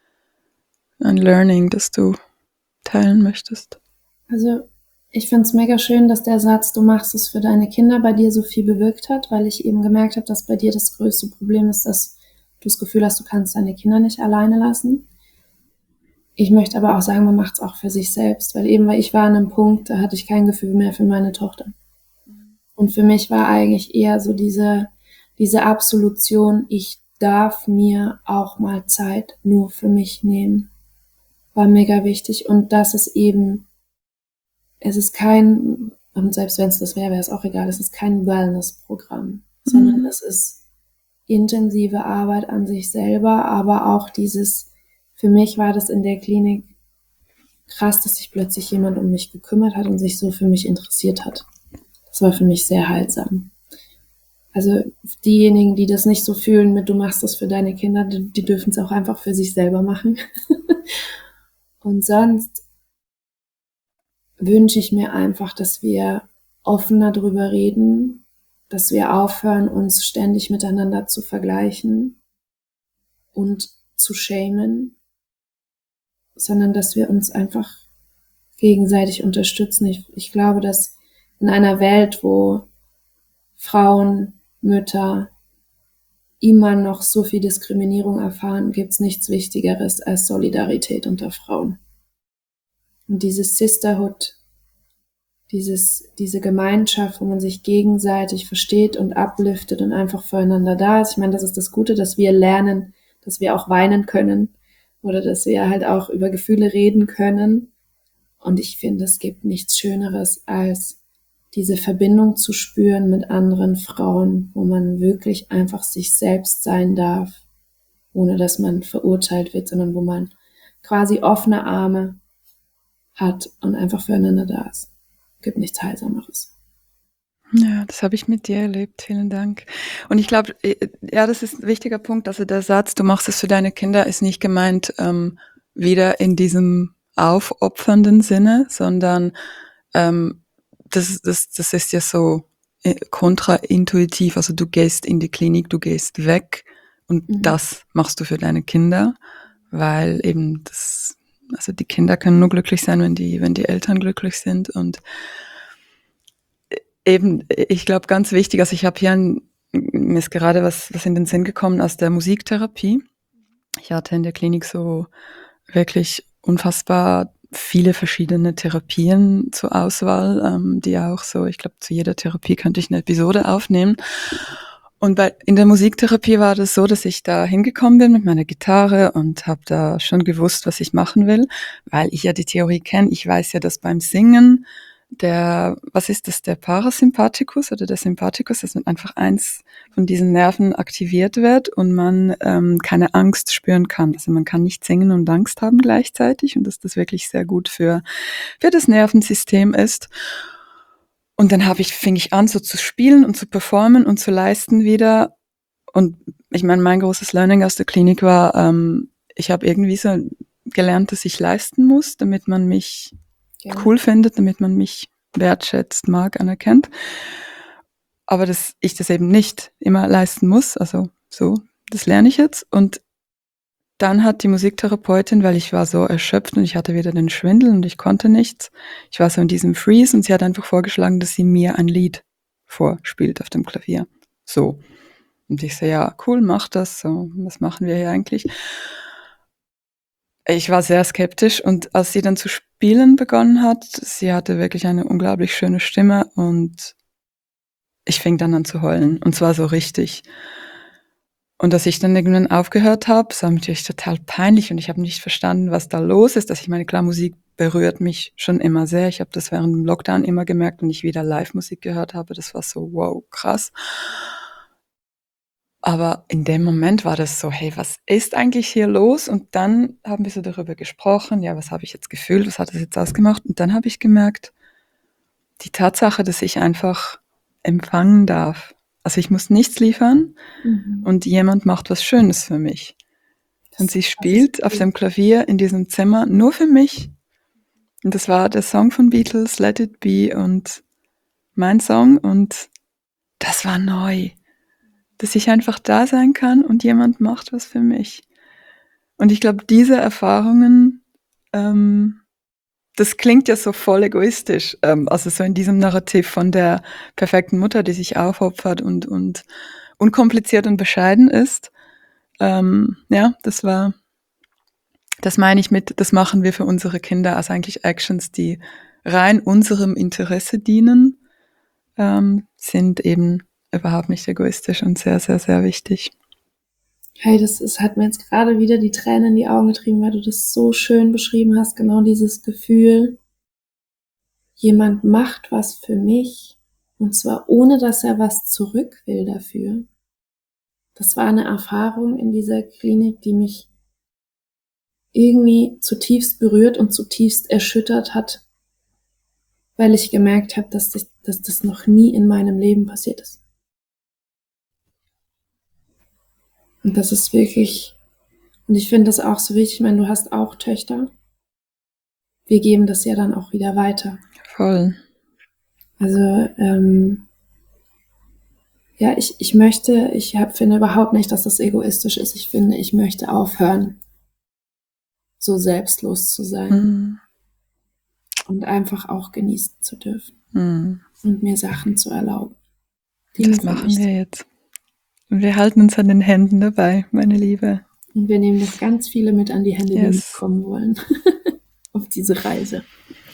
ein Learning, das du teilen möchtest? Also ich finde es mega schön, dass der Satz, du machst es für deine Kinder, bei dir so viel bewirkt hat, weil ich eben gemerkt habe, dass bei dir das größte Problem ist, dass du das Gefühl hast, du kannst deine Kinder nicht alleine lassen. Ich möchte aber auch sagen, man macht es auch für sich selbst, weil eben, weil ich war an einem Punkt, da hatte ich kein Gefühl mehr für meine Tochter. Und für mich war eigentlich eher so diese, diese Absolution, ich darf mir auch mal Zeit nur für mich nehmen, war mega wichtig. Und das ist eben, es ist kein, und selbst wenn es das wäre, wäre es auch egal, es ist kein Wellness-Programm, mhm. sondern es ist intensive Arbeit an sich selber, aber auch dieses, für mich war das in der Klinik krass, dass sich plötzlich jemand um mich gekümmert hat und sich so für mich interessiert hat. Das war für mich sehr heilsam. Also diejenigen, die das nicht so fühlen mit, du machst das für deine Kinder, die, die dürfen es auch einfach für sich selber machen. Und sonst wünsche ich mir einfach, dass wir offener drüber reden, dass wir aufhören, uns ständig miteinander zu vergleichen und zu shamen, sondern dass wir uns einfach gegenseitig unterstützen. Ich, ich glaube, dass in einer Welt, wo Frauen, Mütter immer noch so viel Diskriminierung erfahren, gibt es nichts Wichtigeres als Solidarität unter Frauen. Und dieses Sisterhood, dieses, diese Gemeinschaft, wo man sich gegenseitig versteht und upliftet und einfach füreinander da ist. Ich meine, das ist das Gute, dass wir lernen, dass wir auch weinen können oder dass wir halt auch über Gefühle reden können. Und ich finde, es gibt nichts Schöneres, als diese Verbindung zu spüren mit anderen Frauen, wo man wirklich einfach sich selbst sein darf, ohne dass man verurteilt wird, sondern wo man quasi offene Arme hat und einfach füreinander da ist. Gibt nichts Heilsameres. Ja, das habe ich mit dir erlebt. Vielen Dank. Und ich glaube, ja, das ist ein wichtiger Punkt. Also der Satz, du machst es für deine Kinder, ist nicht gemeint ähm, wieder in diesem aufopfernden Sinne, sondern ähm, das, das, das ist ja so kontraintuitiv. Also du gehst in die Klinik, du gehst weg und mhm. das machst du für deine Kinder, weil eben das, also die Kinder können nur glücklich sein, wenn die, wenn die Eltern glücklich sind. Und eben, ich glaube, ganz wichtig, also ich habe hier, ein, mir ist gerade was, was in den Sinn gekommen aus der Musiktherapie. Ich hatte in der Klinik so wirklich unfassbar viele verschiedene Therapien zur Auswahl, ähm, die auch so, ich glaube, zu jeder Therapie könnte ich eine Episode aufnehmen. Und bei, in der Musiktherapie war das so, dass ich da hingekommen bin mit meiner Gitarre und habe da schon gewusst, was ich machen will, weil ich ja die Theorie kenne. Ich weiß ja, dass beim Singen der, was ist das, der Parasympathikus oder der Sympathikus, dass man einfach eins von diesen Nerven aktiviert wird und man ähm, keine Angst spüren kann. Also man kann nicht singen und Angst haben gleichzeitig und dass das wirklich sehr gut für, für das Nervensystem ist. Und dann habe ich, fing ich an, so zu spielen und zu performen und zu leisten wieder. Und ich meine, mein großes Learning aus der Klinik war, ähm, ich habe irgendwie so gelernt, dass ich leisten muss, damit man mich ja. cool findet, damit man mich wertschätzt, mag, anerkennt. Aber dass ich das eben nicht immer leisten muss, also so, das lerne ich jetzt. Und dann hat die Musiktherapeutin, weil ich war so erschöpft und ich hatte wieder den Schwindel und ich konnte nichts, ich war so in diesem Freeze und sie hat einfach vorgeschlagen, dass sie mir ein Lied vorspielt auf dem Klavier. So. Und ich so, ja, cool, mach das. So, was machen wir hier eigentlich? Ich war sehr skeptisch und als sie dann zu spielen begonnen hat, sie hatte wirklich eine unglaublich schöne Stimme und ich fing dann an zu heulen und zwar so richtig. Und als ich dann irgendwann aufgehört habe, das war natürlich total peinlich und ich habe nicht verstanden, was da los ist. Dass ich meine, klar, Musik berührt mich schon immer sehr. Ich habe das während dem Lockdown immer gemerkt, wenn ich wieder Live-Musik gehört habe. Das war so, wow, krass. Aber in dem Moment war das so, hey, was ist eigentlich hier los? Und dann haben wir so darüber gesprochen, ja, was habe ich jetzt gefühlt, was hat das jetzt ausgemacht? Und dann habe ich gemerkt, die Tatsache, dass ich einfach empfangen darf. Also ich muss nichts liefern mhm. und jemand macht was Schönes für mich. Und sie spielt auf dem Klavier in diesem Zimmer nur für mich. Und das war der Song von Beatles, Let It Be und mein Song. Und das war neu. Dass ich einfach da sein kann und jemand macht was für mich. Und ich glaube, diese Erfahrungen, ähm, das klingt ja so voll egoistisch, ähm, also so in diesem Narrativ von der perfekten Mutter, die sich aufopfert und, und unkompliziert und bescheiden ist. Ähm, ja, das war, das meine ich mit, das machen wir für unsere Kinder, also eigentlich Actions, die rein unserem Interesse dienen, ähm, sind eben überhaupt nicht egoistisch und sehr, sehr, sehr wichtig. Hey, das ist, hat mir jetzt gerade wieder die Tränen in die Augen getrieben, weil du das so schön beschrieben hast, genau dieses Gefühl, jemand macht was für mich und zwar ohne, dass er was zurück will dafür. Das war eine Erfahrung in dieser Klinik, die mich irgendwie zutiefst berührt und zutiefst erschüttert hat, weil ich gemerkt habe, dass, ich, dass das noch nie in meinem Leben passiert ist. Und das ist wirklich, und ich finde das auch so wichtig, ich meine, du hast auch Töchter. Wir geben das ja dann auch wieder weiter. Voll. Also, ähm, ja, ich, ich möchte, ich hab, finde überhaupt nicht, dass das egoistisch ist. Ich finde, ich möchte aufhören, so selbstlos zu sein. Mhm. Und einfach auch genießen zu dürfen. Mhm. Und mir Sachen zu erlauben. Das machen wir jetzt. Und wir halten uns an den Händen dabei, meine Liebe. Und wir nehmen noch ganz viele mit an die Hände, yes. die mitkommen wollen. Auf diese Reise.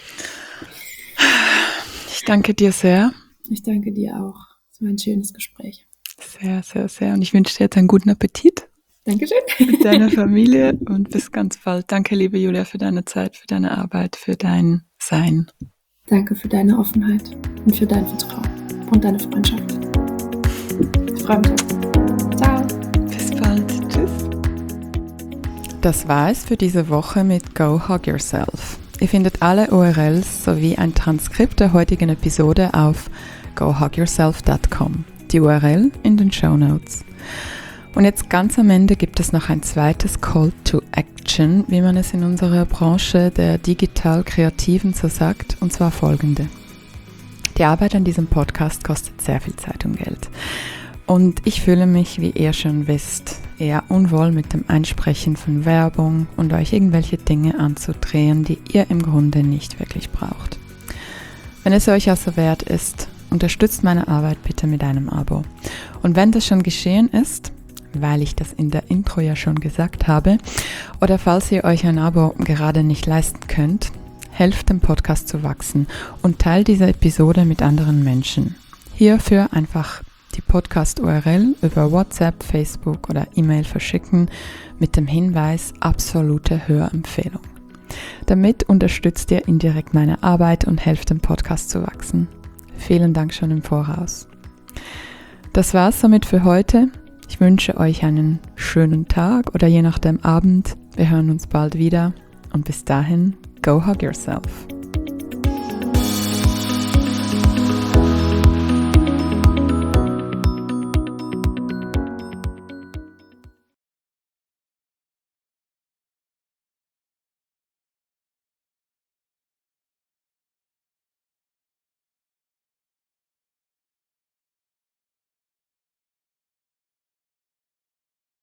Ich danke dir sehr. Ich danke dir auch. Es war ein schönes Gespräch. Sehr, sehr, sehr. Und ich wünsche dir jetzt einen guten Appetit. Dankeschön. Mit deiner Familie und bis ganz bald. Danke, liebe Julia, für deine Zeit, für deine Arbeit, für dein Sein. Danke für deine Offenheit und für dein Vertrauen und deine Freundschaft. Ich freue mich. Ciao. Bis bald. Tschüss. Das war es für diese Woche mit Go Hug Yourself. Ihr findet alle U R Ls sowie ein Transkript der heutigen Episode auf go hug yourself dot com. Die U R L in den Shownotes. Und jetzt ganz am Ende gibt es noch ein zweites Call to Action, wie man es in unserer Branche der Digital-Kreativen so sagt, und zwar folgende. Die Arbeit an diesem Podcast kostet sehr viel Zeit und Geld. Und ich fühle mich, wie ihr schon wisst, eher unwohl mit dem Einsprechen von Werbung und euch irgendwelche Dinge anzudrehen, die ihr im Grunde nicht wirklich braucht. Wenn es euch also wert ist, unterstützt meine Arbeit bitte mit einem Abo. Und wenn das schon geschehen ist, weil ich das in der Intro ja schon gesagt habe, oder falls ihr euch ein Abo gerade nicht leisten könnt, helft dem Podcast zu wachsen und teilt diese Episode mit anderen Menschen. Hierfür einfach die Podcast-U R L über WhatsApp, Facebook oder E-Mail verschicken mit dem Hinweis absolute Hörempfehlung. Damit unterstützt ihr indirekt meine Arbeit und helft dem Podcast zu wachsen. Vielen Dank schon im Voraus. Das war's somit für heute. Ich wünsche euch einen schönen Tag oder je nachdem Abend. Wir hören uns bald wieder und bis dahin, go hug yourself.